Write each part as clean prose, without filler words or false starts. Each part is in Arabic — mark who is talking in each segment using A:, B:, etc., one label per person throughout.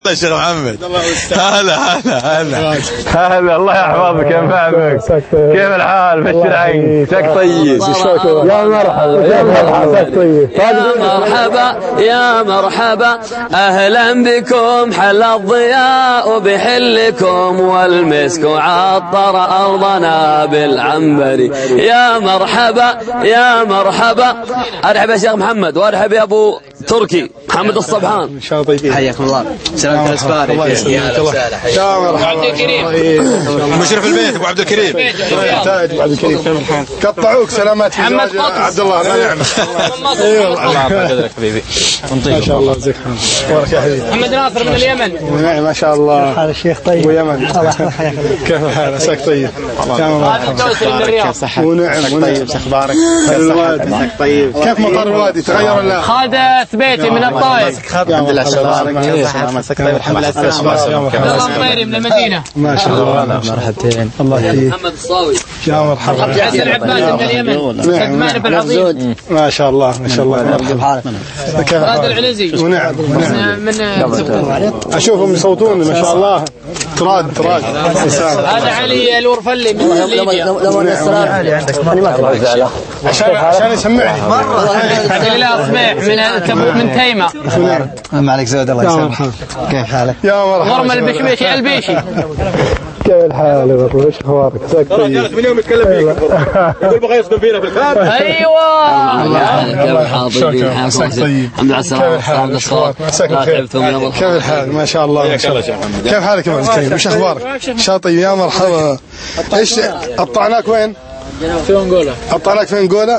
A: يا شيخ محمد هلا الله يحفظك يا فهمك. كيف الحال؟ بشر عينك. شك طيب.
B: يا مرحبا شك طيب.
C: يا مرحبا أهلا بكم حل الضياء بحلكم والمسك عطر أرضنا بالعنبر. يا مرحبا أرحب يا شيخ محمد وأرحب يا أبو تركي محمد الصبحان.
B: إن شاء الله طيبين.
C: حياكم الله. سلامة الأسفار.
B: الله يسلمك. يا مرحبا.
C: عبد الكريم.
A: مشرف البيت أبو عبد الكريم.
B: تاج أبو عبد الكريم. قطعوك سلامات
C: محمد
B: عبد الله. ما نعم.
A: الله يقدرك حبيبي.
B: ما شاء الله زيك بارك يا حبيبي.
C: محمد ناصر من اليمن.
B: نعم ما شاء الله.
D: حال الشيخ طيب.
B: ويمن. كيف الحال؟ عساك طيب.
C: كيف صحتك؟
B: ونعم
D: طيب شيخ بارك.
B: الوادي.
D: طيب.
B: كيف مطار الوادي تغير ولا؟
C: خالد ثبيتي من الطائف.
D: الحمد لله
C: الله الطيري من المدينة.
B: ما شاء الله.
D: مرحبتين.
B: الله يحييك.
C: محمد الصاوي.
B: يا مرحبا.
C: حسن عباد من اليمن. سلمان بن العظيم.
B: ما شاء الله ما شاء الله.
C: هذا العنزي.
B: ونعم
C: من
B: اشوفهم يصوتون ما شاء الله. تراد
C: هذا علي الورفلي من ليبيا.
B: عشان يسمعني
C: هذا لا صبيح من تيمة.
D: ما عليك زود الله يسلمك. كيف حالك؟
B: يا مرحبا.
C: غرم البشميشي البيشي.
B: كيف الحال يا برو؟ ايش اخبارك؟ عساك طيب.
A: جالس من يوم يتكلم فيك يقول بغى يصدم فينا في الكار.
C: ايوه.
B: عساك طيب.
C: الحمد لله السلامة.
B: عساك بخير. كيف الحال؟ ما شاء الله. كيف حالك يا ابو الكريم؟ ايش اخبارك؟ ان شاء الله طيب. يا مرحبا. ايش قطعناك وين؟
C: في انغولا.
B: قطعناك في انغولا؟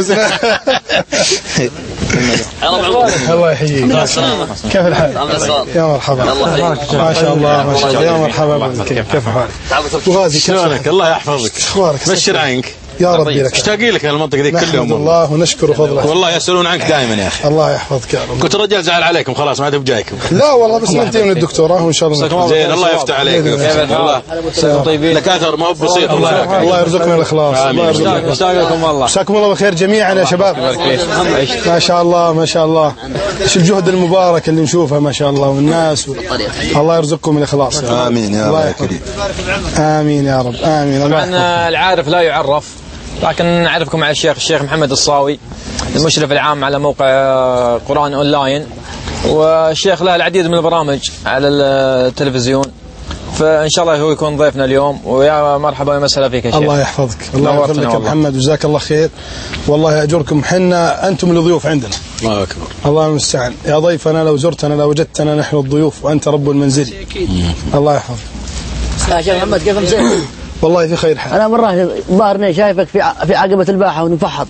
B: الله يحييك. كيف الحال؟ يا مرحبا. ما شاء الله ما شاء الله. يا مرحبا. كيف حالك؟ وغازي
A: شلونك؟ الله يحفظك.
B: اخبارك؟
A: بشر عينك.
B: يا ربي لك.
A: اشتاقين لك المنطقة ذيك كل
B: نحمد
A: يوم.
B: الله ونشكر فضله.
A: والله يسألون عنك دائما يا أخي.
B: الله يحفظك يا رب.
A: كنت رجال زعل عليكم خلاص ما عاد بجايكم.
B: لا والله بس ننتهي من الدكتوراه وان شاء الله.
A: زين الله يفتح عليك. والله طيبين. لك أثر ما هو بسيط.
B: الله يرزقنا الإخلاص. الله يرزقنا.
C: اشتاقكم والله.
B: مساكم الله بالخير جميعا يا شباب. ما شاء الله ما شاء الله. ايش الجهد المبارك اللي نشوفه ما شاء الله والناس الله يرزقكم الإخلاص.
A: آمين يا رب كريم.
B: آمين يا رب. آمين.
E: طبعا العارف لا يعرف، لكن نعرفكم على الشيخ محمد الصاوي المشرف العام على موقع قرآن أونلاين، والشيخ له العديد من البرامج على التلفزيون، فإن شاء الله هو يكون ضيفنا اليوم. ويا مرحبا ومسهلا فيك يا شيخ.
B: الله يحفظك. الله يغفر لك يا محمد وجزاك الله خير. والله يأجركم. حنا أنتم الضيوف عندنا.
A: الله أكبر.
B: الله المستعان. يا ضيفنا لو زرتنا لو وجدتنا نحن الضيوف وأنت رب المنزل. الله يحفظك.
D: يا شيخ محمد كيف مسير؟
B: والله في خير حال.
D: أنا مرة ظاهرني شايفك في عقبة الباحة ونفحط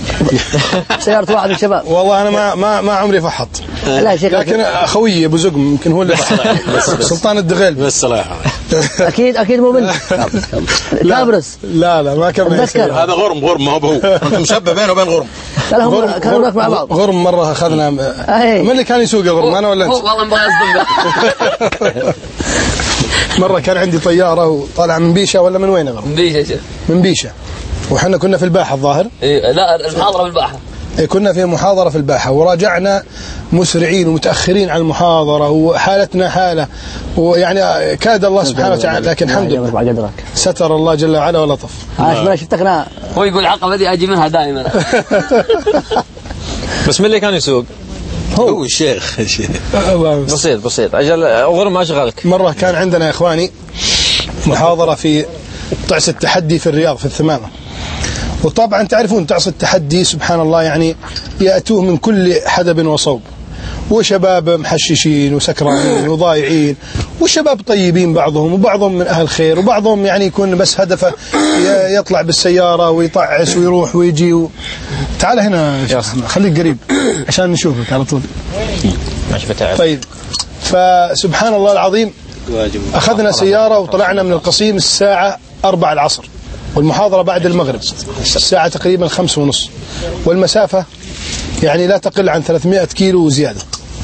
D: سيارة واحد من الشباب.
B: والله أنا ما عمري فحط.
D: لا شيخ.
B: لكن خويي أبو زقم يمكن هو اللي سلطان الدغيل.
A: بس الله
D: أكيد مو منك. كابرس.
B: لا ما كان.
A: هذا غرم ما هو أنت مشبه بينه وبين غرم.
D: لا هم كانوا هناك مع بعض.
B: غرم مرة أخذنا. من اللي كان يسوق الغرم أنا ولا أنت؟
C: والله ما يصدم.
B: مرة كان عندي طيارة وطالع من بيشة ولا من وين غرم؟
C: من بيشة.
B: من بيشة. وحنا كنا في الباحة الظاهر.
C: لا المحاضرة بالباحة.
B: كنا في محاضرة في الباحة وراجعنا مسرعين ومتأخرين على المحاضرة وحالتنا حالة ويعني كاد الله سبحانه وتعالى، لكن الحمد لله ستر الله جل وعلا ولطف.
D: عاش ما شفتكنا.
C: هو يقول العقبة دي أجي منها دائما.
E: بس من اللي كان يسوق؟
A: هو الشيخ.
E: بسيط أجل غرم ما أشغلك.
B: مرة كان عندنا يا إخواني محاضرة في طعس التحدي في الرياض في الثمامة، وطبعا تعرفون طعس التحدي سبحان الله يعني يأتوه من كل حدب وصوب، وشباب محششين وسكرانين وضايعين، وشباب طيبين بعضهم وبعضهم من أهل خير، وبعضهم يعني يكون بس هدفه يطلع بالسيارة ويطعس ويروح ويجي تعال هنا خليك قريب عشان نشوفك على طول. طيب فسبحان الله العظيم أخذنا سيارة وطلعنا من القصيم الساعة 4 العصر، والمحاضرة بعد المغرب الساعة تقريبا 5:30، والمسافة يعني لا تقل عن 300 كيلو وزيادة.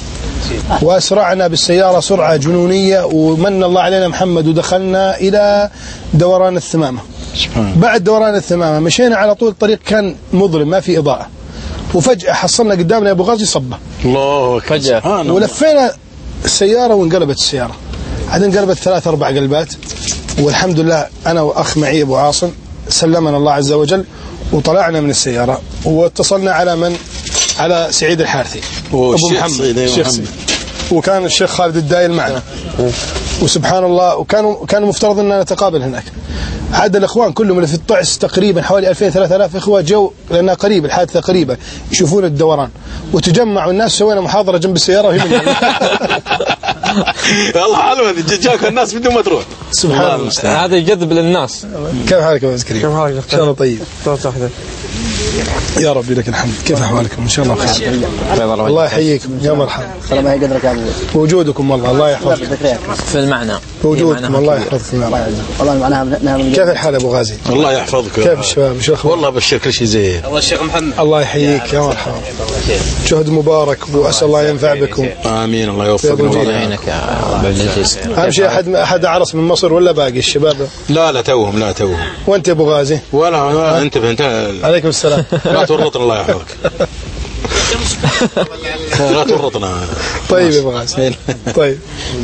B: وأسرعنا بالسيارة سرعة جنونية ومن الله علينا محمد، ودخلنا إلى دوران الثمامة. بعد دوران الثمامة مشينا على طول الطريق كان مظلم ما في إضاءة، وفجأة حصلنا قدامنا أبو غازي صبة.
A: الله
E: فجأة.
B: ولفينا السيارة وانقلبت السيارة، عاد انقلبت 3-4 قلبات، والحمد لله أنا وأخ معي أبو عاصم سلمنا الله عز وجل وطلعنا من السيارة واتصلنا على سعيد الحارثي أبو محمد الشيخ سعيد، وكان الشيخ خالد الدايل معنا، وسبحان الله وكان مفترض أننا نتقابل هناك. عاد الأخوان كلهم اللي في الطعس تقريبا حوالي 2000-3000 إخوة جو، لأنها قريب الحادثة قريبة، يشوفون الدوران، وتجمعوا الناس، سوينا محاضرة جنب السيارة وهي
A: والله حلوة جاك الناس بدون ما تروح.
B: سبحان الله،
E: هذا يجذب للناس.
B: كيف حالك يا كريم؟ كيف حالك؟ إن شاء الله طيب. يا ربي لك الحمد. كيف أحوالكم؟ إن شاء الله خير. الله يحييكم يا مرحبا.
D: الله يقدرك يا أبو.
B: وجودكم والله الله يحفظكم.
E: في المعنى.
B: وجودكم الله يحفظكم.
D: والله معناها
B: كيف الحال أبو غازي؟
A: الله يحفظك.
B: كيف الشباب؟ شو الأخبار؟
A: والله بالشيء كل شيء زين.
C: الله الشيخ محمد.
B: الله يحييك يا مرحبا. جهد مبارك وأسأل الله ينفع بكم.
A: آمين. الله يوفقنا
E: ويعينك يا رب العزيز.
B: أهم شيء أحد عرس من مصر ولا باقي الشباب؟
A: لا توهم.
B: وأنت يا أبو غازي؟
A: ولا انتبه انت.
B: عليكم السلام.
A: لا تورطنا الله يحفظك. لا تورطنا.
B: طيب يا أبو غازي. طيب.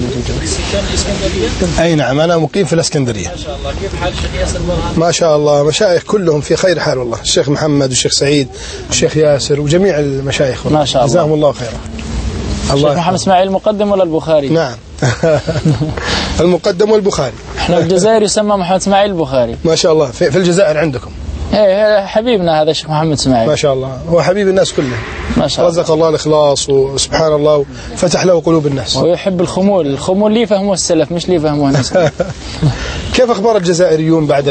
B: أي نعم، أنا مقيم في الإسكندرية. ما شاء الله مشايخ كلهم في خير حال والله، الشيخ محمد والشيخ سعيد والشيخ ياسر وجميع المشايخ
F: ما شاء الله
B: جزاهم الله خيرا.
F: الشيخ محمد اسماعيل المقدم ولا البخاري؟
B: نعم. المقدم والبخاري.
F: احنا في الجزائر يسمى محمد اسماعيل البخاري.
B: ما شاء الله في الجزائر عندكم.
F: ايه حبيبنا هذا الشيخ محمد اسماعيل.
B: ما شاء الله هو حبيب الناس كلهم.
F: ما شاء الله.
B: رزق الله الإخلاص وسبحان الله فتح له قلوب الناس.
F: ويحب الخمول لي فهموا السلف مش لي فهموا الناس.
B: كيف أخبار الجزائريون بعد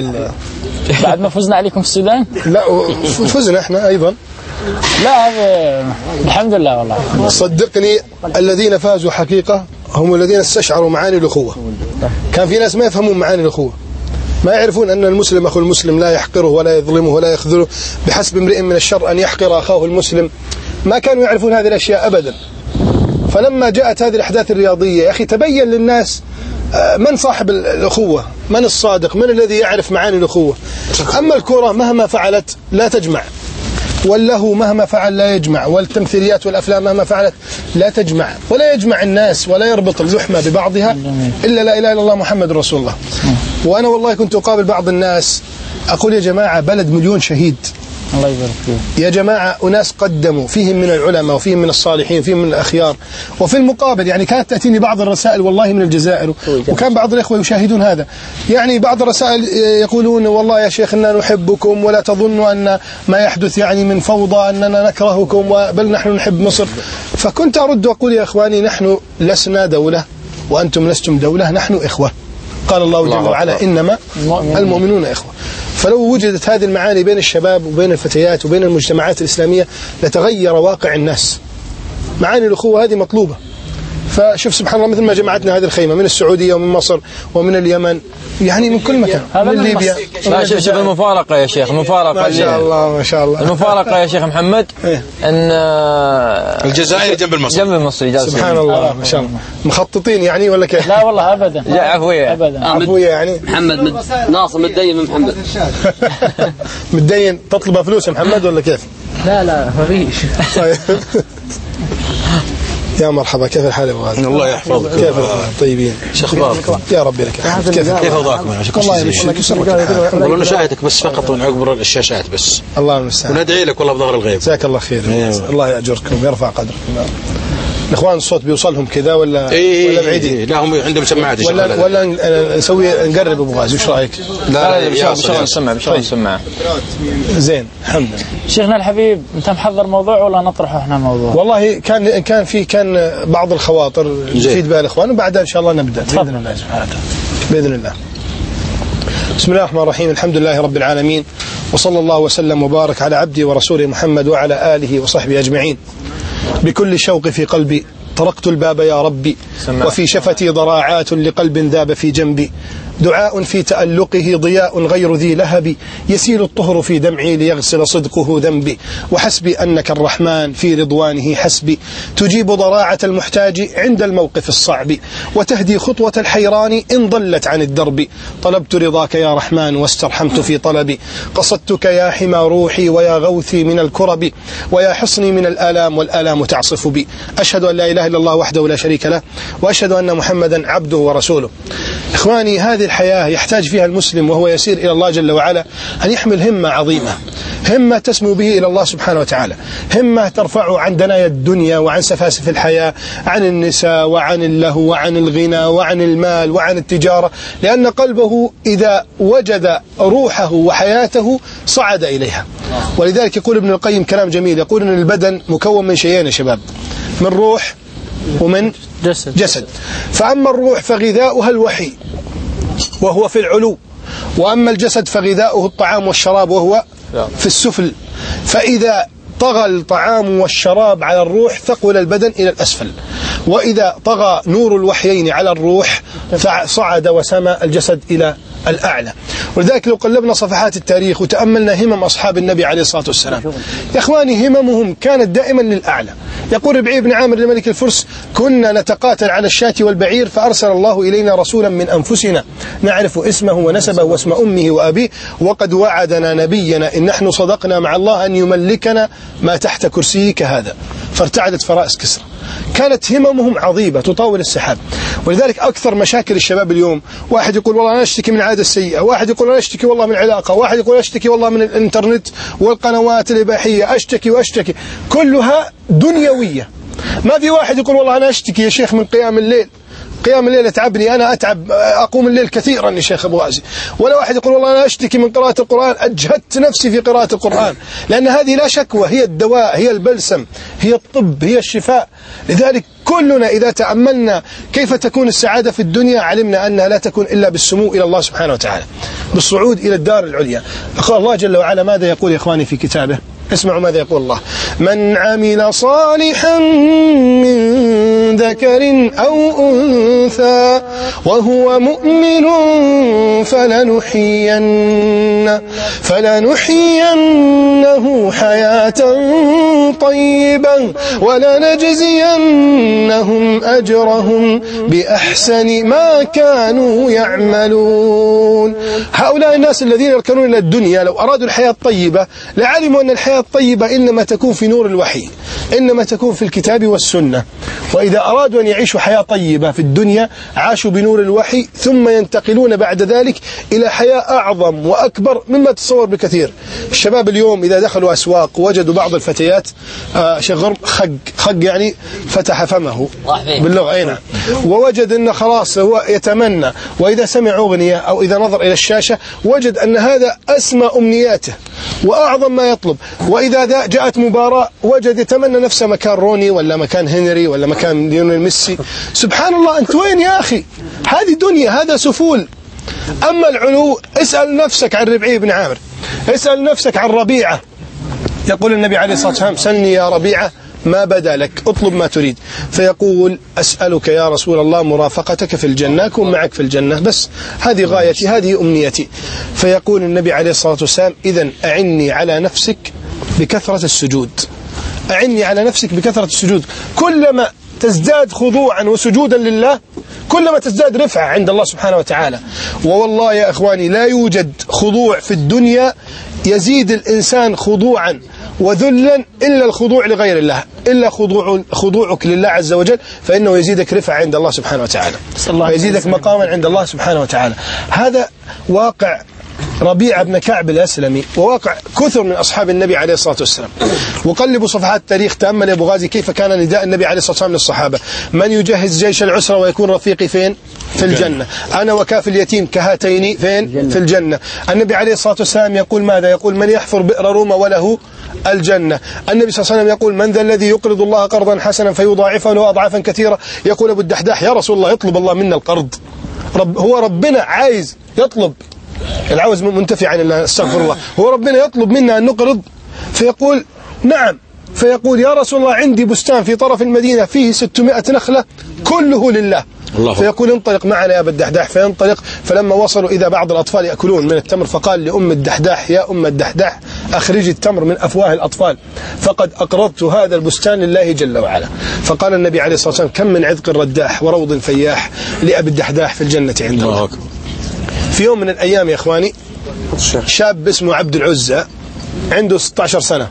F: ما فزنا عليكم في السودان؟
B: لا فزنا احنا أيضا.
F: لا الحمد لله والله.
B: صدقني الذين فازوا حقيقة هم الذين استشعروا معاني الأخوة. كان في ناس ما يفهمون معاني الأخوة، ما يعرفون أن المسلم أخو المسلم لا يحقره ولا يظلمه ولا يخذله، بحسب امرئ من الشر أن يحقر أخاه المسلم. ما كانوا يعرفون هذه الأشياء أبدا. فلما جاءت هذه الأحداث الرياضية يا أخي تبين للناس من صاحب الأخوة، من الصادق، من الذي يعرف معاني الأخوة. أما الكرة مهما فعلت لا تجمع، والله مهما فعل لا يجمع، والتمثيليات والأفلام مهما فعلت لا تجمع، ولا يجمع الناس ولا يربط اللحمة ببعضها إلا لا إله إلا الله محمد رسول الله. وأنا والله كنت أقابل بعض الناس أقول يا جماعة بلد مليون شهيد،
F: الله يبارك فيك.
B: يا جماعة أناس قدموا فيهم من العلماء وفيهم من الصالحين وفيهم من الأخيار. وفي المقابل يعني كانت تأتيني بعض الرسائل والله من الجزائر، وكان بعض الإخوة يشاهدون هذا، يعني بعض الرسائل يقولون والله يا شيخ إننا نحبكم ولا تظنوا أن ما يحدث يعني من فوضى أننا نكرهكم، بل نحن نحب مصر. فكنت أرد وأقول يا إخواني نحن لسنا دولة وأنتم لستم دولة، نحن إخوة. قال الله جل وعلا إنما المؤمنون إخوة. فلو وجدت هذه المعاني بين الشباب وبين الفتيات وبين المجتمعات الإسلامية لتغير واقع الناس. معاني الأخوة هذه مطلوبة. فشوف سبحان الله مثل ما جمعتنا هذه الخيمة من السعودية ومن مصر ومن اليمن، يعني من كل مكان، من ليبيا.
E: لا شوف المفارقة يا شيخ، المفارقة
B: ما شاء الله ما شاء الله.
E: المفارقة يا شيخ محمد أن
A: الجزائر جنب المصري.
B: سبحان الله ما شاء الله. مخططين يعني ولا كيف؟
F: لا والله أبدا.
E: لا عفوية
F: أبدا.
B: عفوية يعني.
C: محمد ناصر متدين من محمد.
B: متدين تطلب فلوس يا محمد ولا كيف؟
F: لا ما فيش.
B: طيب. يا مرحبا، كيف الحال يا ابو غازي؟
A: الله يحفظك.
B: كيف طيبين؟
A: شو اخباركم؟
B: يا ربي لك الحمد. كيف
A: اوضاعكم يا شيخ؟
B: الله يمشيك ويسرك.
A: والله نشاهدك بس فقط ونعقب الشاشات بس.
B: الله المستعان.
A: وندعي لك والله بظهر الغيب.
B: جزاك الله خير. الله يأجركم ويرفع قدركم. الإخوان الصوت بيوصلهم كذا ولا بعيدين؟
A: لا هم عندهم سماعات
B: ولا نقرب أبو غازي، وش رأيك؟
E: لا إن شاء الله نسمع.
B: زين الحمد لله.
F: شيخنا الحبيب أنت محضر موضوع ولا نطرحه إحنا موضوع؟
B: والله كان بعض الخواطر يفيد بها الإخوان، وبعدها إن شاء الله نبدأ بإذن الله سبحانه وتعالى. بإذن الله. بسم الله الرحمن الرحيم، الحمد لله رب العالمين، وصلى الله وسلم وبارك على عبده ورسوله محمد وعلى آله وصحبه أجمعين. بكل شوق في قلبي طرقت الباب يا ربي، وفي شفتي ضراعات لقلب ذاب في جنبي. دعاء في تألقه ضياء غير ذي لهب، يسيل الطهر في دمعي ليغسل صدقه ذنبي، وحسبي أنك الرحمن في رضوانه حسبي، تجيب ضراعة المحتاج عند الموقف الصعب، وتهدي خطوة الحيران إن ضلت عن الدرب، طلبت رضاك يا رحمن واسترحمت في طلبي، قصدتك يا حمى روحي ويا غوثي من الكرب، ويا حصني من الآلام والآلام تعصف بي، أشهد أن لا إله إلا الله وحده لا شريك له، وأشهد أن محمدا عبده ورسوله. إخواني، هذه الحياة يحتاج فيها المسلم وهو يسير إلى الله جل وعلا أن يحمل همة عظيمة، همة تسمو به إلى الله سبحانه وتعالى، همة ترفعه عن دنايا الدنيا وعن سفاسف الحياة، عن النساء وعن اللهو وعن الغنى وعن المال وعن التجارة، لأن قلبه إذا وجد روحه وحياته صعد إليها. ولذلك يقول ابن القيم كلام جميل، يقول أن البدن مكون من شيئين يا شباب، من روح ومن جسد. فأما الروح فغذاؤها الوحي وهو في العلو، وأما الجسد فغذاؤه الطعام والشراب وهو في السفل. فإذا طغى الطعام والشراب على الروح ثقل البدن إلى الأسفل، وإذا طغى نور الوحيين على الروح فصعد وسمى الجسد إلى الأعلى. ولذلك لو قلبنا صفحات التاريخ وتأملنا همم أصحاب النبي عليه الصلاة والسلام، يا إخواني هممهم كانت دائما للأعلى. يقول ربعي بن عامر لملك الفرس: كنا نتقاتل على الشاة والبعير فأرسل الله إلينا رسولا من أنفسنا نعرف اسمه ونسبه واسم أمه وأبيه، وقد وعدنا نبينا إن نحن صدقنا مع الله أن يملكنا ما تحت كرسيه كهذا. فارتعدت فرائس كسرى. كانت هممهم عظيمة تطاول السحاب. ولذلك أكثر مشاكل الشباب اليوم، واحد يقول والله أنا أشتكي من العادة السيئة، واحد يقول أنا أشتكي والله من العلاقة، واحد يقول أشتكي والله من الإنترنت والقنوات الإباحية، أشتكي، كلها دنيوية. ما في واحد يقول والله أنا أشتكي يا شيخ من قيام الليل، قيام الليل أتعبني، أنا أتعب أقوم الليل كثيرا يا شيخ أبو غازي. ولا واحد يقول والله أنا أشتكي من قراءة القرآن، أجهدت نفسي في قراءة القرآن، لأن هذه لا شكوى، هي الدواء، هي البلسم، هي الطب، هي الشفاء. لذلك كلنا إذا تأملنا كيف تكون السعادة في الدنيا علمنا أنها لا تكون إلا بالسمو إلى الله سبحانه وتعالى، بالصعود إلى الدار العليا. الله جل وعلا ماذا يقول يا إخواني في كتابه؟ اسمعوا ماذا يقول الله: من عمل صالحا من ذكر أو أنثى وهو مؤمن فلنحيينه حياة طيبة ولنجزينهم أجرهم بأحسن ما كانوا يعملون. هؤلاء الناس الذين يركنون إلى الدنيا لو أرادوا الحياة الطيبة لعلموا أن الحياة الطيبة إنما تكون في نور الوحي، إنما تكون في الكتاب والسنة. وإذا أرادوا أن يعيشوا حياة طيبة في الدنيا عاشوا بنور الوحي، ثم ينتقلون بعد ذلك إلى حياة أعظم وأكبر مما تصور بكثير. الشباب اليوم إذا دخلوا أسواق وجدوا بعض الفتيات شغل خق يعني فتح فمه باللغة أين، ووجد أن خلاص هو يتمنى، وإذا سمع أغنية أو إذا نظر إلى الشاشة وجد أن هذا أسمى أمنياته وأعظم ما يطلب. وإذا جاءت مباراة وجد يتمنى نفسه مكان روني ولا مكان هنري ولا مكان ليونيل ميسي. سبحان الله، أنت وين يا أخي؟ هذه دنيا، هذا سفول. أما العلو، اسأل نفسك عن ربعي بن عامر، اسأل نفسك عن ربيعة. يقول النبي عليه الصلاة والسلام: سلني يا ربيعة ما بدا لك، اطلب ما تريد. فيقول: أسألك يا رسول الله مرافقتك في الجنة، أكون معك في الجنة، بس هذه غايتي، هذه أمنيتي. فيقول النبي عليه الصلاة والسلام: إذن أعني على نفسك بكثرة السجود، أعني على نفسك بكثرة السجود. كلما تزداد خضوعا وسجودا لله كلما تزداد رفعة عند الله سبحانه وتعالى. ووالله يا إخواني لا يوجد خضوع في الدنيا يزيد الإنسان خضوعا وذلا إلا الخضوع لغير الله، إلا خضوعك لله عز وجل، فإنه يزيدك رفعة عند الله سبحانه وتعالى، ويزيدك مقاما عند الله سبحانه وتعالى. هذا واقع ربيعة بن كعب الأسلمي، وواقع كثر من أصحاب النبي عليه الصلاة والسلام. وقلبوا صفحات التاريخ، تأمل يا أبو غازي كيف كان نداء النبي عليه الصلاة والسلام للصحابة: من يجهز جيش العسرة ويكون رفيقي فين؟ في الجنة. أنا وكاف اليتيم كهاتين فين؟ في الجنة. النبي عليه الصلاة والسلام يقول ماذا؟ يقول: من يحفر بئر روما وله الجنة. النبي صلى الله عليه وسلم يقول: من ذا الذي يقرض الله قرضا حسنا فيضاعفه له أضعافا كثيرة؟ يقول أبو الدحداح: يا رسول الله يطلب الله منا القرض، هو ربنا عايز يطلب العوز منتفع عن الله، استغفر الله، هو ربنا يطلب منا أن نقرض؟ فيقول: نعم. فيقول: يا رسول الله عندي بستان في طرف المدينة فيه 600 نخلة كله لله، فيقول انطلق معنا يا أبا الدحداح، فينطلق. فلما وصلوا إذا بعض الأطفال يأكلون من التمر، فقال لأم الدحداح يا أم الدحداح أخرجي التمر من أفواه الأطفال فقد أقرضت هذا البستان لله جل وعلا. فقال النبي عليه الصلاة والسلام كم من عذق الرداح وروض الفياح لأبي الدحداح في الجنة عند الله. في يوم من الأيام يا إخواني شاب اسمه عبد العزة عنده 16 سنة.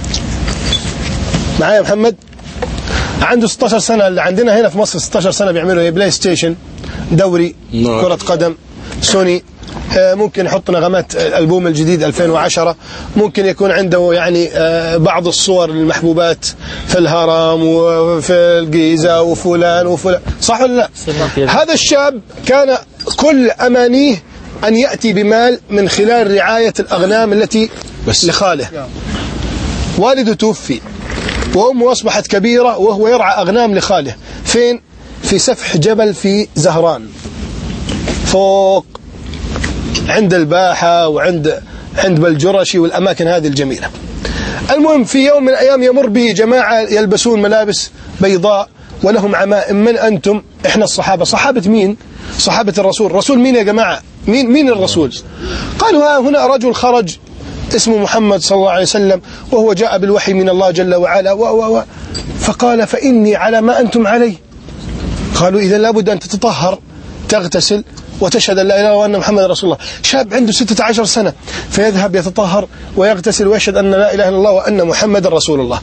B: معايا محمد؟ عنده 16 سنة. اللي عندنا هنا في مصر 16 سنة بيعملوا بلاي ستيشن، دوري كرة قدم، سوني، ممكن يحط نغمات الألبوم الجديد 2010، ممكن يكون عنده يعني بعض الصور المحبوبات في الهرم وفي الجيزة وفلان وفلان، صح ولا لا؟ هذا الشاب كان كل أمانيه أن يأتي بمال من خلال رعاية الأغنام التي لخاله. والده توفي وأمه أصبحت كبيرة وهو يرعى أغنام لخاله. فين؟ في سفح جبل في زهران فوق عند الباحة وعند بلجرشي والأماكن هذه الجميلة. المهم في يوم من الأيام يمر به جماعة يلبسون ملابس بيضاء ولهم عمائم. من أنتم؟ إحنا الصحابة. صحابة مين؟ صحابة الرسول. رسول مين يا جماعة؟ مين الرسول؟ قالوا هنا رجل خرج اسمه محمد صلى الله عليه وسلم وهو جاء بالوحي من الله جل وعلا فقال فإني على ما أنتم عليه. قالوا إذا لابد أن تتطهر، تغتسل وتشهد أن لا إله إلا الله وأن محمد رسول الله. شاب عنده 16 سنة فيذهب يتطهر ويغتسل ويشهد أن لا إله إلا الله وأن محمد رسول الله.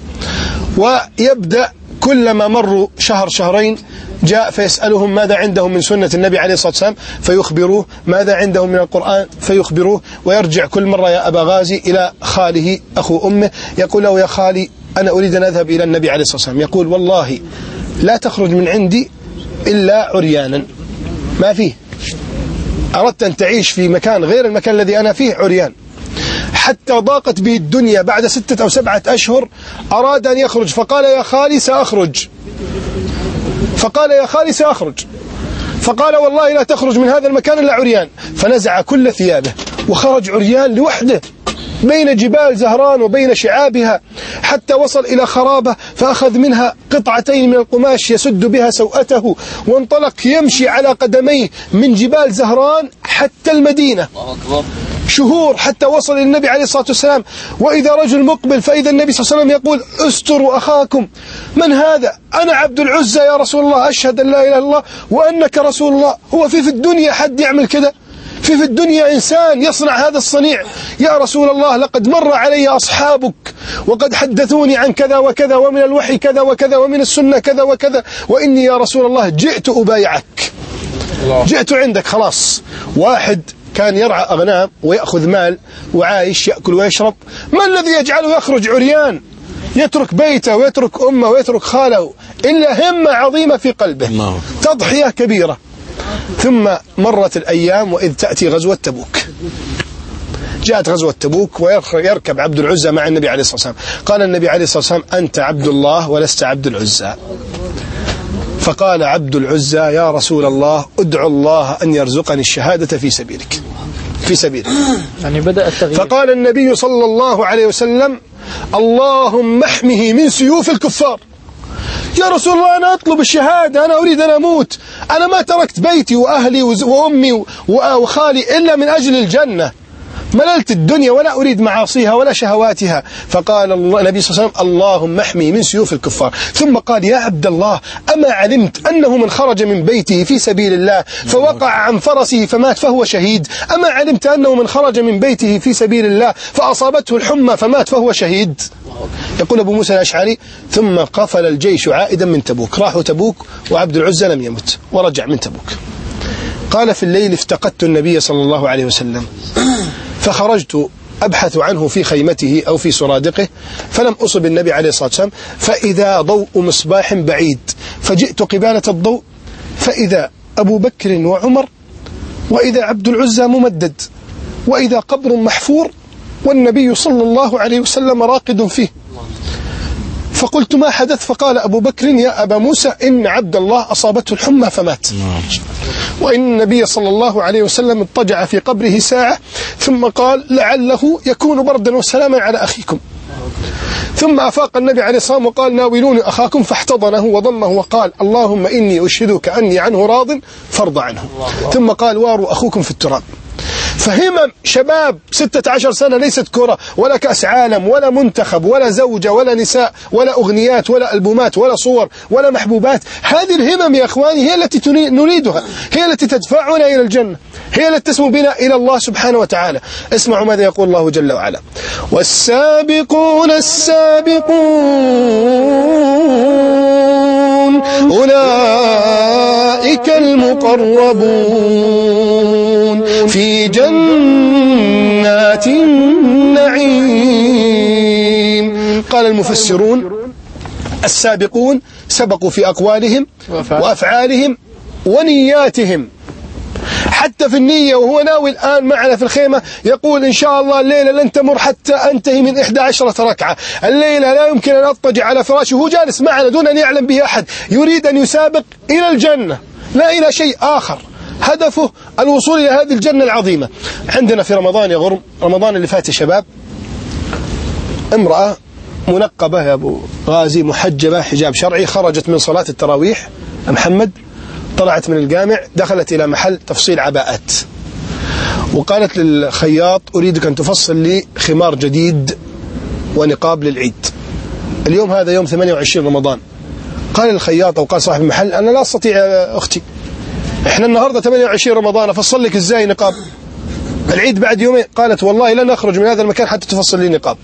B: ويبدأ كلما مروا شهر شهرين جاء فيسألهم ماذا عندهم من سنة النبي عليه الصلاة والسلام فيخبروه، ماذا عندهم من القرآن فيخبروه. ويرجع كل مرة يا أبا غازي إلى خاله أخو أمه يقول له يا خالي أنا أريد أن أذهب إلى النبي عليه الصلاة والسلام. يقول والله لا تخرج من عندي إلا عريانا، ما فيه. أردت أن تعيش في مكان غير المكان الذي أنا فيه عريان. حتى ضاقت به الدنيا بعد 6 أو 7 أشهر أراد أن يخرج فقال يا خالي سأخرج. فقال يا خالي سأخرج. فقال والله لا تخرج من هذا المكان إلا عريان. فنزع كل ثيابه وخرج عريان لوحده بين جبال زهران وبين شعابها حتى وصل إلى خرابة فأخذ منها قطعتين من القماش يسد بها سوءته وانطلق يمشي على قدميه من جبال زهران حتى المدينة شهور حتى وصل إلى النبي عليه الصلاة والسلام. وإذا رجل مقبل فإذا النبي صلى الله عليه وسلم يقول استروا أخاكم. من هذا؟ أنا عبد العزة يا رسول الله، أشهد أن لا إله إلا الله وأنك رسول الله. هو في الدنيا حد يعمل كده؟ في الدنيا إنسان يصنع هذا الصنيع؟ يا رسول الله لقد مر علي أصحابك وقد حدثوني عن كذا وكذا ومن الوحي كذا وكذا ومن السنة كذا وكذا، وإني يا رسول الله جئت أبايعك، جئت عندك. خلاص واحد كان يرعى أغنام ويأخذ مال وعايش يأكل ويشرب، ما الذي يجعله يخرج عريان يترك بيته ويترك أمه ويترك خاله إلا همة عظيمة في قلبه، تضحية كبيرة. ثم مرت الأيام وإذ تأتي غزوة تبوك. جاءت غزوة تبوك ويركب عبد العزة مع النبي عليه الصلاة والسلام. قال النبي عليه الصلاة والسلام أنت عبد الله ولست عبد العزة. فقال عبد العزة يا رسول الله ادعو الله أن يرزقني الشهادة في سبيلك، في سبيلك.
F: يعني بدأ التغيير. فقال
B: النبي صلى الله عليه وسلم اللهم احمه من سيوف الكفار. يا رسول الله أنا أطلب الشهادة، أنا أريد أن أموت، أنا ما تركت بيتي وأهلي وأمي وخالي إلا من أجل الجنة، مللت الدنيا ولا أريد معاصيها ولا شهواتها. فقال النبي صلى الله عليه وسلم اللهم احمي من سيوف الكفار. ثم قال يا عبد الله أما علمت أنه من خرج من بيته في سبيل الله فوقع عن فرسه فمات فهو شهيد؟ أما علمت أنه من خرج من بيته في سبيل الله فأصابته الحمى فمات فهو شهيد؟ يقول أبو موسى الأشعري ثم قفل الجيش عائدا من تبوك. راحوا تبوك وعبد العزة لم يمت ورجع من تبوك. قال في الليل افتقدت النبي صلى الله عليه وسلم فخرجت أبحث عنه في خيمته أو في سرادقه فلم أصب النبي عليه الصلاة والسلام، فإذا ضوء مصباح بعيد، فجئت قبالة الضوء فإذا أبو بكر وعمر وإذا عبد العزة ممدد وإذا قبر محفور والنبي صلى الله عليه وسلم راقد فيه. فقلت ما حدث؟ فقال أبو بكر يا أبا موسى إن عبد الله أصابته الحمى فمات، وإن النبي صلى الله عليه وسلم اضطجع في قبره ساعة ثم قال لعله يكون بردا وسلاما على أخيكم. ثم أفاق النبي عليه الصلاة والسلام وقال ناولوني أخاكم، فاحتضنه وضمه وقال اللهم إني أشهدك أني عنه راض فارض عنه. ثم قال واروا أخوكم في التراب. فهمم شباب 16 سنة ليست كرة ولا كأس عالم ولا منتخب ولا زوجة ولا نساء ولا أغنيات ولا ألبومات ولا صور ولا محبوبات. هذه الهمم يا أخواني هي التي نريدها، هي التي تدفعنا إلى الجنة، هي التي تسمو بنا إلى الله سبحانه وتعالى. اسمعوا ماذا يقول الله جل وعلا: والسابقون السابقون أولئك المقربون في جنات النعيم. قال المفسرون السابقون سبقوا في أقوالهم وأفعالهم ونياتهم، حتى في النية وهو ناوي الآن معنا في الخيمة يقول إن شاء الله الليلة لن تمر حتى أنتهي من 11 ركعة، الليلة لا يمكن أن أضطجع على فراشه، وهو جالس معنا دون أن يعلم به أحد، يريد أن يسابق إلى الجنة لا إلى شيء آخر، هدفه الوصول إلى هذه الجنة العظيمة. عندنا في رمضان يا غرم، رمضان اللي فات يا شباب، امرأة منقبة يا أبو غازي محجبة حجاب شرعي، خرجت من صلاة التراويح محمد، طلعت من الجامع، دخلت إلى محل تفصيل عباءات، وقالت للخياط أريدك أن تفصل لي خمار جديد ونقاب للعيد. اليوم هذا يوم 28 رمضان. قال الخياط أو قال صاحب المحل أنا لا أستطيع يا أختي، إحنا النهاردة 28 رمضان، أفصل لك إزاي نقاب؟ العيد بعد يومين. قالت والله لن أخرج من هذا المكان حتى تفصل لي نقاب.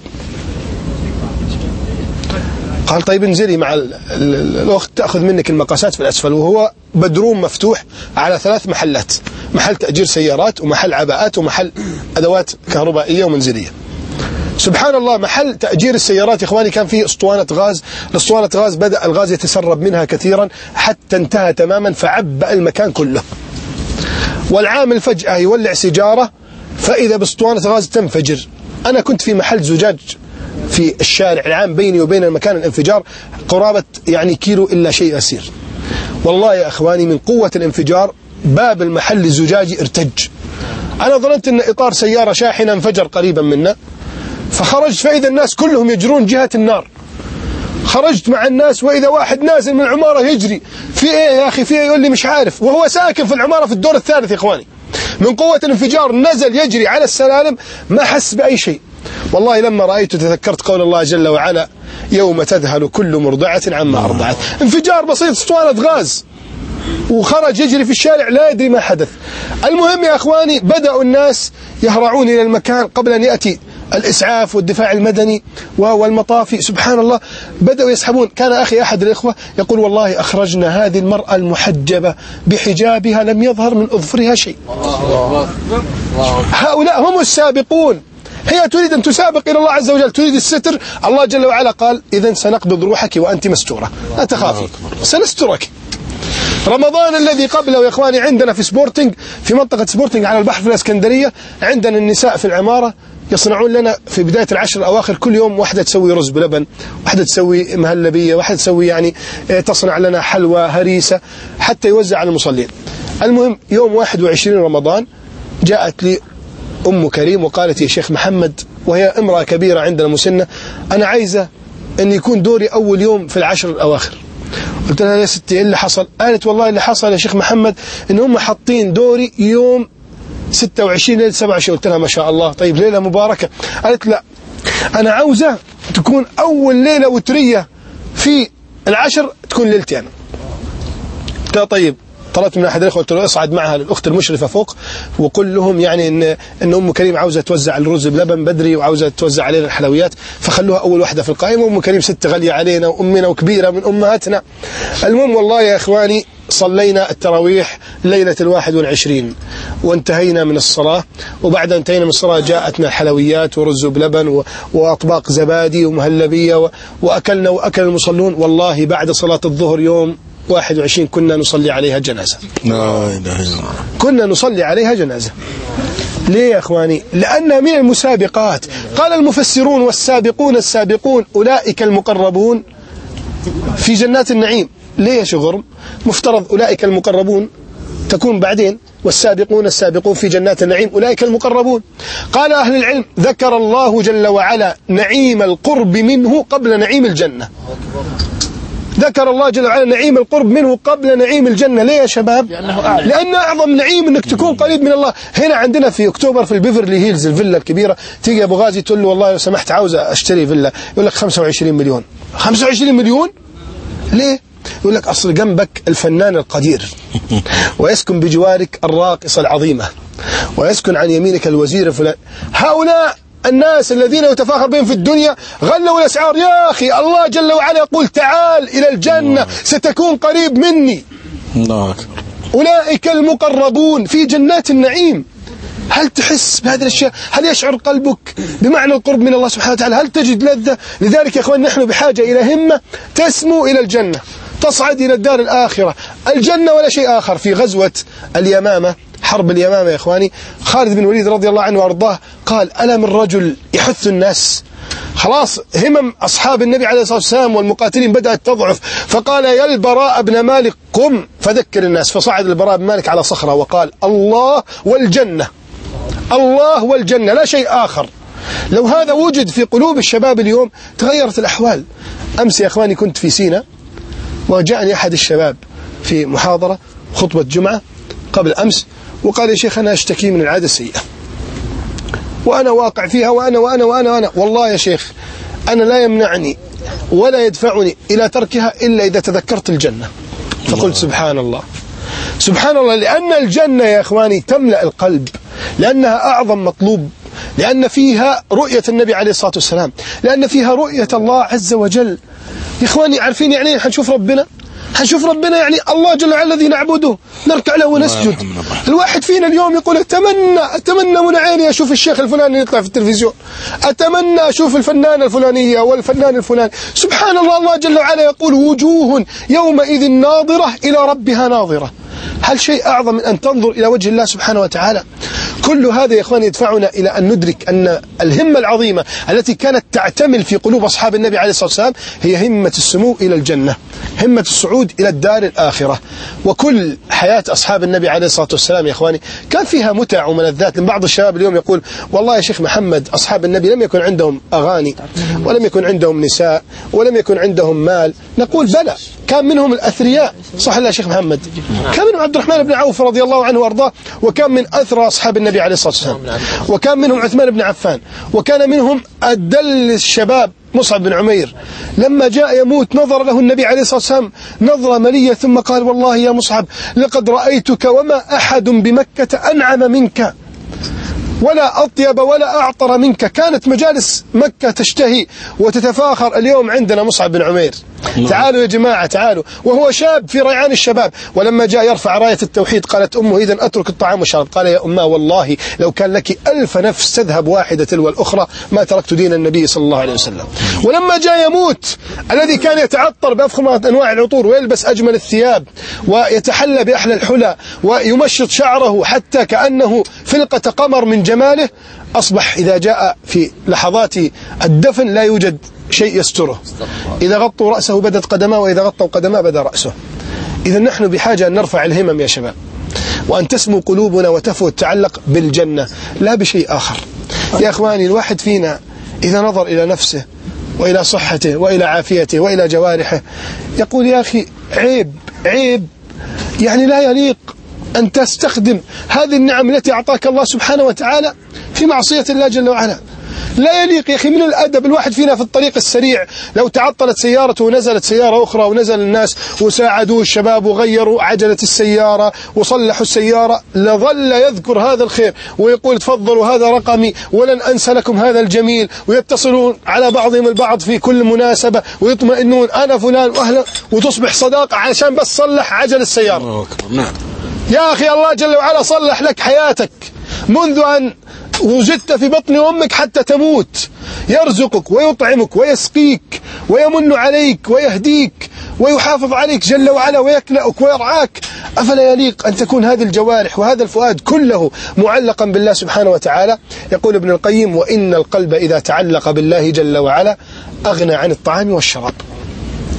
B: قال طيب انزلي مع الأخت تأخذ منك المقاسات في الأسفل، وهو بدروم مفتوح على 3 محلات، محل تأجير سيارات ومحل عباءات ومحل أدوات كهربائية ومنزلية. سبحان الله، محل تأجير السيارات يا إخواني كان فيه أسطوانة غاز، الأسطوانة غاز بدأ الغاز يتسرب منها كثيرا حتى انتهى تماما فعبأ المكان كله. والعامل فجأة يولع سيجارة فإذا بأسطوانة غاز تنفجر. أنا كنت في محل زجاج في الشارع العام بيني وبين المكان الانفجار قرابة يعني كيلو إلا شيء يسير. والله يا أخواني من قوة الانفجار باب المحل الزجاجي ارتج. أنا ظننت أن إطار سيارة شاحنة انفجر قريبا منا، فخرجت فإذا الناس كلهم يجرون جهة النار. خرجت مع الناس وإذا واحد نازل من العمارة يجري، في إيه يا أخي في إيه؟ يقول لي مش عارف، وهو ساكن في العمارة في الدور الثالث يا إخواني. من قوة الانفجار نزل يجري على السلالم ما حس بأي شيء. والله لما رأيته تذكرت قول الله جل وعلا يوم تذهل كل مرضعة عما أرضعت. انفجار بسيط، اسطوانة غاز، وخرج يجري في الشارع لا يدري ما حدث. المهم يا أخواني بدأوا الناس يهرعون إلى المكان قبل أن يأتي الإسعاف والدفاع المدني والمطافي. سبحان الله بدأوا يسحبون. كان أخي أحد الإخوة يقول والله أخرجنا هذه المرأة المحجبة بحجابها لم يظهر من أظفرها شيء. هؤلاء هم السابقون. هي تريد أن تسابق إلى الله عز وجل، تريد الستر. الله جل وعلا قال إذن سنقبض روحك وأنت مستورة، لا تخافي سنسترك. رمضان الذي قبله يا إخواني عندنا في سبورتنج، في منطقة سبورتنج على البحر في الإسكندرية، عندنا النساء في العمارة يصنعون لنا في بداية العشر الأواخر كل يوم واحدة تسوي رز بلبن، واحدة تسوي مهلبية، واحدة تسوي يعني تصنع لنا حلوى هريسة حتى يوزع على المصلين. المهم يوم 21 رمضان جاءت لي أم كريم وقالت يا شيخ محمد، وهي امرأة كبيرة عندنا مسنة، أنا عايزة أن يكون دوري أول يوم في العشر الأواخر. قلت لها يا ستي إيه اللي حصل؟ قالت والله اللي حصل يا شيخ محمد إن هم حاطين دوري يوم 26 ليلة 27. قلت لها ما شاء الله، طيب ليلة مباركة. قالت لا أنا عاوزة تكون أول ليلة وترية في العشر تكون ليلتي أنا. قلت لها طيب. طلبت من أحد الأخوة قلت له اصعد معها للأخت المشرفة فوق وقل لهم يعني إن أم كريم عاوزة توزع الرز بلبن بدري وعاوزة توزع علينا الحلويات، فخلوها أول واحدة في القائمة. أم كريم ست غالية علينا وأمنا وكبيرة من أمهاتنا. المهم والله يا إخواني صلينا التراويح ليلة 21 وانتهينا من الصلاة، وبعد انتهينا من الصلاة جاءتنا الحلويات ورز بلبن وأطباق زبادي ومهلبية وأكلنا وأكل المصلون. والله بعد صلاة الظهر يوم 21 كنا نصلي عليها جنازة. لا إله إلا الله. كنا نصلي عليها جنازة. ليه يا أخواني؟ لأنها من المسابقات. قال المفسرون والسابقون السابقون أولئك المقربون في جنات النعيم. ليه يا شغرم؟ مفترض أولئك المقربون تكون بعدين والسابقون السابقون في جنات النعيم أولئك المقربون. قال أهل العلم ذكر الله جل وعلا نعيم القرب منه قبل نعيم الجنة. ذكر الله جل وعلا نعيم القرب منه قبل نعيم الجنة. ليه يا شباب؟ لأن أعظم نعيم أنك تكون قريب من الله. هنا عندنا في أكتوبر في البيفرلي هيلز الفيلا الكبيرة، تيجي أبو غازي تقول له والله لو سمحت عاوز أشتري فيلا، يقول لك 25 مليون. 25 مليون؟ ليه؟ يقول لك أصل جنبك الفنان القدير، ويسكن بجوارك الراقصة العظيمة، ويسكن عن يمينك الوزير الفلاني. هؤلاء الناس الذين يتفاخر بهم في الدنيا غلوا الأسعار. يا أخي الله جل وعلا يقول تعال إلى الجنة ستكون قريب مني.
A: الله أكبر.
B: أولئك المقربون في جنات النعيم. هل تحس بهذه الأشياء؟ هل يشعر قلبك بمعنى القرب من الله سبحانه وتعالى؟ هل تجد لذة؟ لذلك يا أخوان نحن بحاجة إلى همة تسمو إلى الجنة، تصعد إلى الدار الآخرة. الجنة ولا شيء آخر. في غزوة اليمامة، حرب اليمامة يا إخواني، خالد بن وليد رضي الله عنه وأرضاه قال ألا من رجل يحث الناس. خلاص همم أصحاب النبي عليه الصلاة والسلام والمقاتلين بدأت تضعف، فقال يا البراء بن مالك قم فذكر الناس. فصعد البراء بن مالك على صخرة وقال الله والجنة، الله والجنة لا شيء آخر. لو هذا وجد في قلوب الشباب اليوم تغيرت الأحوال. أمس يا إخواني كنت في سيناء، وجاءني أحد الشباب في محاضرة خطبة جمعة قبل أمس، وقال يا شيخ أنا أشتكي من العادة السيئة وأنا واقع فيها وأنا وأنا وأنا وأنا. والله يا شيخ أنا لا يمنعني ولا يدفعني إلى تركها إلا إذا تذكرت الجنة. فقلت سبحان الله سبحان الله، لأن الجنة يا إخواني تملأ القلب، لأنها أعظم مطلوب، لأن فيها رؤية النبي عليه الصلاة والسلام، لأن فيها رؤية الله عز وجل. يا إخواني عارفين يعني حنشوف ربنا؟ حنشوف ربنا يعني الله جل وعلا الذي نعبده نركع له ونسجد. الواحد فينا اليوم يقول أتمنى من عيني أشوف الشيخ الفلاني يطلع في التلفزيون، أتمنى أشوف الفنانة الفلانية والفنان الفلاني. سبحان الله، الله جل وعلا يقول وجوه يومئذ ناظرة إلى ربها ناظرة. هل شيء أعظم من أن تنظر إلى وجه الله سبحانه وتعالى؟ كل هذا يا إخواني يدفعنا إلى أن ندرك أن الهمة العظيمة التي كانت تعتمل في قلوب أصحاب النبي عليه الصلاة والسلام هي همة السمو إلى الجنة، همة الصعود إلى الدار الآخرة. وكل حياة أصحاب النبي عليه الصلاة والسلام يا إخواني كان فيها متع وملذات. بعض الشباب اليوم يقول والله يا شيخ محمد أصحاب النبي لم يكن عندهم أغاني، ولم يكن عندهم نساء، ولم يكن عندهم مال. نقول بلى، كان منهم الأثرياء، صح الله يا شيخ محمد؟ كان منهم عبد الرحمن بن عوف رضي الله عنه وأرضاه، وكان من أثرى أصحاب النبي عليه الصلاة والسلام، وكان منهم عثمان بن عفان، وكان منهم أدل الشباب مصعب بن عمير. لما جاء يموت نظر له النبي عليه الصلاة والسلام نظرة ملية ثم قال والله يا مصعب لقد رأيتك وما أحد بمكة أنعم منك ولا أطيب ولا أعطر منك. كانت مجالس مكة تشتهي وتتفاخر. اليوم عندنا مصعب بن عمير. تعالوا يا جماعة تعالوا، وهو شاب في ريعان الشباب. ولما جاء يرفع راية التوحيد قالت أمه إذن أترك الطعام والشراب. قال يا أمه والله لو كان لك 1000 نفس تذهب واحدة تلو الأخرى ما تركت دين النبي صلى الله عليه وسلم. ولما جاء يموت الذي كان يتعطر بأفخم أنواع العطور ويلبس أجمل الثياب ويتحلى بأحلى الحلى ويمشط شعره حتى كأنه فلقة قمر من جماله، أصبح إذا جاء في لحظات الدفن لا يوجد شيء يستره. إذا غطوا رأسه بدت قدماه، وإذا غطوا قدماه بدا رأسه. إذا نحن بحاجة أن نرفع الهمم يا شباب، وأن تسمو قلوبنا وتفو التعلق بالجنة لا بشيء آخر. يا أخواني الواحد فينا إذا نظر إلى نفسه وإلى صحته وإلى عافيته وإلى جوارحه يقول يا أخي عيب يعني لا يليق أن تستخدم هذه النعم التي أعطاك الله سبحانه وتعالى في معصية الله جل وعلا. لا يليق يا أخي. من الأدب الواحد فينا في الطريق السريع لو تعطلت سيارته ونزلت سيارة أخرى ونزل الناس وساعدوه الشباب وغيروا عجلة السيارة وصلحوا السيارة لظل يذكر هذا الخير ويقول تفضلوا هذا رقمي ولن أنسى لكم هذا الجميل، ويتصلون على بعضهم البعض في كل مناسبة ويطمئنون أنا فلان وأهلا، وتصبح صداقة عشان بس صلح عجل السيارة. يا أخي الله جل وعلا صلح لك حياتك منذ أن وجدت في بطن أمك حتى تموت، يرزقك ويطعمك ويسقيك ويمن عليك ويهديك ويحافظ عليك جل وعلا ويكلأك ويرعاك. أفلا يليق أن تكون هذه الجوارح وهذا الفؤاد كله معلقا بالله سبحانه وتعالى؟ يقول ابن القيم وإن القلب إذا تعلق بالله جل وعلا أغنى عن الطعام والشراب.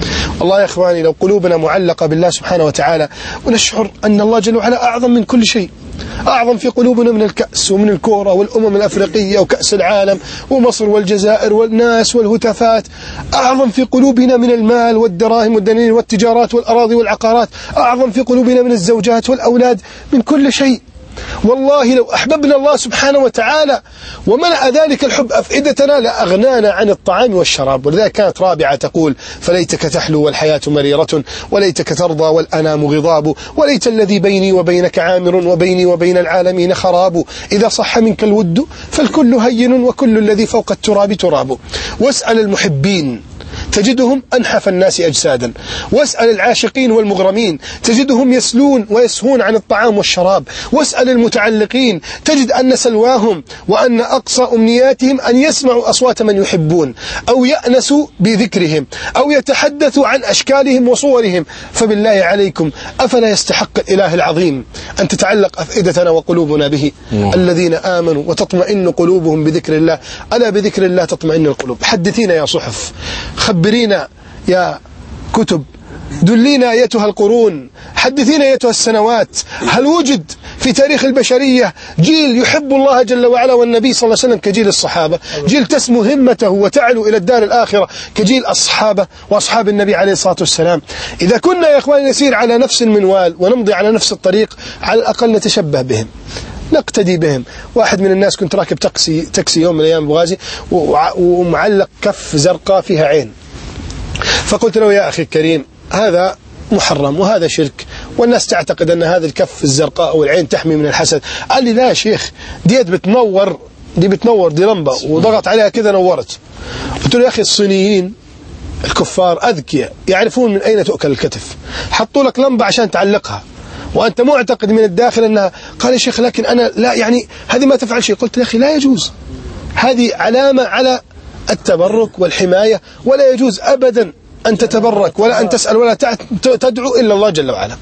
B: الله يا إخواني لو قلوبنا معلقة بالله سبحانه وتعالى ونشعر أن الله جل وعلا أعظم من كل شيء، أعظم في قلوبنا من الكأس ومن الكورة والأمم الأفريقية وكأس العالم ومصر والجزائر والناس والهتافات، أعظم في قلوبنا من المال والدراهم والدنانير والتجارات والأراضي والعقارات، أعظم في قلوبنا من الزوجات والأولاد، من كل شيء. والله لو أحببنا الله سبحانه وتعالى وملأ ذلك الحب أفئدتنا لأغنانا عن الطعام والشراب. ولذلك كانت رابعة تقول: فليتك تحلو والحياة مريرة، وليتك ترضى والأنام غضاب، وليت الذي بيني وبينك عامر وبيني وبين العالمين خراب، إذا صح منك الود فالكل هين وكل الذي فوق التراب تراب. واسأل المحبين تجدهم أنحف الناس أجسادا، واسأل العاشقين والمغرمين تجدهم يسلون ويسهون عن الطعام والشراب، واسأل المتعلقين تجد أن سلواهم وأن أقصى أمنياتهم أن يسمعوا أصوات من يحبون أو يأنسوا بذكرهم أو يتحدثوا عن أشكالهم وصورهم. فبالله عليكم أفلا يستحق الإله العظيم أن تتعلق أفئدتنا وقلوبنا به؟ الذين آمنوا وتطمئن قلوبهم بذكر الله، ألا بذكر الله تطمئن القلوب. حدثينا يا صحف، خبرينا يا كتب، دلينا أيتها القرون، حدثينا أيتها السنوات. هل وجد في تاريخ البشرية جيل يحب الله جل وعلا والنبي صلى الله عليه وسلم كجيل الصحابة؟ جيل تسمو همته وتعلو إلى الدار الآخرة كجيل الصحابة وأصحاب النبي عليه الصلاة والسلام. إذا كنا يا إخواني نسير على نفس المنوال ونمضي على نفس الطريق، على الأقل نتشبه بهم، نقتدي بهم. واحد من الناس كنت راكب تاكسي يوم من الأيام بغازي ومعلق كف زرقاء فيها عين، فقلت له: يا أخي الكريم، هذا محرم وهذا شرك، والناس تعتقد أن هذه الكف الزرقاء أو العين تحمي من الحسد. قال لي: لا يا شيخ، دي بتنور، دي لمبة وضغط عليها كذا نورت. قلت له: يا أخي الصينيين الكفار أذكياء يعرفون من أين تؤكل الكتف، حطوا لك لمبة عشان تعلقها وأنت معتقد من الداخل أنها. قال: يا شيخ لكن أنا لا، يعني هذه ما تفعل شيء. قلت: يا أخي لا يجوز، هذه علامة على التبرك والحماية، ولا يجوز أبدا أن تتبرك ولا أن تسأل ولا تدعو إلا الله جل وعلا.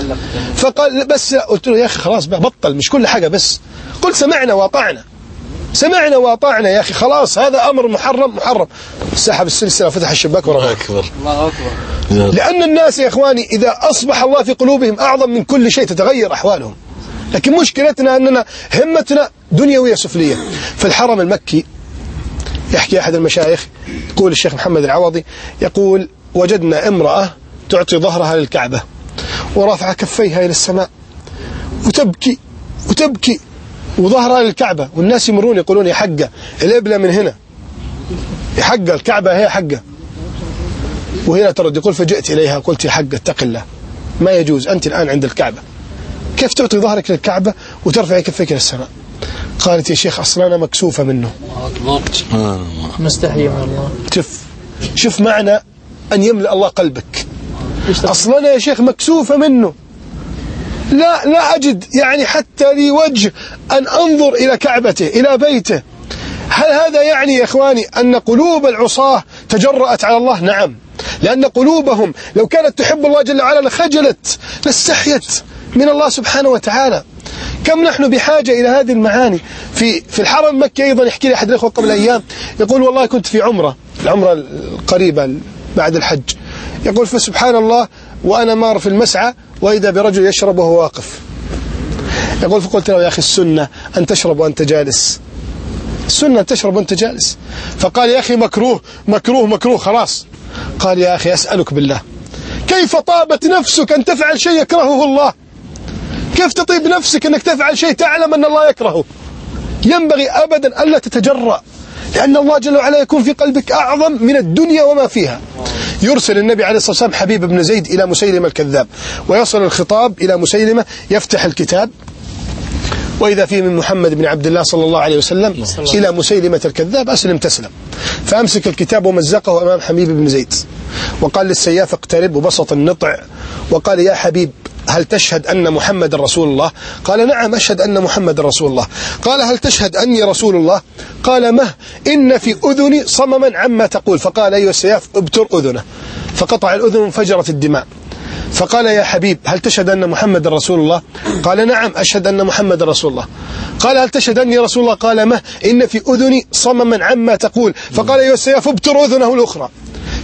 B: فقال: بس. قلت له: يا أخي خلاص بطل، مش كل حاجة بس. قل سمعنا وأطعنا، سمعنا وأطعنا يا أخي، خلاص هذا أمر محرم. سحب السلسلة وفتح الشباك ورماه. الله أكبر. لأن الناس يا إخواني إذا أصبح الله في قلوبهم أعظم من كل شيء تتغير أحوالهم. لكن مشكلتنا أننا همتنا دنيوية سفلية. في الحرم المكي يحكي أحد المشايخ، يقول الشيخ محمد العوضي، يقول: وجدنا امرأة تعطي ظهرها للكعبة ورافعة كفيها إلى السماء وتبكي وظهرها للكعبة، والناس يمرون يقولون: يا حقة الإبلة من هنا، يا حقة الكعبة هي حقة، وهنا ترد. يقول: فجئت إليها قلت: يا حقة اتق الله، ما يجوز، أنت الآن عند الكعبة، كيف تعطي ظهرك للكعبة وترفع كفيك إلى السماء؟ قالت: يا شيخ أصلا أنا مكسوفة منه.
F: مستحي من الله.
B: شوف معنى أن يملأ الله قلبك. أصلا يا شيخ مكسوفة منه، لا أجد يعني حتى لي وجه أن أنظر إلى كعبته إلى بيته. هل هذا يعني يا إخواني أن قلوب العصاة تجرأت على الله؟ نعم، لأن قلوبهم لو كانت تحب الله جل وعلا لخجلت، لاستحيت من الله سبحانه وتعالى. كم نحن بحاجة إلى هذه المعاني. في الحرم المكي أيضا يحكي لي أحد الأخوة قبل أيام، يقول: والله كنت في العمرة القريبة بعد الحج، يقول: فسبحان الله وأنا مار في المسعى وإذا برجل يشرب وهو واقف. يقول: فقلت له: يا أخي السنة أن تشرب وأنت جالس، السنة أن تشرب وأنت جالس. فقال: يا أخي مكروه خلاص. قال: يا أخي أسألك بالله، كيف طابت نفسك أن تفعل شيء يكرهه الله؟ كيف تطيب نفسك أنك تفعل شيء تعلم أن الله يكرهه؟ ينبغي أبدا ألا تتجرأ، لأن الله جل وعلا يكون في قلبك أعظم من الدنيا وما فيها. يرسل النبي عليه الصلاة والسلام حبيب بن زيد إلى مسيلمة الكذاب، ويصل الخطاب إلى مسيلمة، يفتح الكتاب وإذا فيه من محمد بن عبد الله صلى الله عليه وسلم إلى مسيلمة الكذاب: أسلم تسلم. فأمسك الكتاب ومزقه أمام حبيب بن زيد وقال للسياف: اقترب، وبسط النطع وقال: يا حبيب، هل تشهد أن محمد رسول الله؟ قال: نعم أشهد أن محمد رسول الله. قال: هل تشهد أني رسول الله؟ قال: مه، إن في أذني صمما عما تقول. فقال: أيها السياف ابتر أذنه، فقطع الأذن وانفجرت الدماء. فقال: يا حبيب، هل تشهد أن محمد رسول الله؟ قال: نعم أشهد أن محمد رسول الله. قال: هل تشهد أني رسول الله؟ قال: مه، إن في أذني صمما عما تقول. فقال: أيها السياف ابتر أذنه الأخرى.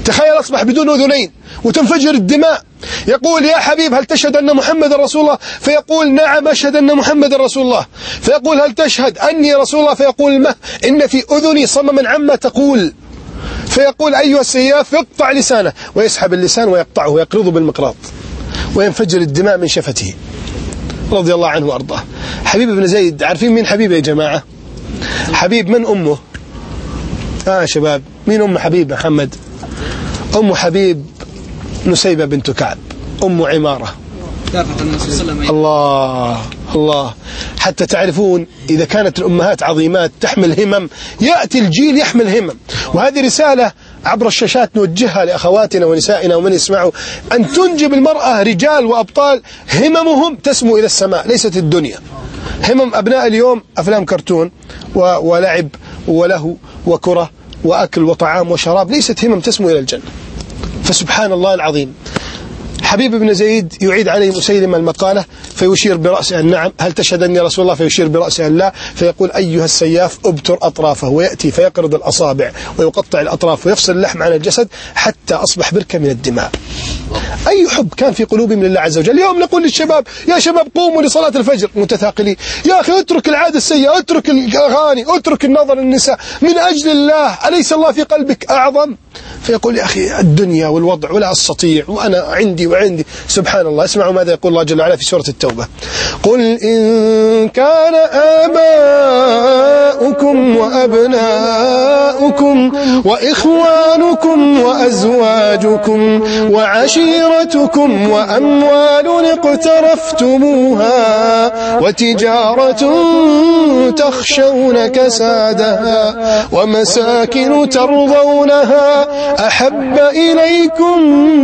B: تخيل أصبح بدون أذنين وتنفجر الدماء. يقول يا حبيب هل تشهد أن محمد رسول الله؟ فيقول نعم أشهد أن محمد رسول الله. فيقول هل تشهد أني رسول الله؟ فيقول ما إن في أذني صمما عما تقول. فيقول أيها السياف يقطع لسانه، ويسحب اللسان ويقطعه ويقرضه بالمقراض وينفجر الدماء من شفته رضي الله عنه وأرضاه. حبيب بن زيد، عارفين مين حبيب يا جماعة؟ حبيب من أمه؟ شباب، مين أم حبيب محمد؟ أم حبيب نسيبة بنت كعب، أم عمارة. الله الله، حتى تعرفون إذا كانت الأمهات عظيمات تحمل همم، يأتي الجيل يحمل همم. وهذه رسالة عبر الشاشات نوجهها لأخواتنا ونسائنا ومن يسمعوا، أن تنجب المرأة رجال وأبطال هممهم تسمو إلى السماء، ليست الدنيا. همم أبناء اليوم أفلام كرتون ولعب وله وكرة وأكل وطعام وشراب، ليست همم تسمو إلى الجنة. فسبحان الله العظيم. حبيب بن زيد يعيد عليه مسيلمة المقالة فيشير برأسه النعم. هل تشهد أني رسول الله؟ فيشير برأسه لا. فيقول أيها السياف ابتر أطرافه، ويأتي فيقرض الأصابع ويقطع الأطراف ويفصل اللحم عن الجسد حتى أصبح بركة من الدماء. أي حب كان في قلوبهم لله عز وجل. اليوم نقول للشباب يا شباب قوموا لصلاة الفجر متثاقلين، يا أخي اترك العادة السيئة، اترك الأغاني، اترك النظر للنساء من أجل الله، أليس الله في قلبك أعظم؟ فيقول يا أخي الدنيا والوضع ولا أستطيع وأنا عندي وعندي. سبحان الله. اسمعوا ماذا يقول الله جل وعلا في سورة التوبة: قل إن كان آباؤكم وأبناؤكم وإخوانكم وأزواجكم وعشيرتكم وأموال اقترفتموها وتجارة تخشون كسادها ومساكن ترضونها أحب إليكم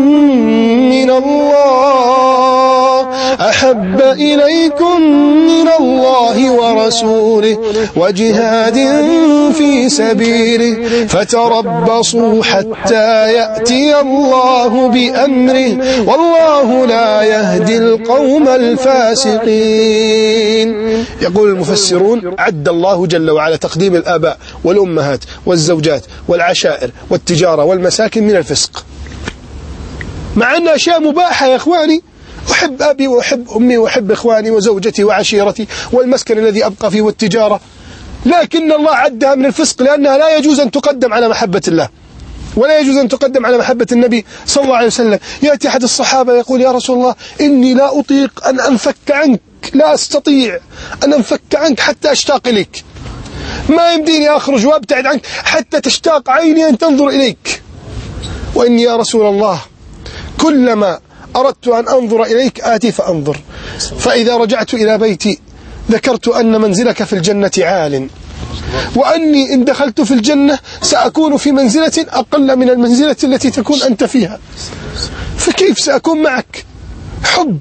B: من الله ورسوله وجهاد في سبيله فتربصوا حتى يأتي الله بأمره والله لا يهدي القوم الفاسقين. يقول المفسرون عد الله جل وعلا تقديم الآباء والأمهات والزوجات والعشائر والتجارة والمساكن من الفسق، مع أن أشياء مباحة يا إخواني. أحب أبي وأحب أمي وأحب إخواني وزوجتي وعشيرتي والمسكن الذي أبقى فيه والتجارة، لكن الله عدها من الفسق لأنها لا يجوز أن تقدم على محبة الله ولا يجوز أن تقدم على محبة النبي صلى الله عليه وسلم. يأتي أحد الصحابة يقول يا رسول الله إني لا أطيق أن أنفك عنك، لا أستطيع أن أنفك عنك حتى أشتاق إليك، ما يمديني أخرج وأبتعد عنك حتى تشتاق عيني أن تنظر إليك، وإني يا رسول الله كلما أردت أن أنظر إليك آتي فأنظر، فإذا رجعت إلى بيتي ذكرت أن منزلك في الجنة عال، وأني إن دخلت في الجنة سأكون في منزلة أقل من المنزلة التي تكون أنت فيها، فكيف سأكون معك؟ حب،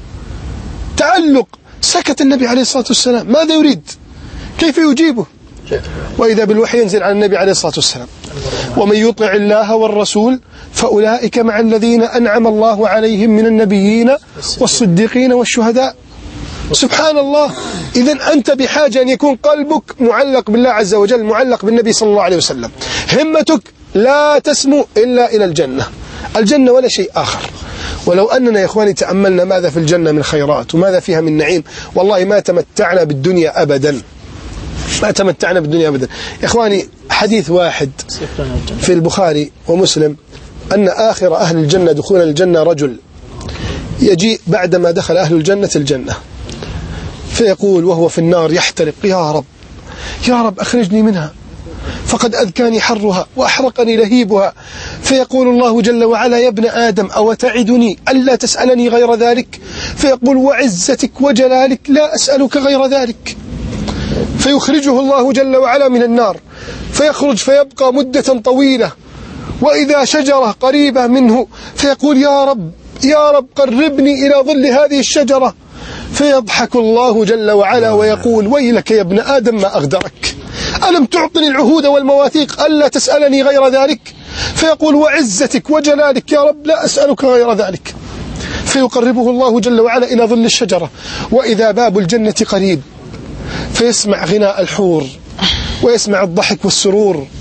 B: تعلق. سكت النبي عليه الصلاة والسلام، ماذا يريد؟ كيف يجيبه؟ وإذا بالوحي ينزل على النبي عليه الصلاة والسلام: ومن يطع الله والرسول فأولئك مع الذين أنعم الله عليهم من النبيين والصديقين والشهداء. سبحان الله. إذن أنت بحاجة أن يكون قلبك معلق بالله عز وجل، معلق بالنبي صلى الله عليه وسلم. همتك لا تسمو إلا إلى الجنة ولا شيء آخر. ولو أننا يا إخواني تأملنا ماذا في الجنة من خيرات وماذا فيها من نعيم، والله ما تمتعنا بالدنيا أبدا، ما تمتعنا بالدنيا أبدا. يا إخواني حديث واحد في البخاري ومسلم أن آخر أهل الجنة دخول الجنة رجل يجيء بعدما دخل أهل الجنة فيقول وهو في النار يحترق: يا رب يا رب أخرجني منها فقد أذكاني حرها وأحرقني لهيبها. فيقول الله جل وعلا: يا ابن آدم أو تعدني ألا تسألني غير ذلك؟ فيقول: وعزتك وجلالك لا أسألك غير ذلك. فيخرجه الله جل وعلا من النار، فيخرج فيبقى مدة طويلة، وإذا شجرة قريبة منه فيقول: يا رب يا رب قربني إلى ظل هذه الشجرة. فيضحك الله جل وعلا ويقول: ويلك يا ابن آدم ما أغدرك، ألم تعطني العهود والمواثيق ألا تسألني غير ذلك؟ فيقول: وعزتك وجلالك يا رب لا أسألك غير ذلك. فيقربه الله جل وعلا إلى ظل الشجرة، وإذا باب الجنة قريب، فيسمع غناء الحور ويسمع الضحك والسرور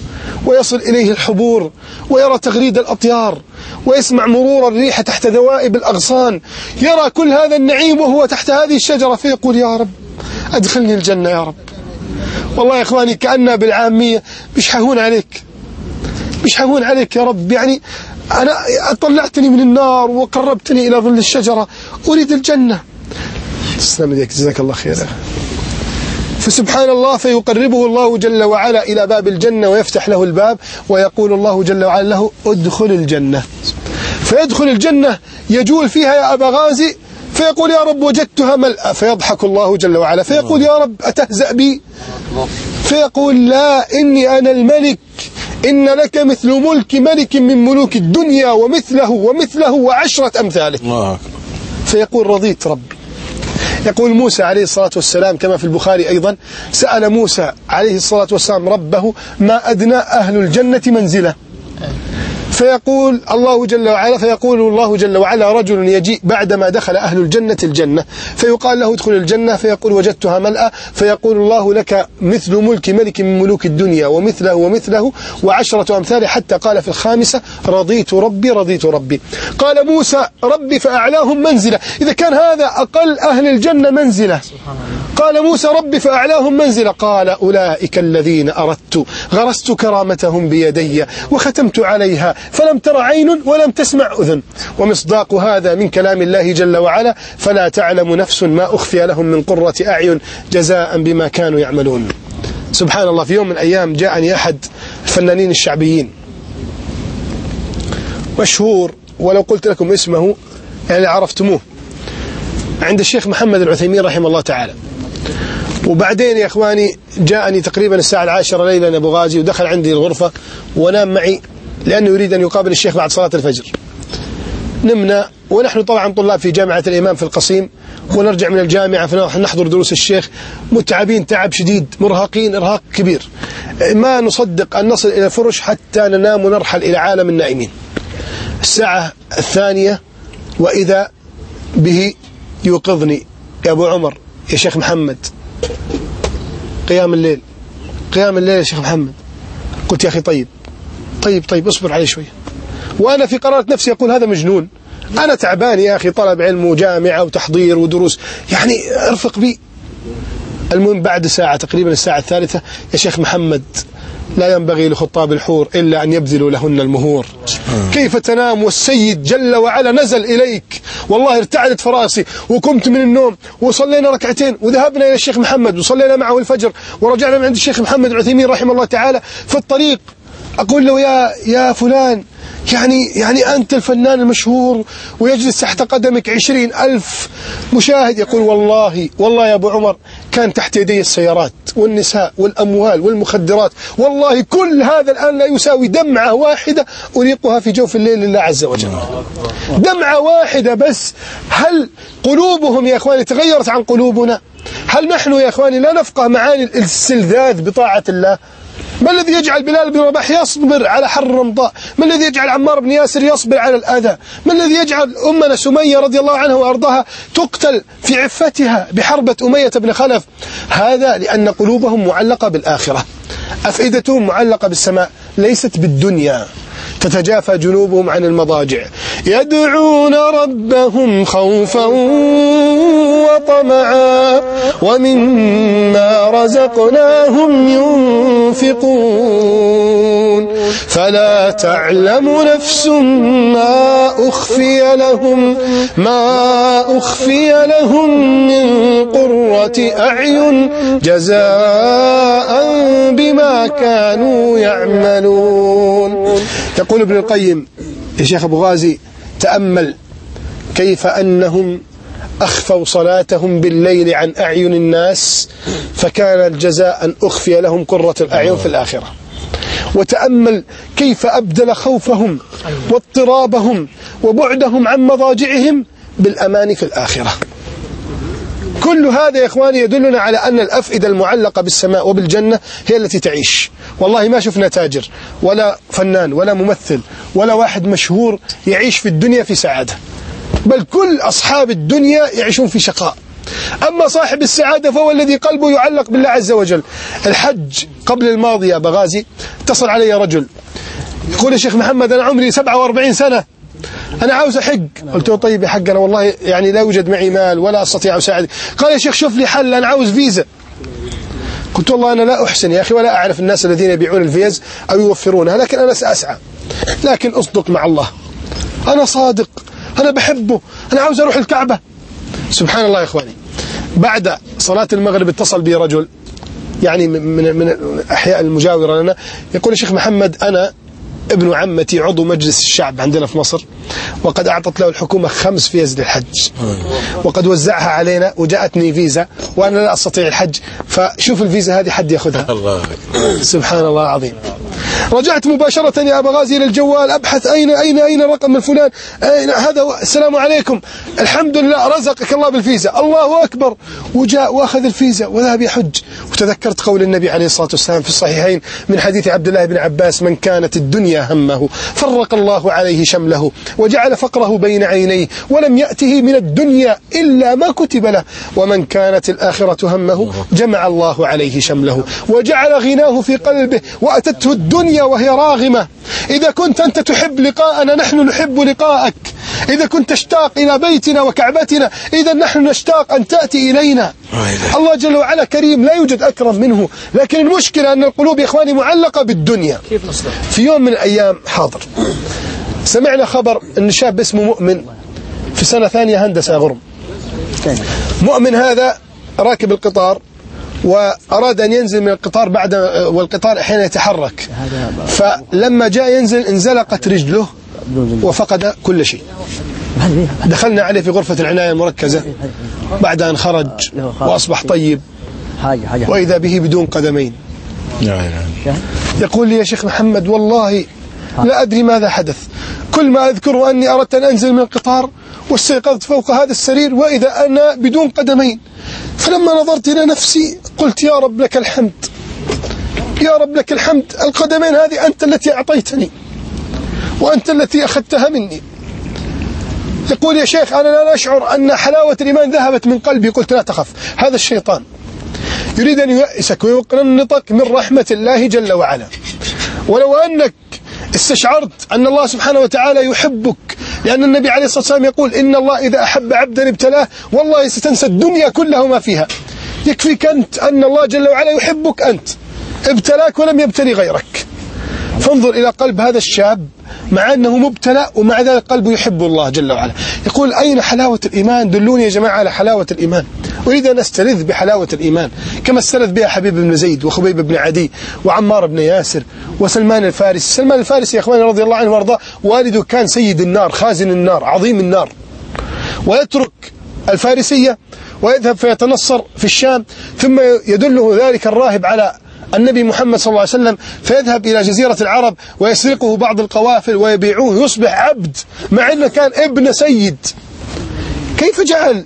B: ويصل إليه الحبور ويرى تغريد الأطيار ويسمع مرور الريح تحت ذوائب الأغصان، يرى كل هذا النعيم وهو تحت هذه الشجرة، فيقول يا رب أدخلني الجنة يا رب. والله يا إخواني كأننا بالعامية مش ههون عليك، مش ههون عليك يا رب، يعني أنا طلعتني من النار وقربتني إلى ظل الشجرة، أريد الجنة. تسلم يديك، جزاك الله خير. فسبحان الله، فيقربه الله جل وعلا إلى باب الجنة ويفتح له الباب ويقول الله جل وعلا له ادخل الجنة. فيدخل الجنة يجول فيها يا أبا غازي، فيقول يا رب وجدتها ملأ، فيضحك الله جل وعلا فيقول يا رب أتهزأ بي؟ فيقول لا، إني أنا الملك، إن لك مثل ملك ملك من ملوك الدنيا ومثله ومثله وعشرة أمثاله. فيقول رضيت ربي. يقول موسى عليه الصلاة والسلام كما في البخاري أيضا، سأل موسى عليه الصلاة والسلام ربه ما أدنى أهل الجنة منزلة، فيقول الله جل وعلا رجل يجيء بعدما دخل أهل الجنة الجنة، فيقال له ادخل الجنة، فيقول وجدتها ملأ، فيقول الله لك مثل ملك ملك من ملوك الدنيا ومثله ومثله وعشرة أمثال، حتى قال في الخامسة رضيت ربي رضيت ربي. قال موسى ربي فأعلاهم منزلة، إذا كان هذا أقل أهل الجنة منزلة، قال موسى ربي فأعلاهم منزلة، قال أولئك الذين أردت غرست كرامتهم بيدي وختمت عليها فلم تر عين ولم تسمع أذن. ومصداق هذا من كلام الله جل وعلا فلا تعلم نفس ما أخفي لهم من قرة أعين جزاء بما كانوا يعملون. سبحان الله، في يوم من الأيام جاءني أحد الفنانين الشعبيين مشهور، ولو قلت لكم اسمه يعني عرفتموه، عند الشيخ محمد العثيمين رحمه الله تعالى. وبعدين يا إخواني جاءني تقريبا الساعة 10 ليلا أبو غازي، ودخل عندي الغرفة ونام معي لأنه يريد أن يقابل الشيخ بعد صلاة الفجر. نمنا، ونحن طبعا طلاب في جامعة الإمام في القصيم، ونرجع من الجامعة فنحضر دروس الشيخ، متعبين تعب شديد، مرهقين إرهاق كبير، ما نصدق أن نصل إلى الفرش حتى ننام ونرحل إلى عالم النائمين. الساعة 2 وإذا به يوقظني يا أبو عمر يا شيخ محمد، قيام الليل يا شيخ محمد. قلت يا أخي طيب اصبر علي شوية. وأنا في قرارة نفسي أقول هذا مجنون، أنا تعبان يا أخي، طلب علم وجامعة وتحضير ودروس، يعني ارفق بي. المهم بعد ساعة تقريبا الساعة 3 يا شيخ محمد لا ينبغي لخطاب الحور إلا أن يبذلوا لهن المهور. كيف تنام والسيد جل وعلا نزل إليك؟ والله ارتعدت فراسي وقمت من النوم وصلينا ركعتين وذهبنا إلى الشيخ محمد وصلينا معه الفجر ورجعنا من عند الشيخ محمد العثيمين رحمه الله تعالى. في الطريق أقول له يا فلان، يعني أنت الفنان المشهور ويجلس تحت قدمك 20,000 مشاهد. يقول والله يا أبو عمر كان تحت يدي السيارات والنساء والأموال والمخدرات، والله كل هذا الآن لا يساوي دمعة واحدة أريقها في جوف الليل لله عز وجل، دمعة واحدة بس. هل قلوبهم يا إخواني تغيرت عن قلوبنا؟ هل نحن يا إخواني لا نفقه معاني الاستلذاذ بطاعة الله؟ ما الذي يجعل بلال بن رباح يصبر على حر الرمضاء؟ ما الذي يجعل عمار بن ياسر يصبر على الأذى؟ ما الذي يجعل أمنا سمية رضي الله عنها وأرضاها تقتل في عفتها بحربة أمية بن خلف؟ هذا لأن قلوبهم معلقة بالآخرة، أفئدتهم معلقة بالسماء ليست بالدنيا. تتجافى جنوبهم عن المضاجع يدعون ربهم خوفا وطمعا ومما رزقناهم ينفقون فلا تعلم نفس ما أخفي لهم من قرة أعين جزاء بما كانوا يعملون. يقول ابن القيم يا شيخ أبو غازي تأمل كيف أنهم أخفوا صلاتهم بالليل عن أعين الناس فكان الجزاء أن أخفي لهم قرة الأعين في الآخرة. وتأمل كيف أبدل خوفهم واضطرابهم وبعدهم عن مضاجعهم بالأمان في الآخرة. كل هذا يا إخواني يدلنا على أن الأفئدة المعلقة بالسماء وبالجنة هي التي تعيش. والله ما شفنا تاجر ولا فنان ولا ممثل ولا واحد مشهور يعيش في الدنيا في سعادة، بل كل أصحاب الدنيا يعيشون في شقاء. أما صاحب السعادة فهو الذي قلبه يعلق بالله عز وجل. الحج قبل الماضي يا بغازي اتصل علي رجل يقول يا شيخ محمد أنا عمري 47 سنة أنا عاوز أحج. قلت له طيب يا حق أنا والله يعني لا يوجد معي مال ولا أستطيع أساعدك. قال يا شيخ شوف لي حل أنا عاوز فيزا. قلت والله أنا لا أحسن يا أخي ولا أعرف الناس الذين يبيعون الفيز أو يوفرونها، لكن أنا سأسعى، لكن أصدق مع الله، أنا صادق، أنا بحبه، أنا عاوز أروح الكعبة. سبحان الله يا إخواني، بعد صلاة المغرب اتصل بي رجل يعني من الأحياء المجاورة لنا يقول يا شيخ محمد أنا ابن عمتي عضو مجلس الشعب عندنا في مصر، وقد أعطت له الحكومة 5 فيز للحج، وقد وزعها علينا وجاءتني فيزا وأنا لا أستطيع الحج، فشوف الفيزا هذه حد يأخذها. سبحان الله العظيم. رجعت مباشرة يا أبا غازي إلى الجوال أبحث أين رقم الفلان، هذا السلام عليكم، الحمد لله رزقك الله بالفيزا، الله أكبر، وجاء وأخذ الفيزا وذهب يحج. وتذكرت قول النبي عليه الصلاة والسلام في الصحيحين من حديث عبد الله بن عباس من كانت الدنيا همه فرق الله عليه شمله وجعل فقره بين عينيه ولم يأته من الدنيا إلا ما كتب له، ومن كانت الآخرة همه جمع الله عليه شمله وجعل غناه في قلبه وأتته الدنيا وهي راغمة. إذا كنت أنت تحب لقاءنا نحن نحب لقاءك، إذا كنت تشتاق إلى بيتنا وكعبتنا إذا نحن نشتاق أن تأتي إلينا. الله جل وعلا كريم لا يوجد أكرم منه، لكن المشكلة أن القلوب يا إخواني معلقة بالدنيا. في يوم من الأيام حاضر سمعنا خبر أن شاب اسمه مؤمن في سنة ثانية هندسة غرم. مؤمن هذا راكب القطار وأراد أن ينزل من القطار والقطار أحيانا يتحرك، فلما جاء ينزل انزلقت رجله وفقد كل شيء. دخلنا عليه في غرفة العناية المركزة بعد أن خرج وأصبح طيب وإذا به بدون قدمين. يقول لي يا شيخ محمد والله لا أدري ماذا حدث، كل ما أذكر أني أردت أن أنزل من القطار واستيقظت فوق هذا السرير وإذا أنا بدون قدمين، فلما نظرت إلى نفسي قلت يا رب لك الحمد، يا رب لك الحمد، القدمين هذه أنت التي أعطيتني وأنت التي أخذتها مني. يقول يا شيخ أنا لا أشعر أن حلاوة الإيمان ذهبت من قلبي. قلت لا تخف، هذا الشيطان يريد أن يؤسك ويقنطك من رحمة الله جل وعلا. ولو أنك استشعرت أن الله سبحانه وتعالى يحبك، لأن النبي عليه الصلاة والسلام يقول إن الله إذا أحب عبدا ابتلاه والله ستنسى الدنيا كلها وما فيها. يكفيك أنت أن الله جل وعلا يحبك أنت، ابتلاك ولم يبتلي غيرك. فانظر إلى قلب هذا الشاب مع أنه مبتلى ومع ذلك قلبه يحب الله جل وعلا. يقول أين حلاوة الإيمان؟ دلوني يا جماعة على حلاوة الإيمان. أريد أن أستلذ بحلاوة الإيمان كما استلذ بها حبيب بن زيد وخبيب بن عدي وعمار بن ياسر وسلمان الفارسي. سلمان الفارسي يا أخواني رضي الله عنه وارضاه والده كان سيد النار خازن النار عظيم النار، ويترك الفارسية ويذهب فيتنصر في الشام، ثم يدله ذلك الراهب على النبي محمد صلى الله عليه وسلم فيذهب إلى جزيرة العرب ويسرقه بعض القوافل ويبيعوه، يصبح عبد مع أنه كان ابن سيد. كيف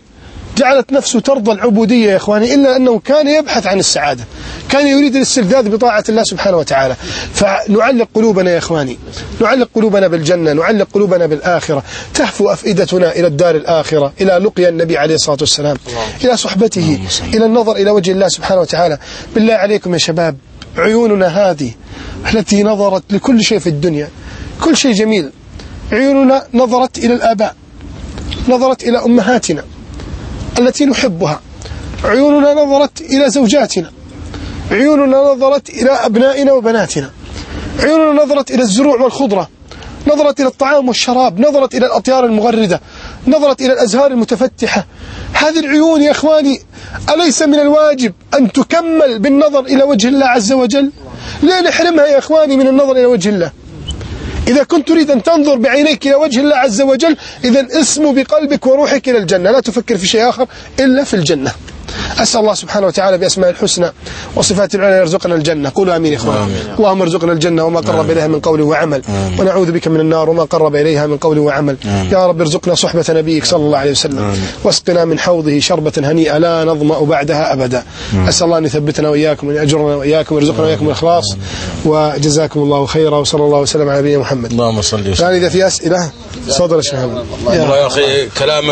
B: جعلت نفسه ترضى العبودية يا إخواني؟ إلا أنه كان يبحث عن السعادة، كان يريد الاستلذاذ بطاعة الله سبحانه وتعالى. فنعلق قلوبنا يا إخواني، نعلق قلوبنا بالجنة، نعلق قلوبنا بالآخرة، تهفو أفئدتنا إلى الدار الآخرة، إلى لقيا النبي عليه الصلاة والسلام، إلى صحبته، إلى النظر إلى وجه الله سبحانه وتعالى. بالله عليكم يا شباب، عيوننا هذه التي نظرت لكل شيء في الدنيا، كل شيء جميل، عيوننا نظرت إلى الآباء، نظرت إلى أمهاتنا التي نحبها، عيوننا نظرت إلى زوجاتنا، عيوننا نظرت إلى أبنائنا وبناتنا، عيوننا نظرت إلى الزروع والخضرة، نظرت إلى الطعام والشراب، نظرت إلى الأطيار المغردة، نظرت إلى الأزهار المتفتحة. هذه العيون يا إخواني أليس من الواجب أن تكمل بالنظر إلى وجه الله عز وجل؟ لا نحرمها يا إخواني من النظر إلى وجه الله. إذا كنت تريد أن تنظر بعينيك إلى وجه الله عز وجل إذن اسم بقلبك وروحك إلى الجنة، لا تفكر في شيء آخر إلا في الجنة. أسأل الله سبحانه وتعالى بأسماء الحسنى وصفات العلى يرزقنا الجنة. قولوا آمين يا إخوان. اللهم ارزقنا الجنة وما قرب إليها من قول وعمل، ونعوذ بك من النار وما قرب إليها من قول وعمل. يا رب ارزقنا صحبة نبيك صلى الله عليه وسلم، واسقنا من حوضه شربة هنيئة لا نظمأ بعدها أبدا. أسأل الله أن يثبتنا وإياكم وأن يأجرنا وإياكم ويرزقنا وإياكم الإخلاص، وجزاكم الله خيرا، وصلى الله وسلم على نبينا محمد.
A: اللهم صل وسلم.
B: يعني إذا في أسئلة تفضل يا شيخ محمد.
A: يا أخي كلامك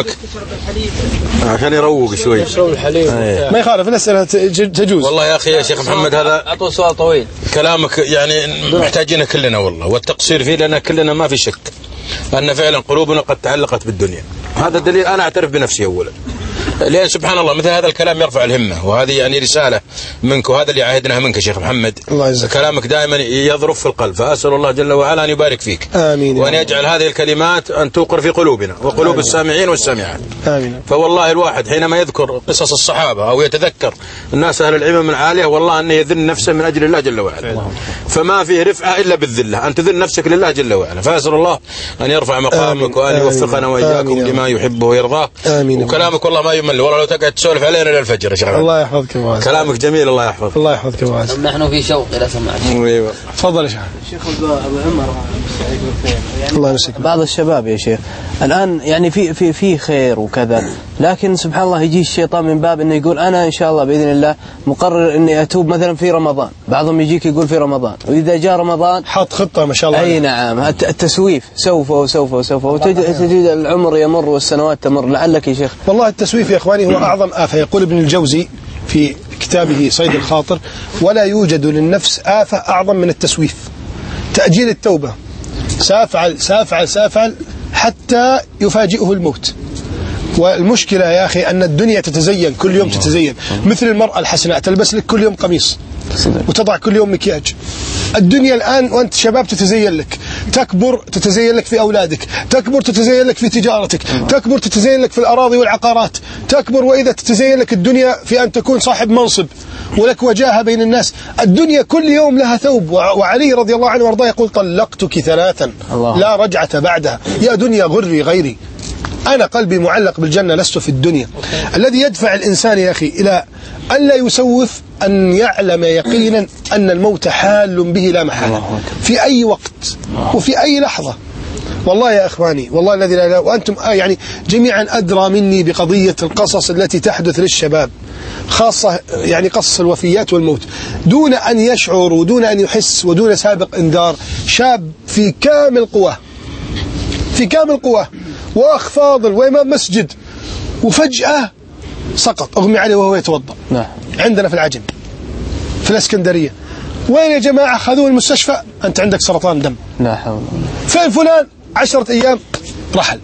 A: عشان يروق شوي
B: ما يخالف، الأسئلة تجوز.
A: والله يا أخي يا شيخ محمد هذا
E: أعطوا سؤال طويل.
A: كلامك يعني محتاجين كلنا والله، والتقصير فيه لنا كلنا ما في شك أن فعلا قلوبنا قد تعلقت بالدنيا. هذا دليل أنا أعترف بنفسي أولا، لأن سبحان الله مثل هذا الكلام يرفع الهمة، وهذه يعني رسالة منك، وهذا اللي عاهدناها منك شيخ محمد. كلامك دائما يظرف في القلب، فأسأل الله جل وعلا أن يبارك فيك.
B: آمين.
A: وأن يجعل هذه الكلمات أن توقر في قلوبنا وقلوب آمين. السامعين والسامعات.
B: آمين.
A: فوالله الواحد حينما يذكر قصص الصحابة أو يتذكر الناس أهل العلم العالية، والله أنه يذل نفسه من أجل الله جل وعلا. فما فيه رفعة إلا بالذلة، أن تذل نفسك لله جل وعلا. فأسأل الله أن يرفع مقامك وأن يوفقنا وإياكم لما يحبه ويرضاه. وكلامك والله ما يمل، والله لو تقعد تسولف علينا الى الفجر يا شيخ.
B: الله يحفظك يا معاذ.
A: كلامك جميل، الله يحفظك.
B: الله يحفظك يا معاذ.
C: نحن في شوق الى سماعك.
A: ايوه
B: تفضل يا شيخ.
G: شيخ ابو عمر
B: الله يمسك.
G: بعض الشباب يا شيخ الان يعني في خير وكذا، لكن سبحان الله يجي الشيطان من باب انه يقول انا ان شاء الله باذن الله مقرر اني اتوب مثلا في رمضان. بعضهم يجيك يقول في رمضان، واذا جاء رمضان
B: حاط خطه ما شاء الله.
G: اي نعم، التسويف سوف وسوف وسوف، وتجد العمر يمر والسنوات تمر. لعلك يا شيخ.
B: والله التسويف يا اخواني هو اعظم آفة. يقول ابن الجوزي في كتابه صيد الخاطر: ولا يوجد للنفس آفة أعظم من التسويف. تأجيل التوبة، سافعل سافعل سافعل حتى يفاجئه الموت. والمشكلة يا أخي أن الدنيا تتزين كل يوم، تتزين مثل المرأة الحسناء تلبس لك كل يوم قميص وتضع كل يوم مكياج. الدنيا الآن وأنت شباب تتزين لك، تكبر تتزين لك في أولادك، تكبر تتزين لك في تجارتك، تكبر تتزين لك في الأراضي والعقارات، تكبر وإذا تتزين لك الدنيا في أن تكون صاحب منصب ولك وجاهة بين الناس. الدنيا كل يوم لها ثوب. وعلي رضي الله عنه وارضاه يقول: طلقتك ثلاثا لا رجعة بعدها، يا دنيا غري غيري. أنا قلبي معلق بالجنة لست في الدنيا. الذي يدفع الإنسان يا أخي إلى أن لا يسوف أن يعلم يقينا أن الموت حال به لا محالة في أي وقت وفي أي لحظة. والله يا إخواني، والله الذي لا إله، وأنتم يعني جميعا أدرى مني بقضية القصص التي تحدث للشباب، خاصة يعني قصص الوفيات والموت، دون أن يشعر ودون أن يحس ودون سابق إنذار. شاب في كامل قوة، في كامل قوة، وأخ فاضل وإمام مسجد، وفجأة سقط أغمي عليه وهو يتوضأ. عندنا في العجم في الإسكندرية. وين يا جماعة؟ خذوه المستشفى، أنت عندك سرطان دم.
G: لا حول.
B: فين فلان؟ 10 أيام رحل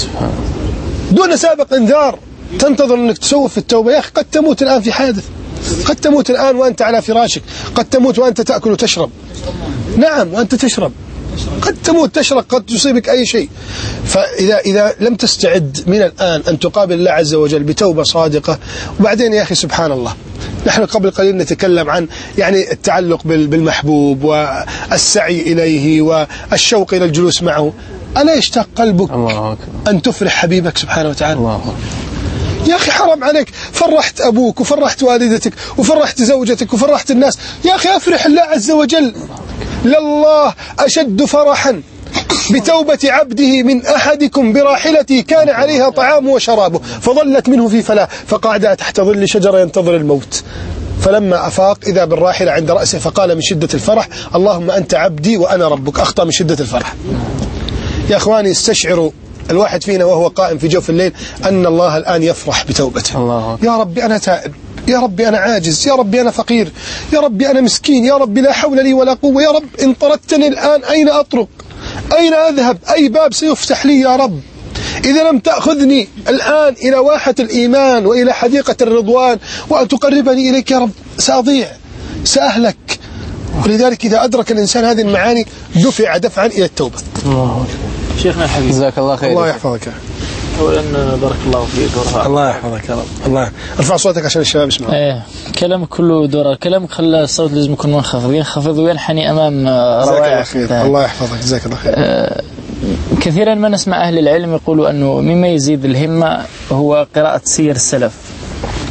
B: دون سابق إنذار. تنتظر أنك تسوف في التوبة. يا أخي قد تموت الآن في حادث، قد تموت الآن وأنت على فراشك، قد تموت وأنت تأكل وتشرب. نعم، وأنت تشرب، قد تموت تشرق، قد تصيبك أي شيء. فإذا لم تستعد من الآن أن تقابل الله عز وجل بتوبة صادقة. وبعدين يا أخي سبحان الله، نحن قبل قليل نتكلم عن يعني التعلق بالمحبوب والسعي إليه والشوق إلى الجلوس معه. ألا يشتاق قلبك أن تفرح حبيبك سبحانه وتعالى؟ يا أخي حرام عليك، فرحت أبوك وفرحت والدتك وفرحت زوجتك وفرحت الناس. يا أخي أفرح الله عز وجل. لله أشد فرحا بتوبة عبده من أحدكم براحلته كان عليها طعامه وشرابه فظلت منه في فلاة فقعد تحت ظل شجرة ينتظر الموت، فلما أفاق إذا بالراحلة عند رأسه فقال من شدة الفرح: اللهم أنت عبدي وأنا ربك. أخطأ من شدة الفرح. يا أخواني استشعروا الواحد فينا وهو قائم في جوف الليل أن الله الآن يفرح بتوبته. يا ربي أنا تائب، يا ربي أنا عاجز، يا ربي أنا فقير، يا ربي أنا مسكين، يا ربي لا حول لي ولا قوة، يا رب إن طردتني الآن أين أطرق؟ أين أذهب؟ أي باب سيفتح لي يا رب؟ إذا لم تأخذني الآن إلى واحة الإيمان وإلى حديقة الرضوان وأن تقربني إليك يا رب سأضيع، سأهلك. ولذلك إذا أدرك الإنسان هذه المعاني دفع دفعا إلى التوبة.
F: شيخنا الحبيب
G: جزاك الله خير.
B: الله يحفظك.
F: أولا بارك الله فيك ورفع.
B: الله يحفظك يا رب. الله ارفع صوتك عشان الشباب يسمعوا.
F: كلامك كله دورة، كلامك خلى الصوت لازم يكون منخفض، ينخفض وينحني أمام
B: روائع. الله يحفظك، جزاك الله خير.
F: كثيرا ما نسمع أهل العلم يقولوا أنه مما يزيد الهمة هو قراءة سير السلف.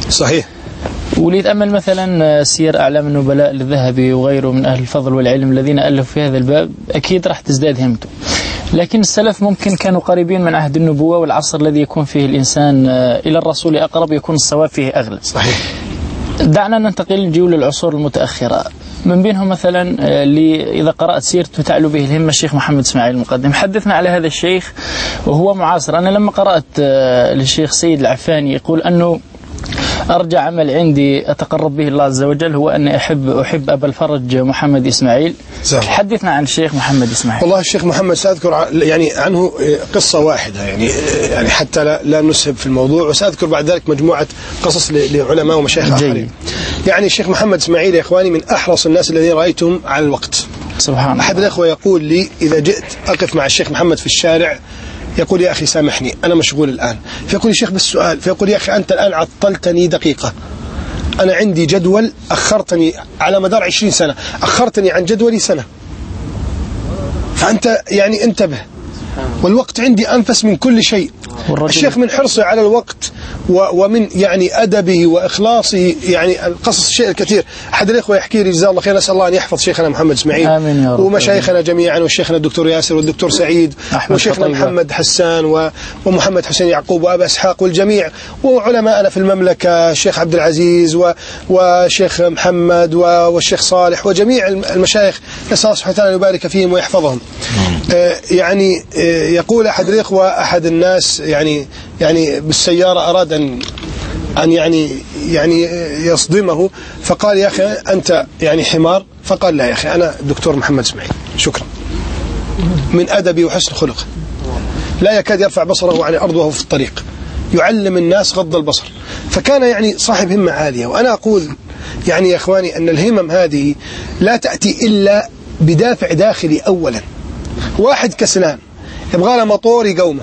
B: صحيح.
F: وليتأمل مثلا سير أعلام النبلاء للذهبي وغيره من أهل الفضل والعلم الذين ألفوا في هذا الباب، أكيد راح تزداد همته. لكن السلف ممكن كانوا قريبين من عهد النبوة، والعصر الذي يكون فيه الإنسان إلى الرسول أقرب يكون الصواب فيه أغلب.
B: صحيح.
F: دعنا ننتقل لجيول العصور المتأخرة، من بينهم مثلا اللي إذا قرأت سيرته تعلو به الهمة الشيخ محمد إسماعيل المقدم. حدثنا على هذا الشيخ وهو معاصر. أنا لما قرأت للشيخ سيد العفاني يقول أنه أرجى عمل عندي أتقرب به الله عز وجل هو أني أحب أبا الفرج محمد إسماعيل. حدثنا عن الشيخ محمد إسماعيل.
B: والله الشيخ محمد سأذكر يعني عنه قصة واحدة، يعني حتى لا نسهب في الموضوع، وسأذكر بعد ذلك مجموعة قصص لعلماء ومشايخ آخرين. يعني الشيخ محمد إسماعيل يا إخواني من أحرص الناس الذين رأيتهم على الوقت.
F: سبحان الله.
B: أحد الأخوة يقول لي إذا جئت أقف مع الشيخ محمد في الشارع يقول يا أخي سامحني أنا مشغول الآن، فيقول الشيخ بالسؤال، فيقول يا أخي أنت الآن عطلتني دقيقة، أنا عندي جدول أخرتني على مدار 20 سنة، أخرتني عن جدولي سنة، فأنت يعني انتبه، والوقت عندي أنفس من كل شيء. الشيخ من حرصه على الوقت ومن يعني أدبه وإخلاصه يعني القصص الشيء الكثير. أحد الإخوة يحكي لي جزاه الله خير، نسأل الله أن يحفظ شيخنا محمد إسماعيل ومشايخنا جميعا، والشيخنا الدكتور ياسر والدكتور سعيد وشيخنا محمد حسان ومحمد حسين يعقوب وأبا إسحاق والجميع، وعلماءنا في المملكة الشيخ عبد العزيز وشيخ محمد والشيخ صالح وجميع المشايخ، نسأل الله سبحانه وتعالى يبارك فيهم ويحفظهم. يعني يقول أحد الإخوة أحد الناس يعني بالسيارة أراد أن يعني يصدمه، فقال يا أخي أنت يعني حمار، فقال لا يا أخي أنا دكتور محمد إسماعيل شكرا، من أدبي وحسن خلقه لا يكاد يرفع بصره عن الأرض وهو في الطريق، يعلم الناس غض البصر، فكان يعني صاحب همة عالية. وأنا أقول يعني يا إخواني أن الهمم هذه لا تأتي إلا بدافع داخلي أولا. واحد كسلان يبغى له مطور يقومه،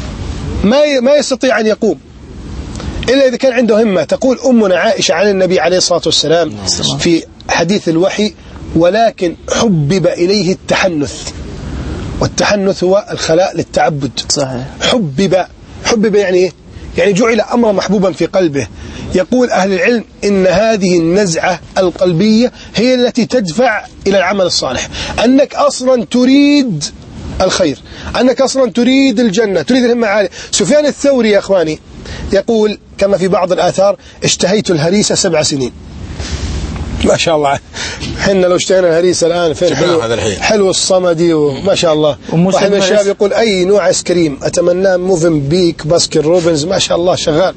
B: ما يستطيع أن يقوم إلا إذا كان عنده همة. تقول أمنا عائشة عن النبي عليه الصلاة والسلام في حديث الوحي ولكن حبب إليه التحنث، والتحنث هو الخلاء للتعبد.
F: صحيح.
B: حبب يعني إيه؟ يعني جعل أمر محبوبا في قلبه. يقول أهل العلم إن هذه النزعة القلبية هي التي تدفع إلى العمل الصالح، أنك أصلا تريد الخير، أنك أصلا تريد الجنة، تريد الهمة عالية. سفيان الثوري يا أخواني يقول كما في بعض الآثار اشتهيت الهريسة 7 سنين. ما شاء الله، حنا لو اشتهينا الهريسة الآن فين حلو الصمدي وما شاء الله. واحد من الشباب يقول أي نوع آيس كريم أتمناه، موفنبيك، باسكن روبنز، ما شاء الله شغال.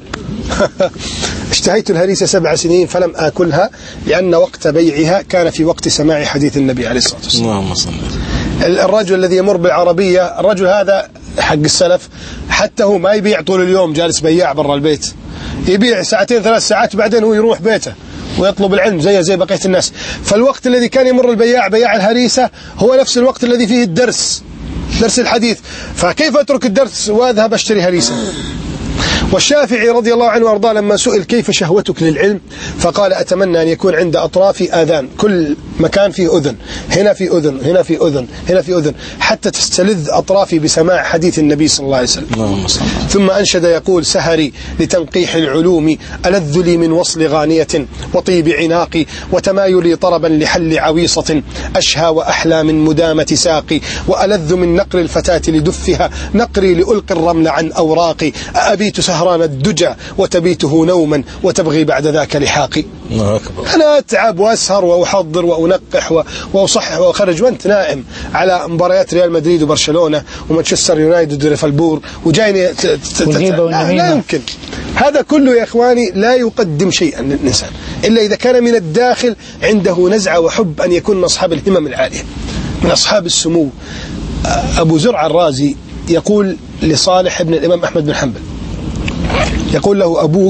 B: اشتهيت الهريسة 7 سنين فلم آكلها لأن وقت بيعها كان في وقت سماع حديث النبي عليه الصلاة والسلام.
A: اللهم صل.
B: الرجل الذي يمر بالعربية، الرجل هذا حق السلف حتى هو ما يبيع طول اليوم جالس بياع برا البيت، يبيع 2 3 ساعات بعدين هو يروح بيته ويطلب العلم زي بقية الناس. فالوقت الذي كان يمر البياع بياع الهريسة هو نفس الوقت الذي فيه درس الحديث، فكيف أترك الدرس وأذهب أشتري هريسة؟ والشافعي رضي الله عنه وارضاه لما سئل كيف شهوتك للعلم فقال أتمنى أن يكون عند أطرافي آذان، كل مكان فيه أذن، هنا في أذن، هنا في أذن، هنا في أذن، حتى تستلذ أطرافي بسماع حديث النبي صلى الله عليه وسلم. ثم أنشد يقول سهري لتنقيح العلوم ألذ لي من وصل غانية وطيب عناقي وتمايلي طربا لحل عويصة أشهى وأحلى من مدامة ساقي وألذ من نقر الفتاة لدفها نقري لألقي الرمل عن أوراقي أبيت سهران الدجى وتبيته نوما وتبغي بعد ذاك لحاقي. أنا أتعب وأسهر وأحضر وأنقح وأصحح وأخرج وأنت نائم على مباريات ريال مدريد وبرشلونة ومانشستر يونايتد وليفربول وجايني لا يمكن. هذا كله يا إخواني لا يقدم شيئا للإنسان إلا إذا كان من الداخل عنده نزعة وحب أن يكون من أصحاب الهمم العالية، من أصحاب السمو. أبو زرع الرازي يقول لصالح ابن الإمام أحمد بن حنبل، يقول له أبوك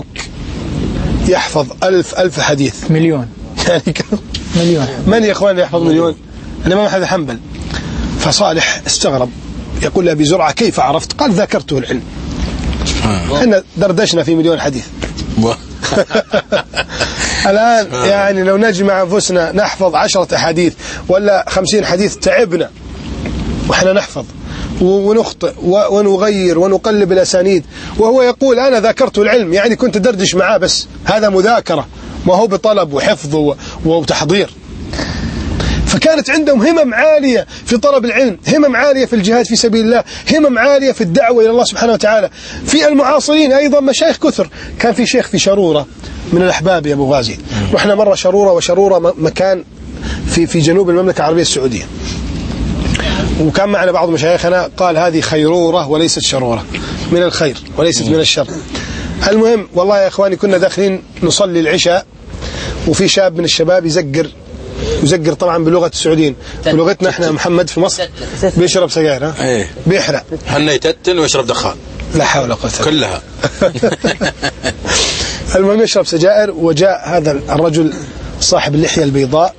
B: يحفظ 1000 حديث،
F: مليون مليون.
B: من يا إخواني يحفظ مليون؟ الإمام أحمد بن حنبل. فصالح استغرب يقول لأبي زرعة كيف عرفت؟ قال ذاكرته العلم، احنا دردشنا في مليون حديث. الآن يعني لو نجمع أنفسنا نحفظ 10 أحاديث ولا 50 حديث تعبنا وإحنا نحفظ، ونخطئ ونغير ونقلب الأسانيد، وهو يقول أنا ذاكرت العلم، يعني كنت دردش معاه، بس هذا مذاكرة ما هو بطلب وحفظ وتحضير. فكانت عندهم همم عالية في طلب العلم، همم عالية في الجهاد في سبيل الله، همم عالية في الدعوة إلى الله سبحانه وتعالى. في المعاصرين أيضا مشايخ كثر. كان في شيخ في شرورة من الأحباب يا أبو غازي، رحنا مرة شرورة، وشرورة مكان في جنوب المملكة العربية السعودية، وكان معنا بعض مشايخنا قال هذه خيرورة وليست شرورة، من الخير وليست من الشر. المهم والله يا إخواني كنا داخلين نصلي العشاء، وفي شاب من الشباب يزقر طبعا بلغة السعوديين، بلغتنا احنا محمد في مصر بيشرب سجاير، ها
A: ايه
B: بيحرق،
A: حنا يتتن ويشرب دخان،
B: لا حول ولا قوة
A: كلها.
B: المهم يشرب سجائر، وجاء هذا الرجل صاحب اللحية البيضاء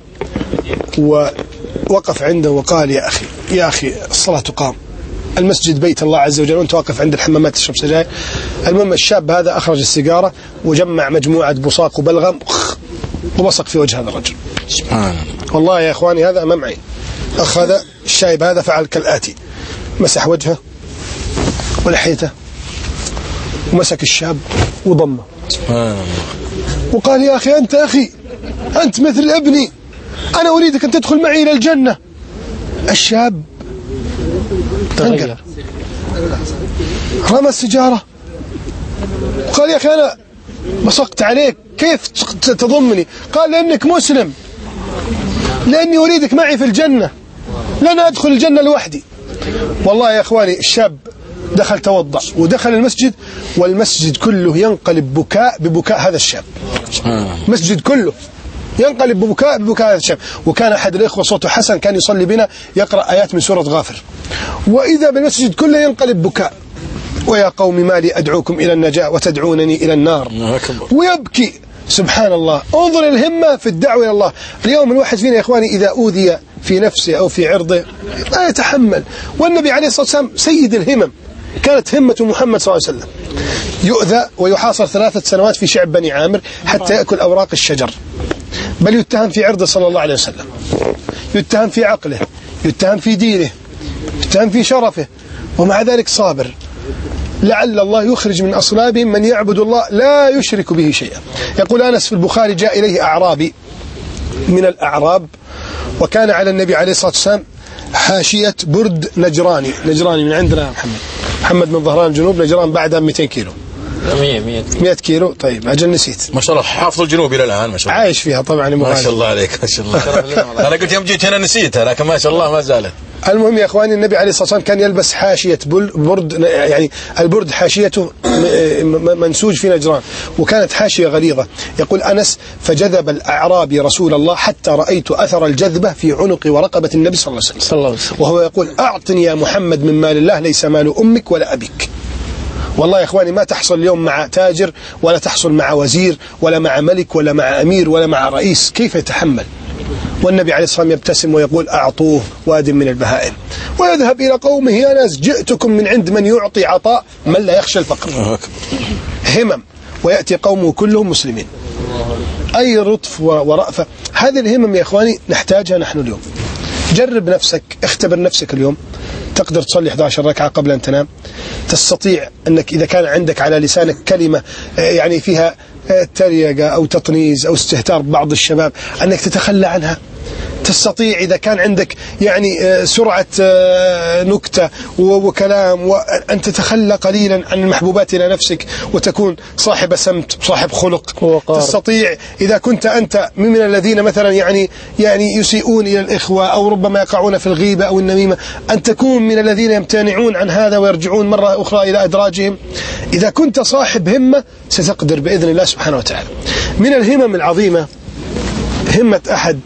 B: ووقف عنده وقال يا أخي الصلاة تقام، المسجد بيت الله عز وجل، وانت واقف عند الحمامات تشرب سجائر. المهم الشاب هذا أخرج السيجارة وجمع مجموعة بصاق وبلغم وبصق في وجه هذا الرجل.
A: سبحان الله.
B: والله يا إخواني هذا أمام عين. أخذ الشايب هذا فعل كالآتي: مسح وجهه ولحيته ومسك الشاب وضمه وقال يا أخي أنت مثل ابني، أنا أريدك أن تدخل معي إلى الجنة. الشاب تغير، رمى السجارة وقال يا أخي أنا بصقت عليك، كيف تضمني؟ قال لأنك مسلم، لأني أريدك معي في الجنة، لن أدخل الجنة لوحدي. والله يا أخواني الشاب دخل توضأ ودخل المسجد، والمسجد كله ينقلب ببكاء هذا الشاب، المسجد كله ينقلب ببكاء هذا الشاب. وكان أحد الإخوة صوته حسن كان يصلي بنا يقرأ آيات من سورة غافر، وإذا بالمسجد كله ينقلب بكاء: ويا قوم ما لي أدعوكم إلى النجاة وتدعونني إلى النار، ويبكي. سبحان الله، انظر الهمة في الدعوة إلى الله. اليوم الواحد فينا يا إخواني إذا أوذي في نفسه أو في عرضه لا يتحمل، والنبي عليه الصلاة والسلام سيد الهمم، كانت همة محمد صلى الله عليه وسلم يؤذى ويحاصر 3 سنوات في شعب بني عامر حتى يأكل أوراق الشجر، بل يتهم في عرضه صلى الله عليه وسلم، يتهم في عقله، يتهم في دينه، يتهم في شرفه، ومع ذلك صابر. لعل الله يخرج من أصلابهم من يعبد الله لا يشرك به شيئا. يقول أنس في البخاري: جاء إليه أعرابي من الأعراب، وكان على النبي عليه الصلاة والسلام حاشية برد نجراني من عندنا محمد من ظهران الجنوب، نجران بعدها 200 كيلو 100 كيلو. طيب أجل نسيت.
A: ما شاء الله حافظ الجنوب إلى الآن، ما شاء الله
B: عايش فيها طبعا.
A: ما شاء الله عليك، ما شاء الله. أنا قلت يوم جيت هنا نسيتها، لكن ما شاء الله ما زالت.
B: المهم يا إخواني النبي عليه الصلاة والسلام كان يلبس حاشية برد، يعني البرد حاشيته منسوج في نجران، وكانت حاشية غليظة. يقول أنس: فجذب الأعرابي رسول الله حتى رأيت أثر الجذبة في عنق ورقبة النبي صلى الله عليه وسلم، وهو يقول: أعطني يا محمد من مال الله ليس مال أمك ولا أبيك. والله يا إخواني ما تحصل اليوم مع تاجر، ولا تحصل مع وزير، ولا مع ملك، ولا مع أمير، ولا مع رئيس، كيف يتحمل؟ والنبي عليه الصلاة والسلام يبتسم ويقول: أعطوه واد من البهائم، ويذهب إلى قومه: يا ناس جئتكم من عند من يعطي عطاء من لا يخشى الفقر. همم، ويأتي قومه كلهم مسلمين. أي لطف ورأفة. هذه الهمم يا إخواني نحتاجها نحن اليوم. جرب نفسك، اختبر نفسك اليوم. تقدر تصلي 11 ركعة قبل أن تنام؟ تستطيع أنك إذا كان عندك على لسانك كلمة يعني فيها تريقة أو تطنيز أو استهتار ببعض الشباب أنك تتخلى عنها؟ تستطيع إذا كان عندك يعني سرعة نكتة وكلام وأن تتخلى قليلا عن المحبوبات إلى نفسك وتكون صاحب سمت صاحب خلق ووقار. تستطيع إذا كنت أنت من الذين مثلا يعني يسيئون إلى الإخوة أو ربما يقعون في الغيبة أو النميمة أن تكون من الذين يمتنعون عن هذا ويرجعون مرة أخرى إلى أدراجهم. إذا كنت صاحب همة ستقدر بإذن الله سبحانه وتعالى. من الهمم العظيمة همة أحد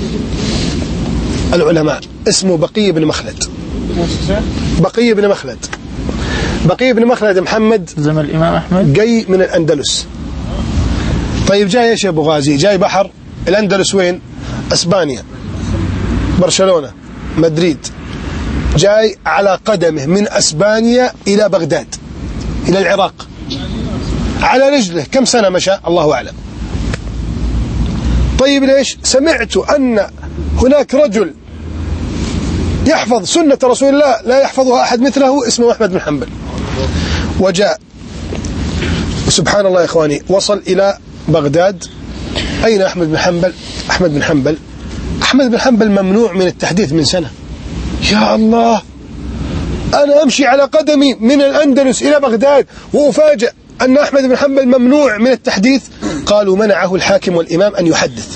B: العلماء اسمه بقي بن مخلد. بقي بن مخلد محمد
F: زمن الإمام أحمد،
B: جاي من الأندلس. طيب جاي إيش يا أبو غازي؟ جاي بحر. الأندلس وين؟ أسبانيا، برشلونة، مدريد. جاي على قدمه من أسبانيا إلى بغداد إلى العراق على رجله. كم سنة مشى؟ الله أعلم. طيب ليش؟ سمعت أن هناك رجل يحفظ سنة رسول الله لا يحفظها أحد مثله، اسمه أحمد بن حنبل. وجاء سبحان الله يا إخواني وصل إلى بغداد. أين أحمد بن حنبل؟ أحمد بن حنبل ممنوع من التحديث من سنة. يا الله، أنا أمشي على قدمي من الأندلس إلى بغداد وأفاجأ أن أحمد بن حنبل ممنوع من التحديث. قالوا منعه الحاكم والإمام أن يحدث.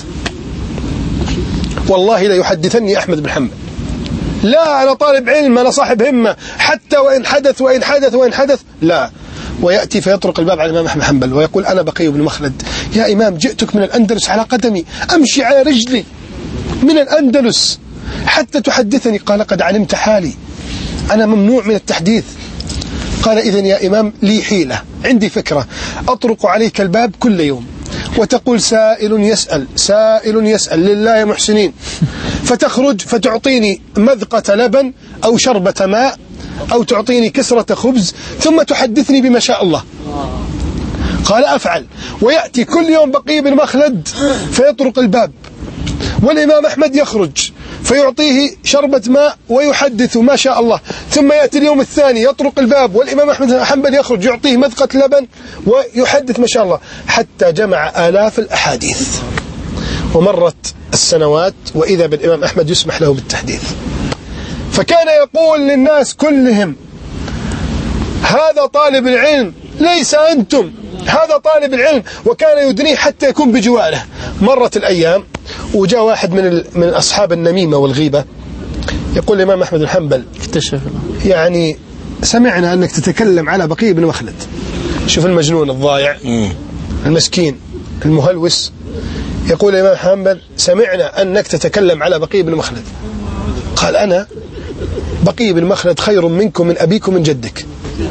B: والله لا يحدثني أحمد بن حنبل، لا أنا طالب علم، أنا صاحب همة، حتى وإن حدث لا. ويأتي فيطرق الباب على الإمام أحمد بن حنبل ويقول أنا بقي بن مخلد، يا إمام جئتك من الأندلس على قدمي، أمشي على رجلي من الأندلس حتى تحدثني. قال قد علمت حالي، أنا ممنوع من التحديث. قال إذن يا إمام لي حيلة، عندي فكرة، أطرق عليك الباب كل يوم وتقول سائل يسأل لله يا محسنين، فتخرج فتعطيني مذقة لبن أو شربة ماء أو تعطيني كسرة خبز ثم تحدثني بما شاء الله. قال أفعل. ويأتي كل يوم بقي بن مخلد فيطرق الباب والإمام أحمد يخرج فيعطيه شربة ماء ويحدث ما شاء الله. ثم يأتي اليوم الثاني يطرق الباب والإمام أحمد بن حنبل يخرج يعطيه مذقة لبن ويحدث ما شاء الله، حتى جمع آلاف الأحاديث. ومرت السنوات وإذا بالإمام أحمد يسمح له بالتحديث. فكان يقول للناس كلهم هذا طالب العلم ليس أنتم، هذا طالب العلم. وكان يدنيه حتى يكون بجواره. مرت الأيام وجاء واحد من أصحاب النميمة والغيبة يقول الإمام أحمد بن حنبل يعني سمعنا أنك تتكلم على بقي بن مخلد. شوف المجنون الضايع المسكين المهلوس، يقول الإمام حنبل سمعنا أنك تتكلم على بقي بن مخلد. قال أنا بقي بن مخلد خير منكم من أبيكم من جدك.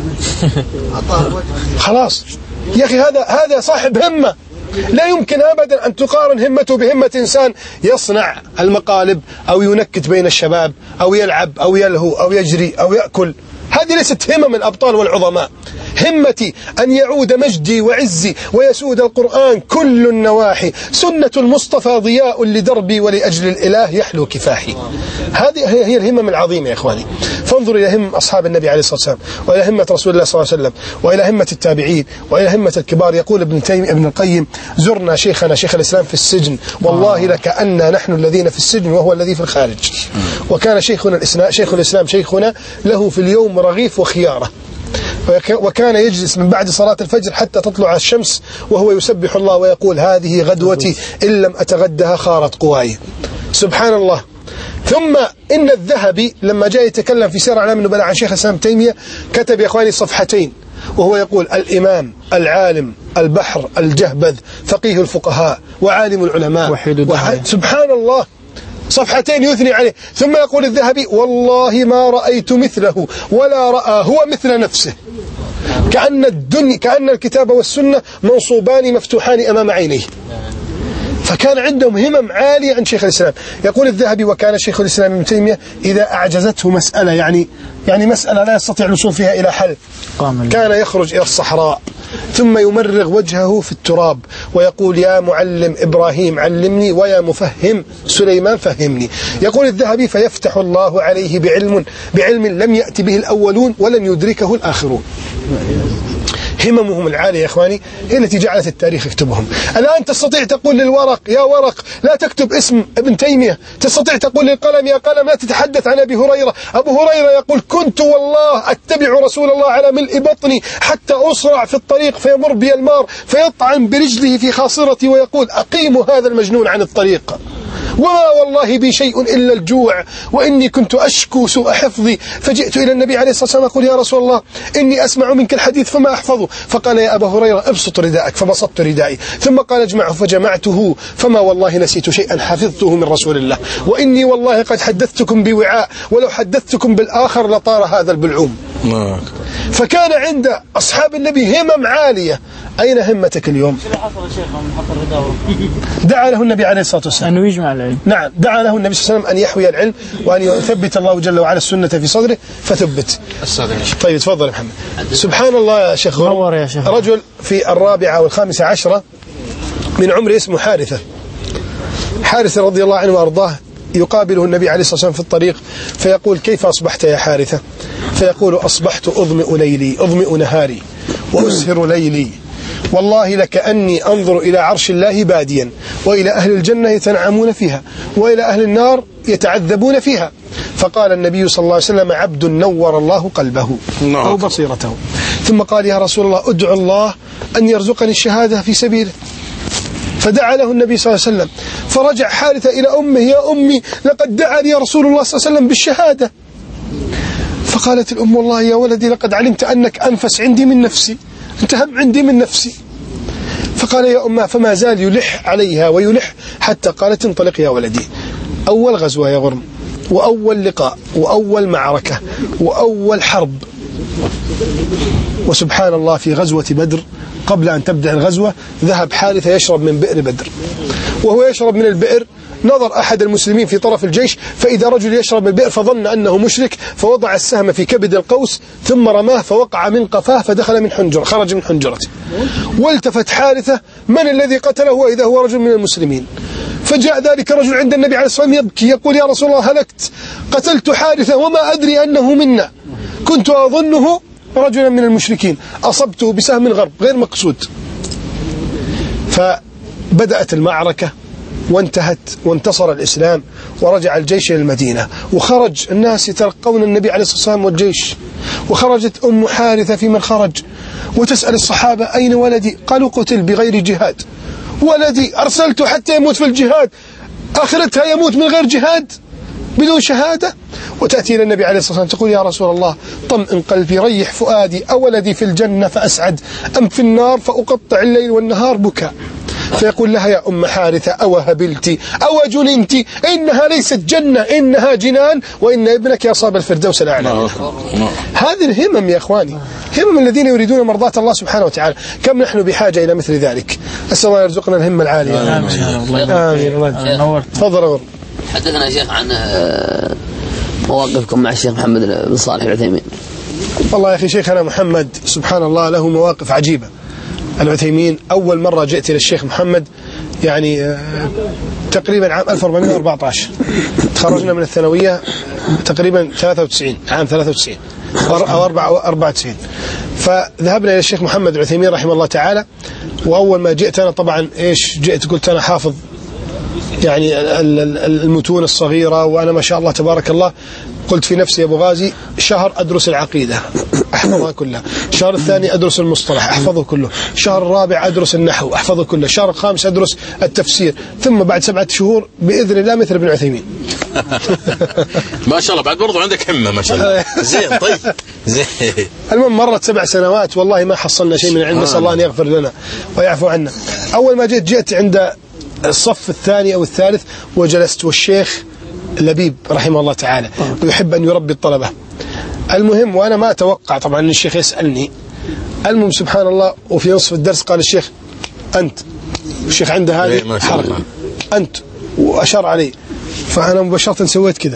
B: خلاص يا أخي، هذا صاحب همة، لا يمكن أبدا أن تقارن همته بهمة إنسان يصنع المقالب أو ينكت بين الشباب أو يلعب أو يلهو أو يجري أو يأكل. هذه ليست همم الأبطال والعظماء. همتي أن يعود مجدي وعزي ويسود القرآن كل النواحي، سنة المصطفى ضياء لدربي ولأجل الإله يحلو كفاحي. هذه هي الهمم العظيمة يا إخواني. فانظروا إلى هم أصحاب النبي عليه الصلاة والسلام، وإلى همة رسول الله صلى الله عليه وسلم، وإلى همة التابعين، وإلى همة الكبار. يقول ابن القيم زرنا شيخنا شيخ الإسلام في السجن، والله لكأننا نحن الذين في السجن وهو الذي في الخارج. وكان شيخ الإسلام شيخنا له في اليوم رغيف وخيارة، وكان يجلس من بعد صلاة الفجر حتى تطلع الشمس وهو يسبح الله ويقول هذه غدوتي إن لم أتغدها خارت قواي. سبحان الله. ثم إن الذهبي لما جاء يتكلم في سير أعلام النبلاء عن شيخ الإسلام تيمية كتب يا إخواني صفحتين، وهو يقول الإمام العالم البحر الجهبذ فقيه الفقهاء وعالم العلماء سبحان الله، صفحتين يثني عليه. ثم يقول الذهبي والله ما رأيت مثله ولا رأى هو مثل نفسه، كأن الكتاب والسنة منصوبان مفتوحان أمام عينيه. فكان عندهم همم عالية عن شيخ الإسلام. يقول الذهبي وكان شيخ الإسلام ابن تيمية إذا أعجزته مسألة يعني مسألة لا يستطيع الوصول فيها إلى حل، كان يخرج إلى الصحراء ثم يمرغ وجهه في التراب ويقول يا معلم إبراهيم علمني ويا مفهم سليمان فهمني. يقول الذهبي فيفتح الله عليه بعلم لم يأتي به الأولون ولن يدركه الآخرون. هممهم العالية يا إخواني هي التي جعلت التاريخ يكتبهم. الآن تستطيع تقول للورق يا ورق لا تكتب اسم ابن تيمية، تستطيع تقول للقلم يا قلم لا تتحدث عن أبي هريرة. أبو هريرة يقول كنت والله أتبع رسول الله على ملء بطني حتى أسرع في الطريق فيمر بي المار فيطعن برجله في خاصرتي ويقول أقيموا هذا المجنون عن الطريق، وما والله بي شيء إلا الجوع وإني كنت أشكو سوء حفظي فجئت إلى النبي عليه الصلاة والسلام أقول يا رسول الله إني أسمع منك الحديث فما أحفظه، فقال يا أبا هريرة ابسط رداءك فبسطت ردائي، ثم قال اجمعه فجمعته فما والله نسيت شيئا حفظته من رسول الله، وإني والله قد حدثتكم بوعاء ولو حدثتكم بالآخر لطار هذا البلعوم. فكان عند أصحاب النبي همم عالية. أين همتك اليوم؟ دعا له النبي عليه الصلاة والسلام
F: أنه يجمع العلم.
B: نعم، دعا له النبي صلى الله عليه وسلم أن يحوي العلم وأن يثبت الله جل وعلا السنة في صدره فثبت. طيب تفضل محمد. سبحان الله يا شيخ رجل في 14 و15 من عمره اسمه حارثة رضي الله عنه وأرضاه يقابله النبي عليه الصلاة والسلام في الطريق فيقول: كيف أصبحت يا حارثة؟ فيقول: أصبحت أظمئ ليلي، أظمئ نهاري وأسهر ليلي، والله لكأني أنظر إلى عرش الله باديا، وإلى أهل الجنة يتنعمون فيها، وإلى أهل النار يتعذبون فيها. فقال النبي صلى الله عليه وسلم: عبد نور الله قلبه أو بصيرته. ثم قال: يا رسول الله أدعو الله أن يرزقني الشهادة في سبيله. فدعا له النبي صلى الله عليه وسلم، فرجع حارثة إلى أمه: يا أمي لقد دعاني رسول الله صلى الله عليه وسلم بالشهادة. فقالت الأم: والله يا ولدي لقد علمت أنك أنفس عندي من نفسي، أنت هم عندي من نفسي. فقال: يا أمه. فما زال يلح عليها ويلح حتى قالت: انطلق يا ولدي. أول غزوة يا غرم، وأول لقاء، وأول معركة، وأول حرب. وسبحان الله في غزوة بدر قبل أن تبدأ الغزوة ذهب حارثة يشرب من بئر بدر، وهو يشرب من البئر نظر أحد المسلمين في طرف الجيش فإذا رجل يشرب من البئر فظن أنه مشرك، فوضع السهم في كبد القوس ثم رماه فوقع من قفاه فدخل من حنجرة، خرج من حنجرته. والتفت حارثة: من الذي قتله؟ وإذا هو رجل من المسلمين. فجاء ذلك الرجل عند النبي عليه الصلاة والسلام يبكي يقول: يا رسول الله هلكت، قتلت حارثة وما أدري أنه منا، كنت أظنه رجلا من المشركين، أصبته بسهم غرب غير مقصود. فبدأت المعركة وانتهت وانتصر الإسلام ورجع الجيش إلى المدينة، وخرج الناس يتلقون النبي عليه الصلاة والسلام والجيش. وخرجت أم حارثة في من خرج وتسأل الصحابة: أين ولدي؟ قالوا: قتل بغير جهاد. ولدي أرسلته حتى يموت في الجهاد، آخرتها يموت من غير جهاد بدون شهادة. وتأتي إلى النبي عليه الصلاة والسلام تقول: يا رسول الله طمئن قلبي، ريح فؤادي، أولدي في الجنة فأسعد أم في النار فأقطع الليل والنهار بكاء. فيقول لها: يا أم حارثة أو هبلت أو جننت، إنها ليست جنة إنها جنان، وإن ابنك أصاب الفردوس الأعلى. هذه الهمم يا إخواني، همم الذين يريدون مرضاة الله سبحانه وتعالى. كم نحن بحاجة إلى مثل ذلك. أسأل الله يرزقنا الهمة العالية. آمين. تفضل.
C: حدثنا يا شيخ عن مواقفكم مع الشيخ محمد بن صالح العثيمين.
B: والله يا أخي شيخنا محمد سبحان الله له مواقف عجيبة. العثيمين أول مرة جئت إلى الشيخ محمد يعني تقريبا عام 1414، تخرجنا من الثانوية تقريبا 93 عام 93 أو 94. فذهبنا إلى الشيخ محمد العثيمين رحمه الله تعالى. وأول ما جئت أنا طبعا جئت قلت أنا حافظ يعني المتون الصغيرة، وأنا ما شاء الله تبارك الله قلت في نفسي يا أبو غازي شهر أدرس العقيدة أحفظها كلها، الشهر الثاني أدرس المصطلح أحفظه كله، الشهر الرابع أدرس النحو أحفظه كله، الشهر الخامس أدرس التفسير، ثم بعد 7 شهور بإذن الله مثل ابن عثيمين.
A: ما شاء الله بعد برضو عندك همة ما شاء الله. زين. طيب زين.
B: المهم مرت 7 سنوات والله ما حصلنا شيء من العلم، نسأل الله أن يغفر لنا ويعفو عنا. أول ما جئت عند الصف الثاني أو الثالث وجلست، والشيخ لبيب رحمه الله تعالى ويحب أن يربي الطلبة. المهم وأنا ما أتوقع طبعا أن الشيخ يسألني. المهم سبحان الله وفي نصف الدرس قال الشيخ: أنت. الشيخ عنده هذه حركة أنت، وأشار علي، فأنا مباشرة سويت كذا.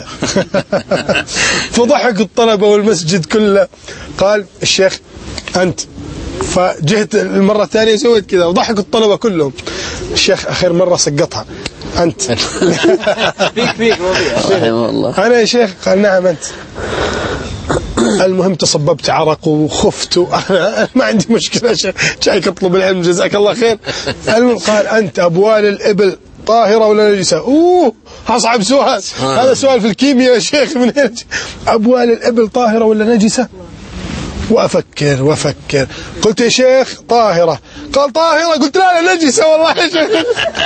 B: فضحك الطلبة والمسجد كله. قال الشيخ: أنت. فجهت المرة الثانية سويت كذا وضحك الطلبة كلهم. الشيخ آخر مرة سقطها: أنت.
C: فيك
B: أنا يا شيخ. قال: نعم أنت. المهم تصببت عرق وخفت، أنا ما عندي مشكلة، جايك أطلب العلم جزاك الله خير. المهم قال: أنت أبوال الإبل طاهرة ولا نجسة؟ أصعب سؤال هذا، سؤال في الكيمياء يا شيخ. من هنا أبوال الإبل طاهرة ولا نجسة؟ وأفكر قلت: يا شيخ طاهرة. قال: طاهرة؟ قلت: لا نجسة والله يا شيخ.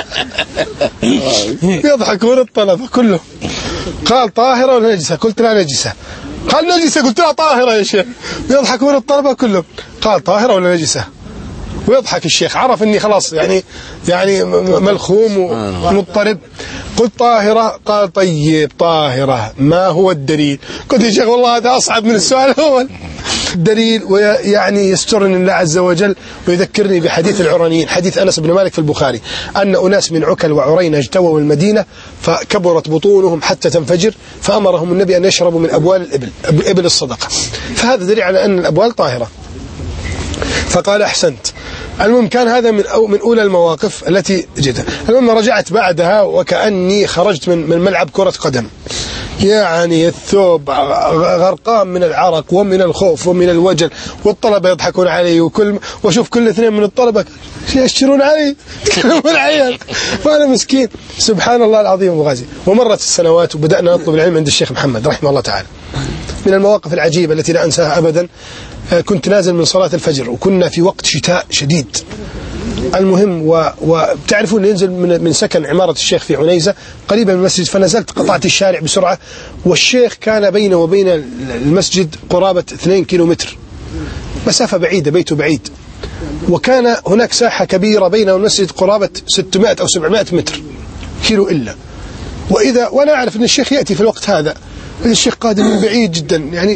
B: يضحكون الطلبة كله. قال: طاهرة ولا نجسة؟ قلت: لا نجسة. قال: نجسة؟ قلت: لا طاهرة يا شيخ. يضحكون الطلبة كله. قال: طاهرة ولا نجسة؟ ويضحك الشيخ، عرف اني خلاص يعني ملخوم ومضطرب. قلت: طاهرة. قال: طيب طاهرة، ما هو الدليل؟ قلت: يا شيخ والله هذا أصعب من السؤال الأول. الدليل ويعني يسترني الله عز وجل ويذكرني بحديث العرانيين، حديث أنس بن مالك في البخاري، أن أناس من عكل وعرين اجتووا المدينة فكبرت بطونهم حتى تنفجر، فأمرهم النبي أن يشربوا من أبوال الإبل الصدقة. فهذا دليل على أن الأبوال طاهرة. فقال: أحسنت. المهم كان هذا من أولى المواقف التي جئتها. المهم رجعت بعدها وكأني خرجت من ملعب كرة قدم، يعني الثوب غرقان من العرق ومن الخوف ومن الوجل، والطلبة يضحكون علي، واشوف كل اثنين من الطلبة يشترون علي يتكلمون علي، فأنا مسكين. سبحان الله العظيم أبو غازي. ومرت السنوات وبدأنا نطلب العلم عند الشيخ محمد رحمه الله تعالى. من المواقف العجيبة التي لا أنساها أبدا، كنت نازل من صلاة الفجر وكنا في وقت شتاء شديد. المهم وبتعرفون ينزل من سكن عمارة الشيخ في عنيزة قريبا من المسجد، فنزلت قطعت الشارع بسرعة، والشيخ كان بينه وبين المسجد قرابة 2 كيلومتر، مسافة بعيدة، بيته بعيد، وكان هناك ساحة كبيرة بينه والمسجد قرابة 600 أو 700 متر كيلو إلا. وأنا أعرف أن الشيخ يأتي في الوقت هذا، الشيخ قادم من بعيد جدا يعني.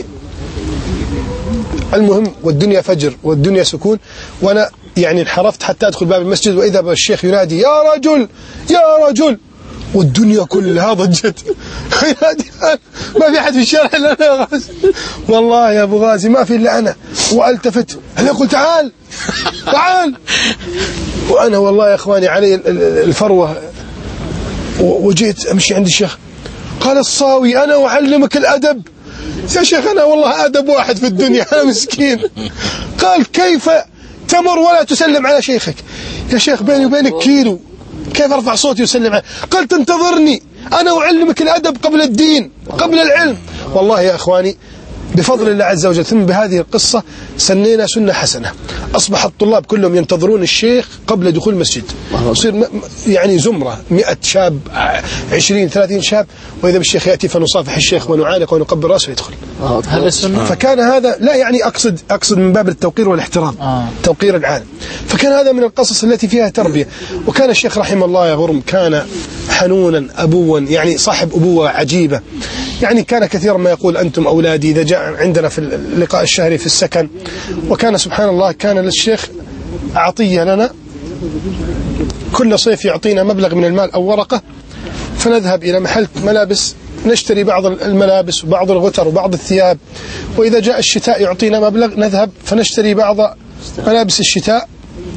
B: المهم والدنيا فجر والدنيا سكون، وأنا يعني انحرفت حتى أدخل باب المسجد، وإذا بالشيخ ينادي يا رجل يا رجل، والدنيا كلها ضجت. ما في أحد في الشارع إلا أنا يا غازي، والله يا أبو غازي ما في إلا أنا. وألتفت أنا أقول تعال تعال، وأنا والله يا إخواني علي الفروة، وجيت أمشي عند الشيخ. قال الصاوي أنا أعلمك الأدب. يا شيخ أنا والله أدب واحد في الدنيا، أنا مسكين. قال كيف تمر ولا تسلم على شيخك؟ يا شيخ بيني وبينك كيلو، كيف أرفع صوتي وسلم عليه؟ قال تنتظرني، أنا أعلمك الأدب قبل الدين قبل العلم. والله يا أخواني بفضل الله عز وجل ثم بهذه القصة سنينا سنة حسنة، أصبح الطلاب كلهم ينتظرون الشيخ قبل دخول المسجد، يصير يعني زمرة 100 شاب 20 30 شاب، وإذا بالشيخ يأتي فنصافح الشيخ ونعانق ونقبل رأسه ويدخل.
F: هذا السنة.
B: فكان هذا لا يعني أقصد من باب التوقير والاحترام، توقير العالم. فكان هذا من القصص التي فيها تربية. وكان الشيخ رحمه الله يا غرم كان حنونا أبوا، يعني صاحب أبوة عجيبة، يعني كان كثيرا ما يقول أنتم أولادي إذا جاء عندنا في اللقاء الشهري في السكن. وكان سبحان الله كان للشيخ عطية لنا، كل صيف يعطينا مبلغ من المال أو ورقة، فنذهب إلى محل ملابس نشتري بعض الملابس وبعض الغتر وبعض الثياب، وإذا جاء الشتاء يعطينا مبلغ نذهب فنشتري بعض ملابس الشتاء.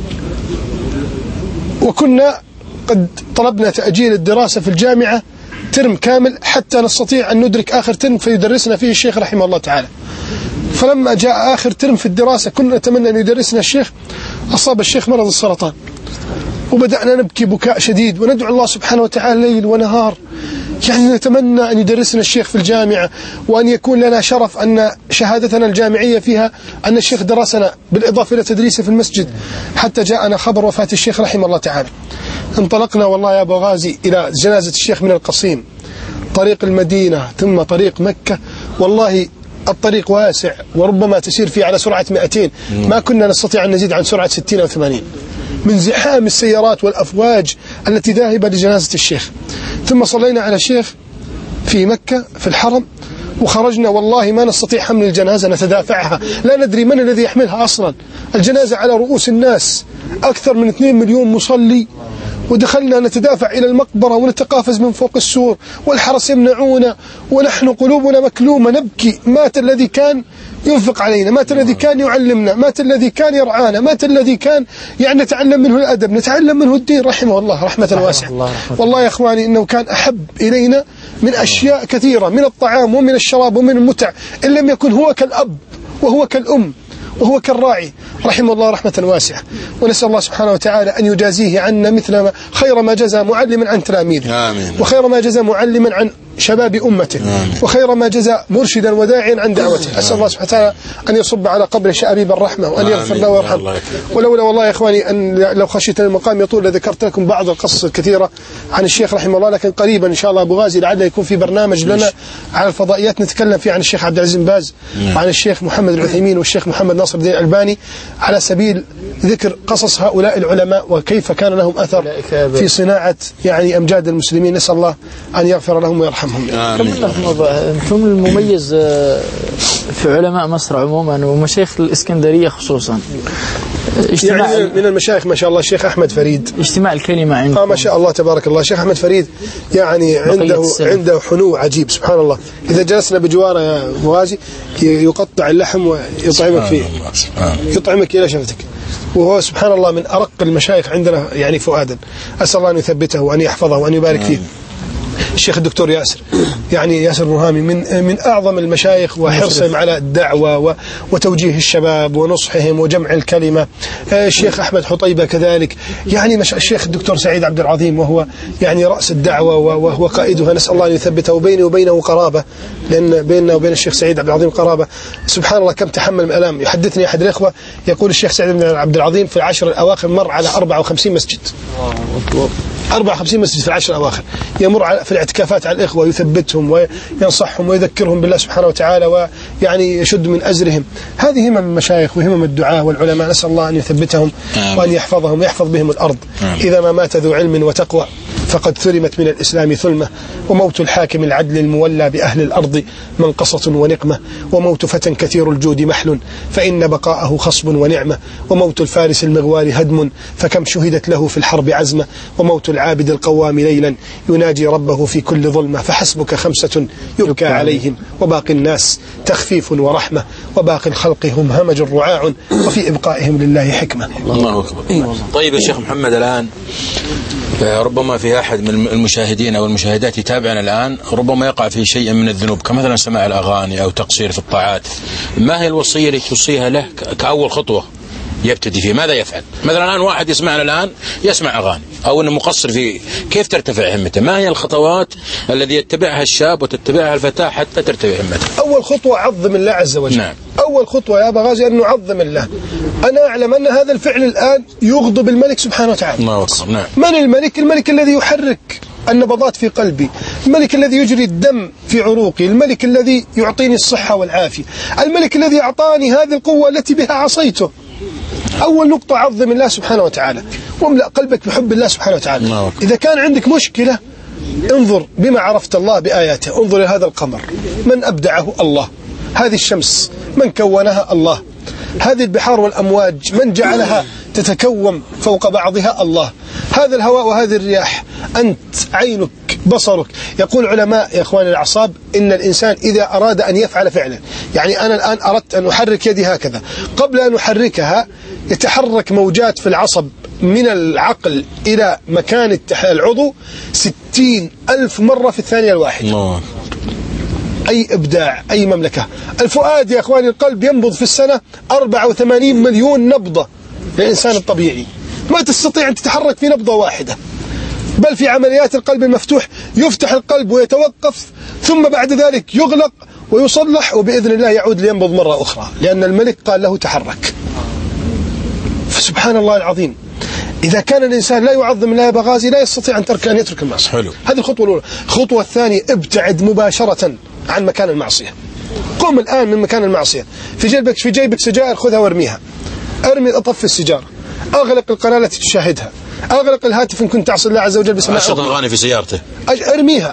B: وكنا قد طلبنا تأجيل الدراسة في الجامعة ترم كامل حتى نستطيع أن ندرك آخر ترم فيدرسنا فيه الشيخ رحمه الله تعالى. فلما جاء آخر ترم في الدراسة كنا نتمنى أن يدرسنا الشيخ، أصاب الشيخ مرض السرطان، وبدأنا نبكي بكاء شديد وندعو الله سبحانه وتعالى ليل ونهار، يعني نتمنى أن يدرسنا الشيخ في الجامعة، وأن يكون لنا شرف أن شهادتنا الجامعية فيها أن الشيخ درسنا بالإضافة إلى تدريسه في المسجد. حتى جاءنا خبر وفاة الشيخ رحمه الله تعالى، انطلقنا والله يا أبو غازي إلى جنازة الشيخ من القصيم، طريق المدينة ثم طريق مكة. والله الطريق واسع وربما تسير فيه على سرعة 200، ما كنا نستطيع أن نزيد عن سرعة 60 أو 80 من زحام السيارات والأفواج التي ذاهبة لجنازة الشيخ. ثم صلينا على الشيخ في مكة في الحرم، وخرجنا والله ما نستطيع حمل الجنازة، نتدافعها، لا ندري من الذي يحملها أصلا. الجنازة على رؤوس الناس، أكثر من 2 مليون مصلي، ودخلنا نتدافع إلى المقبرة ونتقافز من فوق السور، والحرس يمنعونا، ونحن قلوبنا مكلومة نبكي. مات الذي كان ينفق علينا، مات الذي كان يعلمنا، مات الذي كان يرعانا، مات الذي كان يعني نتعلم منه الأدب، نتعلم منه الدين، رحمه الله رحمة واسعة. والله يا إخواني إنه كان أحب إلينا من أشياء كثيرة، من الطعام ومن الشراب ومن المتع، إن لم يكن هو كالأب وهو كالأم وهو كالراعي، رحمه الله رحمة واسعة. ونسأل الله سبحانه وتعالى أن يجازيه عنا مثل ما خير ما جزى معلما عن تلاميذه، وخير ما جزى معلما عن شباب أمته، وخير ما جزى مرشدا وداعيا عن دعوته. أسأل الله سبحانه وتعالى أن يصب على قبره شأبيب الرحمة، وأن يغفر له ويرحمه. ولولا والله يا إخواني أن لو خشيت المقام يطول لذكرت لكم بعض القصص الكثيرة عن الشيخ رحمه الله، لكن قريبا إن شاء الله أبو غازي لعله يكون في برنامج لنا على الفضائيات نتكلم فيه عن الشيخ عبد العزيز بن باز، وعن الشيخ محمد العثيمين والشيخ محمد ناصر الدين الألباني، على سبيل ذكر قصص هؤلاء العلماء وكيف كان لهم أثر في صناعة يعني أمجاد المسلمين. نسأل الله أن يغفر لهم ويرحمهم.
F: ثم المميز في علماء مصر عموما ومشايخ الإسكندرية خصوصا،
B: يعني من المشايخ ما شاء الله الشيخ أحمد فريد،
F: اجتماع الكلمة عندكم.
B: ما شاء الله تبارك الله. الشيخ أحمد فريد يعني عنده حنو عجيب سبحان الله. إذا جلسنا بجواره يا أبو غازي يقطع اللحم ويطعمك فيه، يطعمك إلى شفتك. وهو سبحان الله من أرق المشايخ عندنا يعني فؤادا. أسأل الله أن يثبته وأن يحفظه وأن يبارك فيه. الشيخ الدكتور ياسر، يعني ياسر نهامي من أعظم المشايخ وحرصهم على الدعوة وتوجيه الشباب ونصحهم وجمع الكلمة. الشيخ أحمد حطيبة كذلك، يعني الشيخ الدكتور سعيد عبد العظيم وهو يعني رأس الدعوة وهو قائدها، نسأل الله أن يثبته. وبيني وبينه قرابة، لأن بيننا وبين الشيخ سعيد عبد العظيم قرابة. سبحان الله كم تحمل من الآلام. يحدثني أحد الإخوة يقول الشيخ سعيد عبد العظيم في العشر الأواخر مر على 54 مسجد، 54 مسجد في العشر الأواخر، يمر في الاعتكافات على الإخوة ويثبتهم وينصحهم ويذكرهم بالله سبحانه وتعالى ويعني يشد من أزرهم. هذه همم المشايخ وهمم الدعاة والعلماء، نسأل الله أن يثبتهم وأن يحفظهم ويحفظ بهم الأرض. إذا ما مات ذو علم وتقوى فقد ثلمت من الإسلام ثلمة، وموت الحاكم العدل المولى بأهل الأرض منقصة ونقمة، وموت فتى كثير الجود محل فإن بقاءه خصب ونعمة، وموت الفارس المغوار هدم فكم شهدت له في الحرب عزمة، وموت العابد القوام ليلا يناجي ربه في كل ظلمة، فحسبك 5 يبكى عليهم وباقي الناس تخفيف ورحمة، وباقي الخلق هم همج رعاع وفي إبقائهم لله حكمة.
A: الله أكبر. طيب يا شيخ محمد، الآن ربما في أحد من المشاهدين أو المشاهدات يتابعنا الآن ربما يقع في شيء من الذنوب كمثلا سماع الأغاني أو تقصير في الطاعات. ما هي الوصية التي توصيها له كأول خطوة يبتدي فيه؟ ماذا يفعل؟ مثلا الآن واحد يسمعنا الآن يسمع أغاني أو أنه مقصر في، كيف ترتفع همته؟ ما هي الخطوات الذي يتبعها الشاب وتتبعها الفتاة حتى ترتفع همته؟
B: أول خطوة عظم الله عز وجل.
A: نعم.
B: أول خطوة يا أبا غازي أن نعظم الله. أنا أعلم أن هذا الفعل الآن يغضب الملك سبحانه وتعالى.
A: الله أكبر. نعم.
B: من الملك؟ الملك الذي يحرك النبضات في قلبي، الملك الذي يجري الدم في عروقي، الملك الذي يعطيني الصحة والعافية، الملك الذي أعطاني هذه القوة التي بها عصيته. أول نقطة عظم الله سبحانه وتعالى واملأ قلبك بحب الله سبحانه وتعالى. إذا كان عندك مشكلة انظر بما عرفت الله بآياته، انظر إلى هذا القمر من أبدعه؟ الله. هذه الشمس من كونها؟ الله. هذه البحار والأمواج من جعلها تتكوم فوق بعضها؟ الله. هذا الهواء وهذه الرياح أنت عينك بصرك. يقول علماء يا إخواني الأعصاب إن الإنسان إذا أراد أن يفعل فعلا، يعني أنا الآن أردت أن أحرك يدي هكذا، قبل أن أحركها يتحرك موجات في العصب من العقل إلى مكان العضو 60,000 مرة في الثانية الواحدة. أي إبداع، أي مملكة. الفؤاد يا إخواني القلب ينبض في السنة 84 مليون نبضة للإنسان الطبيعي، ما تستطيع أن تتحرك في نبضة واحدة. بل في عمليات القلب المفتوح يفتح القلب ويتوقف ثم بعد ذلك يغلق ويصلح وبإذن الله يعود لينبض مرة أخرى، لأن الملك قال له تحرك. فسبحان الله العظيم. إذا كان الإنسان لا يعظم الله يا أبا غازي لا يستطيع أن يترك المعصية. هذه الخطوة الأولى. الخطوة الثانية ابتعد مباشرة عن مكان المعصية. قم الآن من مكان المعصية. في جيبك سجائر خذها وارميها، ارمي أطفي السيجارة، أغلق القناة التي تشاهدها، أغلق الهاتف إن كنت تعصي الله عز وجل بسماع
A: أشغل أغاني في سيارته،
B: ارميها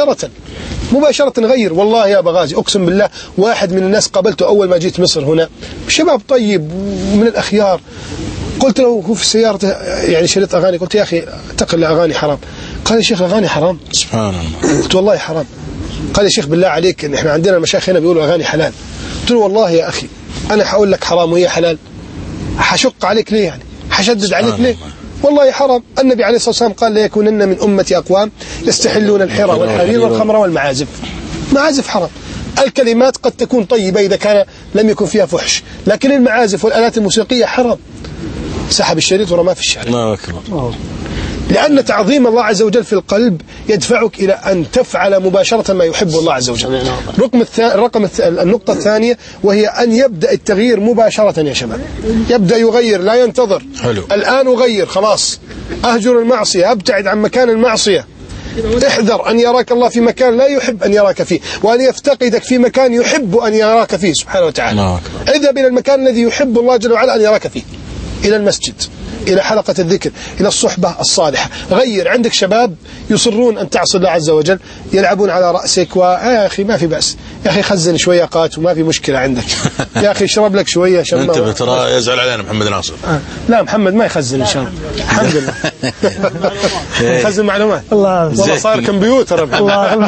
B: مباشرة غير. والله يا أبا غازي أقسم بالله واحد من الناس قابلته أول ما جيت مصر هنا، شباب طيب ومن الأخيار، قلت له هو في سيارته يعني شريط أغاني، قلت يا أخي اتق الله أغاني حرام. قال يا شيخ أغاني حرام؟
A: سبحان الله.
B: قلت والله حرام. قال يا شيخ بالله عليك إن إحنا عندنا المشايخ هنا بيقولوا أغاني حلال. قلت له والله يا أخي أنا حقول لك حرام وهي حلال، حشق عليك ليه يعني؟ حشدد عليك ليه؟ والله حرام. النبي عليه الصلاة والسلام قال ليكونن من أمتي أقوام يستحلون الحرى والحرير والخمر والمعازف. معازف حرام. الكلمات قد تكون طيبة إذا كان لم يكن فيها فحش، لكن المعازف والآلات الموسيقية حرام. سحب الشريط ورماه في الشارع.
A: الله أكبر.
B: لأن تعظيم الله عز وجل في القلب يدفعك إلى أن تفعل مباشرة ما يحب الله عز وجل. النقطة الثانية وهي أن يبدأ التغيير مباشرة يا شباب. يبدأ يغير لا ينتظر.
A: حلو.
B: الآن أغير خلاص، أهجر المعصية، أبتعد عن مكان المعصية. احذر أن يراك الله في مكان لا يحب أن يراك فيه، وأن يفتقدك في مكان يحب أن يراك فيه سبحانه وتعالى. اذهب إلى المكان الذي يحب الله جل وعلا أن يراك فيه، إلى المسجد، إلى حلقة الذكر، إلى الصحبة الصالحة. غير، عندك شباب يصرون أن تعصي الله عز وجل، يلعبون على رأسك، يا أخي ما في بأس، يا أخي خزن شوية قات وما في مشكلة عندك، يا أخي اشرب لك شوية شمة.
A: انتبه ترى يزعل علينا محمد ناصر.
B: لا محمد ما يخزن إن شاء الله، الحمد لله. يخزن معلومات والله صار كمبيوتر.
D: الله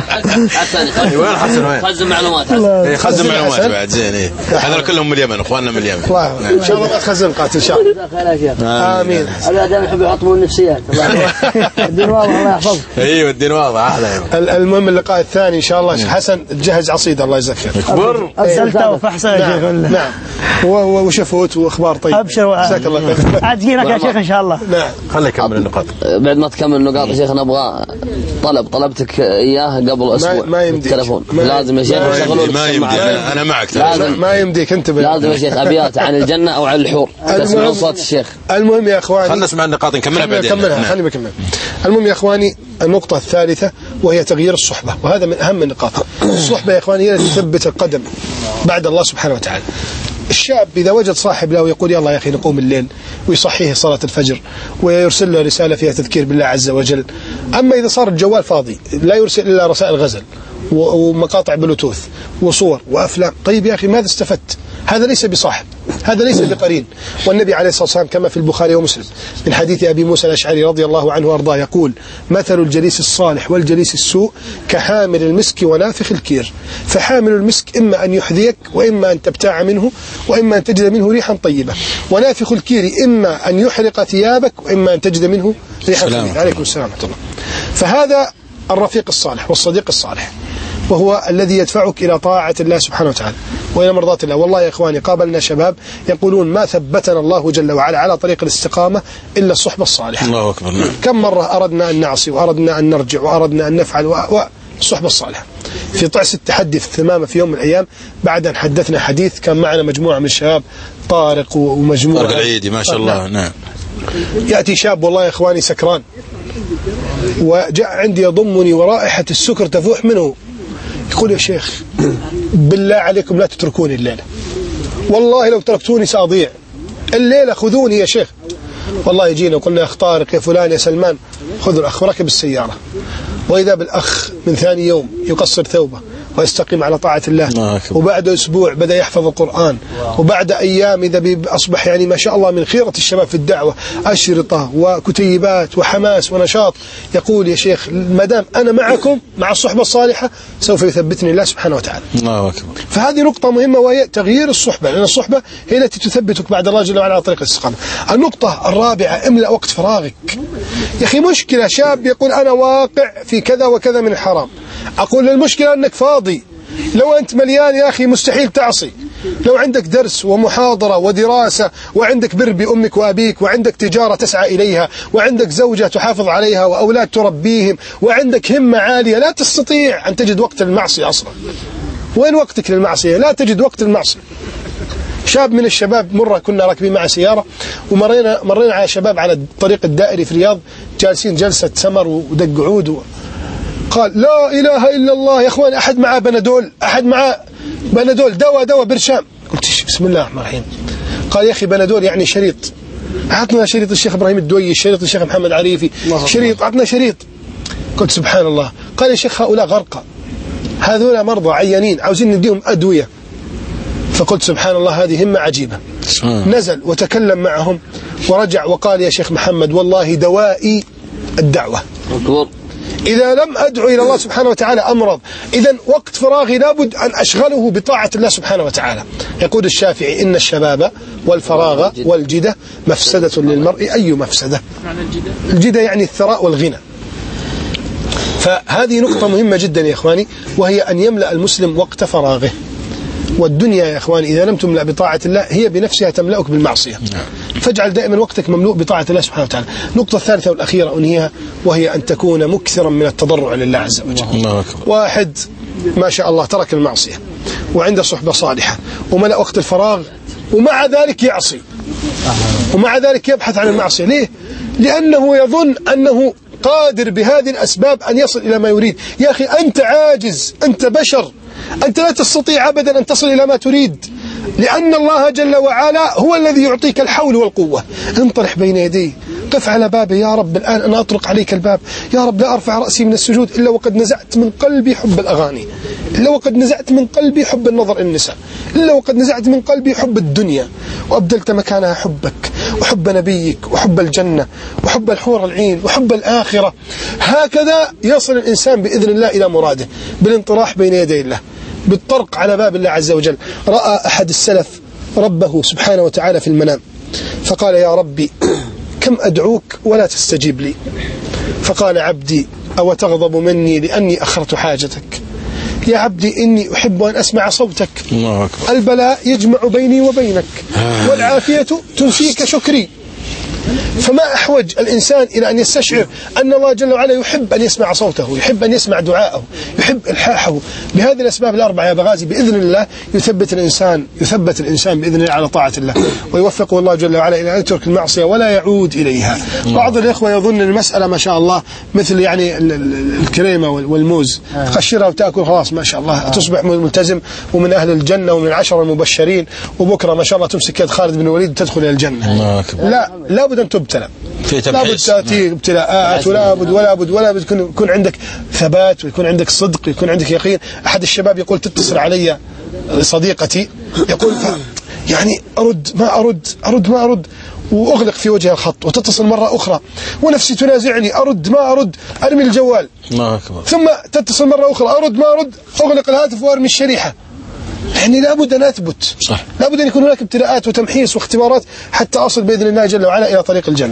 A: وين حسن؟ وين
C: خزن معلومات؟
A: خزن معلومات بعد زين. هذول كلهم من اليمن، اخواننا من اليمن.
B: ان شاء الله ما تخزن قات ان شاء الله. امين.
D: الأداء يحب يحطمون النفسيات. الدين واضح الله يحفظك.
A: ايوه الدين واضح احلى.
B: المهم اللقاء الثاني ان شاء الله شيخ حسن جهز عصيده الله يجزاك خير.
A: اكبر
D: ارسلته فاحسن يا شيخ.
B: نعم وشفوت واخبار طيب.
D: ابشر
B: جزاك الله خير.
D: عاد جينك يا شيخ ان شاء الله.
B: نعم
A: خليك كمل النقاط.
C: بعد ما تكمل النقاط يا شيخ نبغى طلبتك اياه قبل اسبوع.
B: ما يمديك.
C: التلفون لازم يا شيخ
A: ما يمدي. انا معك.
C: لازم
B: ما يمديك انت
C: لازم يا شيخ ابيات عن الجنه او عن الحور تسمعون صوت الشيخ.
B: المهم يا اخواني
A: خلنا نسمع النقاط نكملها بعدين.
B: خليني بكمل. المهم يا اخواني النقطة الثالثة وهي تغيير الصحبة، وهذا من أهم النقاط. الصحبة يا اخواني هي التي تثبت القدم بعد الله سبحانه وتعالى. الشاب إذا وجد صاحب له يقول يلا يا أخي نقوم الليل، ويصحيه صلاة الفجر، ويرسل له رسالة فيها تذكير بالله عز وجل. أما إذا صار الجوال فاضي لا يرسل إلا رسائل غزل ومقاطع بلوتوث وصور وأفلام، طيب يا أخي ماذا استفدت؟ هذا ليس بصاحب، هذا ليس بقرين. والنبي عليه الصلاة والسلام كما في البخاري ومسلم من حديث أبي موسى الأشعري رضي الله عنه وأرضاه يقول: مثل الجليس الصالح والجليس السوء كحامل المسك ونافخ الكير، فحامل المسك إما أن يحذيك وإما أن تبتاع منه وإما أن تجد منه ريحا طيبة، ونافخ الكير إما أن يحرق ثيابك وإما أن تجد منه ريحا خبيثة. عليكم السلام ورحمة الله. فهذا الرفيق الصالح والصديق الصالح، وهو الذي يدفعك إلى طاعة الله سبحانه وتعالى وإلى مرضاة الله. والله يا إخواني قابلنا شباب يقولون ما ثبتنا الله جل وعلا على طريق الاستقامة إلا الصحبة الصالحة.
A: الله أكبر.
B: كم مرة أردنا أن نعصي وأردنا أن نرجع وأردنا أن نفعل والصحبة الصالحة. في طعس التحدي في الثمامة في يوم من الأيام بعد أن حدثنا حديث كان معنا مجموعة من الشباب، طارق ومجموعة
A: طارق العيدي ما شاء الله. نعم.
B: يأتي شاب والله يا إخواني سكران وجاء عندي يضمني ورائحة السكر تفوح منه، يقول يا شيخ بالله عليكم لا تتركوني الليلة، والله لو تركتوني سأضيع الليلة، خذوني يا شيخ. والله يجينا وقلنا يا أخ طارق يا فلان يا سلمان خذوا الأخ، وركب السيارة، وإذا بالأخ من ثاني يوم يقصر ثوبه ويستقيم على طاعة الله، وبعد أسبوع بدأ يحفظ القرآن، وبعد أيام إذا أصبح يعني ما شاء الله من خيرة الشباب في الدعوة، أشرطة وكتيبات وحماس ونشاط. يقول يا شيخ مدام أنا معكم مع الصحبة الصالحة سوف يثبتني الله سبحانه وتعالى.
A: الله أكبر.
B: فهذه نقطة مهمة وهي تغيير الصحبة، لأن الصحبة هي التي تثبتك بعد الله جل وعلا على طريق الاستقامة. النقطة الرابعة املأ وقت فراغك. يا أخي مشكلة شاب يقول أنا واقع في كذا وكذا من الحرام، أقول المشكلة أنك فاضي. لو أنت مليان يا أخي مستحيل تعصي. لو عندك درس ومحاضرة ودراسة وعندك بر بأمك وأبيك وعندك تجارة تسعى إليها وعندك زوجة تحافظ عليها وأولاد تربيهم وعندك همة عالية، لا تستطيع أن تجد وقت للمعصية أصلا. وين وقتك للمعصية؟ لا تجد وقت للمعصية. شاب من الشباب مرة كنا راكبين مع سيارة ومرينا على شباب على الطريق الدائري في الرياض جالسين جلسة سمر ودق عود قال لا إله إلا الله يا أخوان، أحد معه بنادول، أحد معه بنادول دواء برشام. قلت بسم الله الرحمن الرحيم. قال يا أخي بنادول يعني شريط، عطنا شريط الشيخ إبراهيم الدوي، شريط الشيخ محمد عريفي، شريط، عطنا شريط. قلت سبحان الله. قال يا شيخ هؤلاء غرقى، هذولا مرضى عيانين عاوزين نديهم أدوية. فقلت سبحان الله هذه همة عجيبة. نزل وتكلم معهم ورجع وقال يا شيخ محمد والله دوائي الدعوة، إذا لم أدعو إلى الله سبحانه وتعالى أمرض، إذن وقت فراغي لابد أن أشغله بطاعة الله سبحانه وتعالى. يقول الشافعي إن الشباب والفراغ والجدة مفسدة للمرء. أي مفسدة؟ الجدة يعني الثراء والغنى. فهذه نقطة مهمة جدا يا إخواني، وهي أن يملأ المسلم وقت فراغه. والدنيا يا إخواني إذا لم تملأ بطاعة الله هي بنفسها تملأك بالمعصية، فاجعل دائما وقتك مملوء بطاعة الله سبحانه وتعالى. النقطة الثالثة والأخيرة أنهيها، وهي أن تكون مكثرا من التضرع لله عز وجل. واحد ما شاء الله ترك المعصية وعنده صحبة صالحة وملأ وقت الفراغ ومع ذلك يعصي ومع ذلك يبحث عن المعصية. ليه؟ لأنه يظن أنه قادر بهذه الأسباب أن يصل إلى ما يريد. يا أخي أنت عاجز، أنت بشر، أنت لا تستطيع أبدا أن تصل إلى ما تريد. لأن الله جل وعلا هو الذي يعطيك الحول والقوة. انطرح بين يديه، قف على بابه، يا رب الآن أنا أطرق عليك الباب، يا رب لا أرفع رأسي من السجود إلا وقد نزعت من قلبي حب الأغاني، إلا وقد نزعت من قلبي حب النظر النساء، إلا وقد نزعت من قلبي حب الدنيا وأبدلت مكانها حبك وحب نبيك وحب الجنة وحب الحور العين وحب الآخرة. هكذا يصل الإنسان بإذن الله إلى مراده بالانطراح بين يدي الله، بالطرق على باب الله عز وجل. رأى أحد السلف ربه سبحانه وتعالى في المنام فقال: يا ربي كم أدعوك ولا تستجيب لي. فقال: عبدي أو تغضب مني لأني أخرت حاجتك؟ يا عبدي إني أحب أن أسمع صوتك. البلاء يجمع بيني وبينك والعافية تنسيك شكري. فما أحوج الإنسان إلى أن يستشعر أن الله جل وعلا يحب أن يسمع صوته، يحب أن يسمع دعاءه، يحب إلحاحه. بهذه الأسباب الأربعة يا بغازي بإذن الله يثبت الإنسان بإذن الله على طاعة الله، ويوفقه الله جل وعلا إلى أن يترك المعصية ولا يعود إليها. بعض الإخوة يظن المسألة ما شاء الله مثل يعني الكريمة والموز، تقشرها وتأكل خلاص ما شاء الله تصبح ملتزم ومن أهل الجنة ومن العشر المبشرين، وبكرة ما شاء الله تمسك يد خالد بن الوليد وتدخل إلى الجنة. لا بد أن تبتلى، لابد تأتي ابتلاءات، ولا بد يكون عندك ثبات ويكون عندك صدق ويكون عندك يقين. أحد الشباب يقول: تتصل علي صديقتي يقول يعني أرد ما أرد وأغلق في وجه الخط، وتتصل مرة أخرى ونفسي تنازعني، أرد ما أرد، أرمي الجوال، ثم تتصل مرة أخرى، أرد ما أرد، أغلق الهاتف وأرمي الشريحة. يعني لابد أن أثبت، لابد أن يكون هناك ابتلاءات وتمحيص واختبارات حتى أصل بإذن الله جل وعلا إلى طريق الجنة.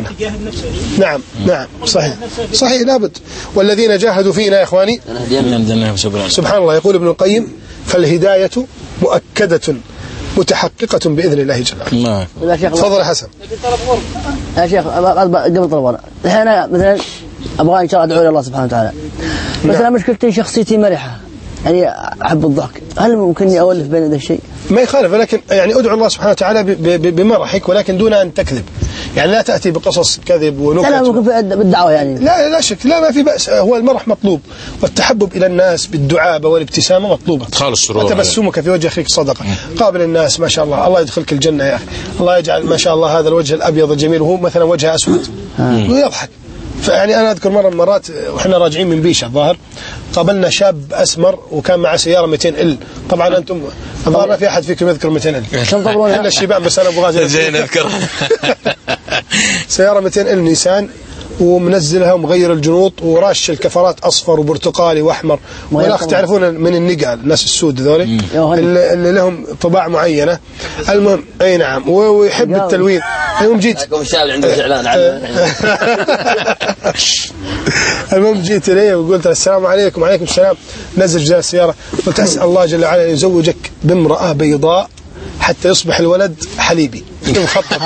B: نعم صحيح لابد. والذين جاهدوا فينا يا إخواني سبحان الله. يقول ابن القيم: فالهداية مؤكدة متحققة بإذن الله جل وعلا. تفضل يا حسن.
D: يا شيخ قبل طلبنا الحين أنا مثلا أبغى إن شاء الله أدعو إلى الله سبحانه وتعالى، مثلا مشكلتي شخصيتي مرحة، يعني أحب الضحك، هل ممكن أولف بين هذا الشيء؟
B: ما يخالف، ولكن يعني أدعو الله سبحانه وتعالى بمرحك، ولكن دون أن تكذب، يعني لا تأتي بقصص كذب ونكت.
D: لا ممكن بالدعوة يعني.
B: لا شك، لا ما في بأس، هو المرح مطلوب، والتحبب إلى الناس بالدعابة والابتسامة مطلوبة. وتبسمك في وجه أخيك صدقة. قابل الناس ما شاء الله يدخلك الجنة يا أخي، الله يجعل ما شاء الله هذا الوجه الأبيض الجميل وهو مثلا وجه أسود ويضحك. فيعني أنا أذكر مرة من المرات وإحنا راجعين من بيشة الظاهر قابلنا شاب أسمر وكان معه سيارة 200 طبعا أنتم الظاهر ما في أحد فيكم يذكر 200 إحنا الشباب، بس أنا أبو غازي
A: زين أذكر.
B: سيارة 200 نيسان ومنزلها ومغير الجنوط ورش الكفرات أصفر وبرتقالي وأحمر، والأخ تعرفون من النقا الناس السود ذولي اللي لهم طباع معينة. المهم أي نعم، ويحب التلوين. المهم جيت إليه وقلت له: السلام عليكم. وعليكم السلام. نزل جزاء السيارة، قلت: أسأل الله جل وعلا أن يزوجك بامرأة بيضاء حتى يصبح الولد حليبي مخطط،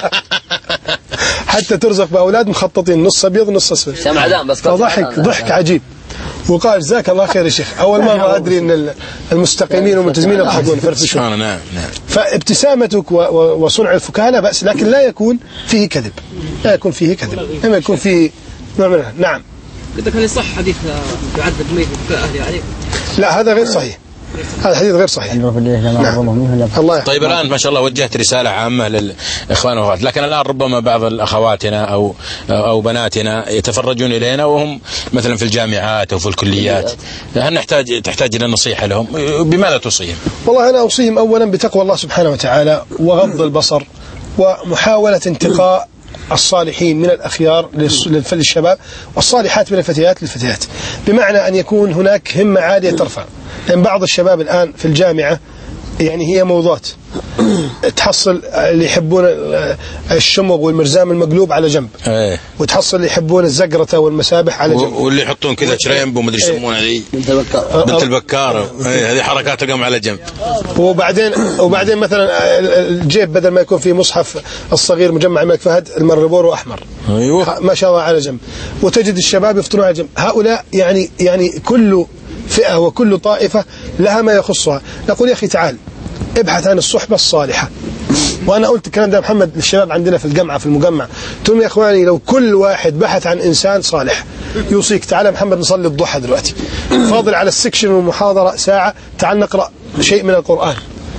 B: حتى ترزق بأولاد مخططين، نص أبيض نص أسود. ضحك عجيب، وقال: جزاك الله خير يا شيخ، أول مرة أدري أن المستقيمين والملتزمين يضحكون يفرفشون.
A: نعم.
B: فابتسامتك وصنع الفكاهة لا بأس، لكن لا يكون فيه كذب، إنما يكون فيه نوع من نعم.
H: قلت هل صح حديث يعذب ميت أهلي عليك؟
B: لا هذا غير صحيح، هذا حديث غير صحيح.
A: نعم. طيب الآن ما شاء الله وجهت رسالة عامة للإخوان والأخوات، لكن الآن ربما بعض الأخواتنا أو بناتنا يتفرجون إلينا وهم مثلا في الجامعات أو في الكليات، هل تحتاج إلى نصيحة لهم؟ بماذا توصيهم؟
B: والله أنا أوصيهم أولا بتقوى الله سبحانه وتعالى وغض البصر ومحاولة انتقاء الصالحين من الأخيار للشباب والصالحات من الفتيات للفتيات، بمعنى أن يكون هناك همة عالية ترفع. لأن بعض الشباب الآن في الجامعة يعني هي موضات، تحصل اللي يحبون الشمغ والمرزام المقلوب على جنب، وتحصل اللي يحبون الزقرة والمسابح على جنب،
A: واللي يحطون كذا شريمب ومدري يسمونها ذي بنت البكار، هذه حركات تقام على جنب. وبعدين مثلا الجيب بدل ما يكون فيه مصحف الصغير مجمع الملك فهد المربور أحمر، أيوه ما شاء الله على جنب، وتجد الشباب يفطرون على جنب. هؤلاء يعني كل فئة وكل طائفة لها ما يخصها. نقول: يا أخي تعال ابحث عن الصحبة الصالحة. وأنا قلت الكلام ده محمد للشباب عندنا في الجامعة في المجمع، قلت: يا إخواني لو كل واحد بحث عن إنسان صالح يوصيك، تعال محمد نصلي الضحى دلوقتي، فاضل على السكشن والمحاضرة ساعة، تعال نقرأ شيء من القرآن،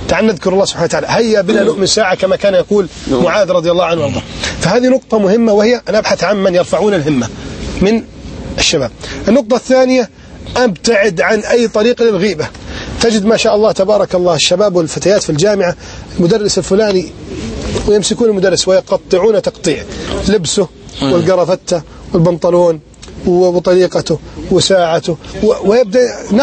B: تعال نذكر الله سبحانه وتعالى، هيا بنا نؤمن ساعة كما كان يقول معاذ رضي الله عنه وارضاه. فهذه نقطة مهمة، وهي أن أبحث عن من يرفعون الهمة من الشباب. النقطة الثانية، أبتعد عن أي طريق للغيبة. تجد ما شاء الله تبارك الله الشباب والفتيات في الجامعة المدرس الفلاني، ويمسكون المدرس ويقطعون تقطيع لبسه والقرفتة والبنطلون وطريقته وساعته ويبدأ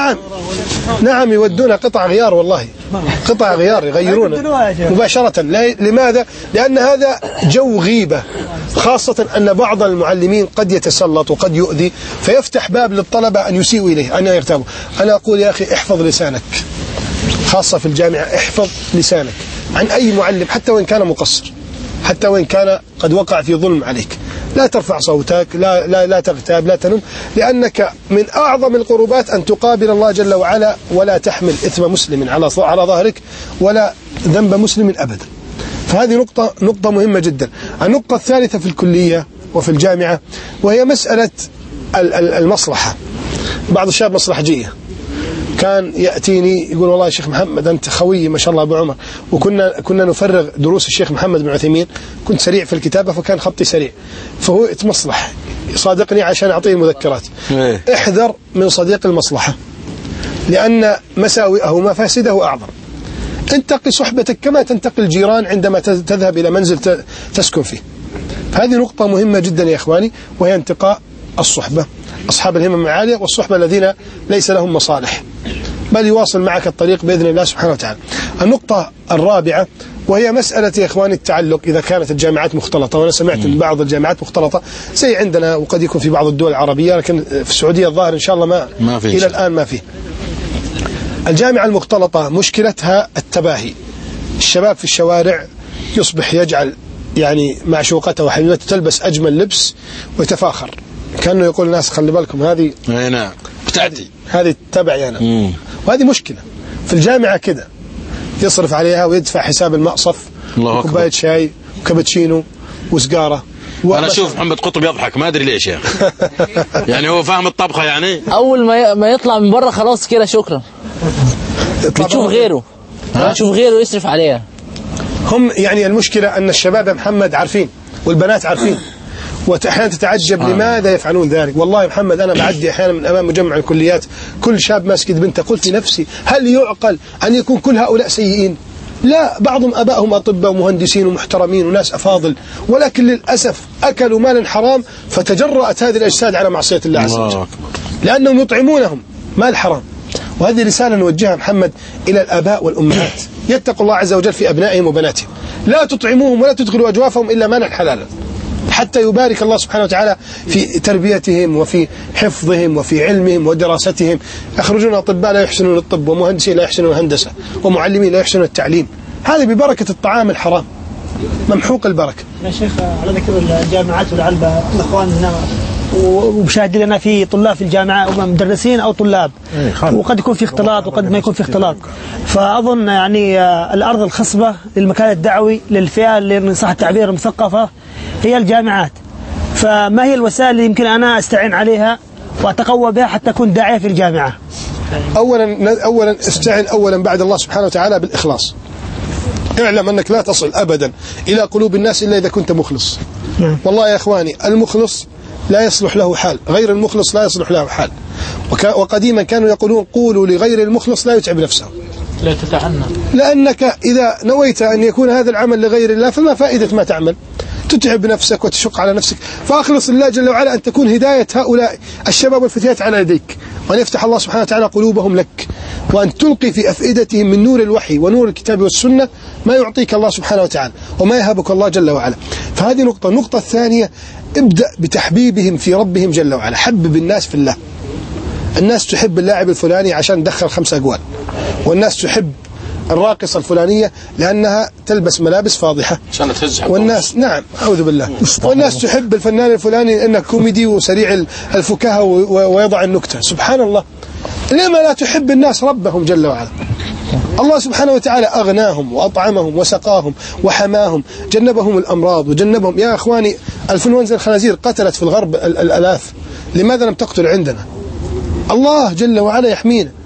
B: نعم يودون قطع غيار، والله قطع غيار يغيرون مباشرة. لماذا؟ لأن هذا جو غيبة، خاصة أن بعض المعلمين قد يتسلط وقد يؤذي، فيفتح باب للطلبة أن يسيئوا إليه، أن يرتابوا. أنا أقول يا أخي احفظ لسانك، خاصة في الجامعة احفظ لسانك عن أي معلم حتى وإن كان مقصر، حتى وإن كان قد وقع في ظلم عليك. لا ترفع صوتك، لا تغتاب، لا تنم، لأنك من أعظم القربات أن تقابل الله جل وعلا ولا تحمل إثم مسلم على ظهرك ولا ذنب مسلم أبدا. فهذه نقطة مهمة جدا. النقطة الثالثة في الكلية وفي الجامعة، وهي مسألة المصلحة. بعض الشباب مصلحجية، كان يأتيني يقول والله يا شيخ محمد أنت خوي ما شاء الله أبو عمر، وكنا نفرغ دروس الشيخ محمد بن عثيمين، كنت سريع في الكتابة فكان خطي سريع، فهو يتمصلح يصادقني عشان أعطيه المذكرات. احذر من صديق المصلحة، لأن مساوئه ومفاسده أعظم. انتقي صحبتك كما تنتقي الجيران عندما تذهب إلى منزل تسكن فيه. فهذه نقطة مهمة جدا يا إخواني، وهي انتقاء الصحبة، أصحاب الهمم العالية، والصحبة الذين ليس لهم مصالح بل يواصل معك الطريق بإذن الله سبحانه وتعالى. النقطة الرابعة، وهي مسألة يا إخواني التعلق إذا كانت الجامعات مختلطة. وأنا سمعت أن بعض الجامعات مختلطة زي عندنا، وقد يكون في بعض الدول العربية، لكن في السعودية الظاهر إن شاء الله ما في إلى الآن ما فيه. الجامعة المختلطة مشكلتها التباهي. الشباب في الشوارع يصبح يجعل يعني معشوقته وحبيبته تلبس أجمل لبس ويتفاخر، كأنه يقول الناس خلي بالكم هذه بتاعتي، هذه تبعي أنا. وهذه مشكلة في الجامعة كده، يصرف عليها ويدفع حساب المقصف وكوباية شاي وكابتشينو وسجارة.
A: أنا أشوف محمد قطب يضحك ما أدري ليش يا أخي. يعني هو فاهم الطبخة، يعني
F: أول ما يطلع من برا خلاص كده شكرا، بتشوف غيره يصرف عليها.
B: هم يعني المشكلة أن الشباب محمد عارفين والبنات عارفين، وأحيانا تتعجب لماذا يفعلون ذلك. والله يا محمد أنا بعدي أحيانا من أمام مجمع الكليات كل شاب ماسك بنته، قلت لنفسي هل يعقل أن يكون كل هؤلاء سيئين؟ لا، بعضهم أبائهم أطباء ومهندسين ومحترمين وناس أفاضل، ولكن للأسف أكلوا مالا حرام فتجرأت هذه الأجساد على معصية الله عز وجل، لأنهم يطعمونهم مال حرام. وهذه رسالة نوجهها محمد إلى الآباء والأمهات، يتقوا الله عز وجل في أبنائهم وبناتهم، لا تطعموهم ولا تدخلوا أجوافهم إلا مالا حلالا، حتى يبارك الله سبحانه وتعالى في تربيتهم وفي حفظهم وفي علمهم ودراستهم. يخرجون أطباء لا يحسنون الطب، ومهندسين لا يحسنون الهندسة، ومعلمين لا يحسنون التعليم. هذا ببركة الطعام الحرام ممحوق البركة.
I: يا شيخ على ذكر الجامعات ولعل الأخوان ومشاهدين لنا في طلاب في الجامعة ومدرسين أو طلاب، وقد يكون في اختلاط وقد ما يكون في اختلاط، فأظن يعني الأرض الخصبة للمكان الدعوي للفئة اللي من صح التعبير المثقفة هي الجامعات. فما هي الوسائل اللي يمكن أنا أستعين عليها وأتقوى بها حتى أكون داعية في الجامعة؟
B: أولا استعن أولا بعد الله سبحانه وتعالى بالإخلاص. اعلم أنك لا تصل أبدا إلى قلوب الناس إلا إذا كنت مخلص. والله يا إخواني المخلص لا يصلح له حال، غير المخلص لا يصلح له حال. وقديما كانوا يقولون قولوا لغير المخلص لا يتعب نفسه،
F: لا تتعنى،
B: لأنك إذا نويت أن يكون هذا العمل لغير الله فما فائدة ما تعمل، تتعب نفسك وتشق على نفسك. فأخلص الله جل وعلا أن تكون هداية هؤلاء الشباب والفتيات على يديك، وأن يفتح الله سبحانه وتعالى قلوبهم لك، وأن تلقي في أفئدتهم من نور الوحي ونور الكتاب والسنة ما يعطيك الله سبحانه وتعالى وما يهبك الله جل وعلا. فهذه نقطة. النقطة الثانية، ابدأ بتحبيبهم في ربهم جل وعلا. حبب الناس في الله. الناس تحب اللاعب الفلاني عشان دخل 5 أجوال، والناس تحب الراقصة الفلانية لأنها تلبس ملابس فاضحة، والناس نعم أعوذ بالله، والناس تحب الفنان الفلاني لأنه كوميدي وسريع الفكاهة ويضع النكتة. سبحان الله، لما لا تحب الناس ربهم جل وعلا؟ الله سبحانه وتعالى أغناهم وأطعمهم وسقاهم وحماهم، جنبهم الأمراض وجنبهم. يا أخواني الفلونزا الخنازير قتلت في الغرب الآلاف، لماذا لم تقتل عندنا؟ الله جل وعلا يحمينا.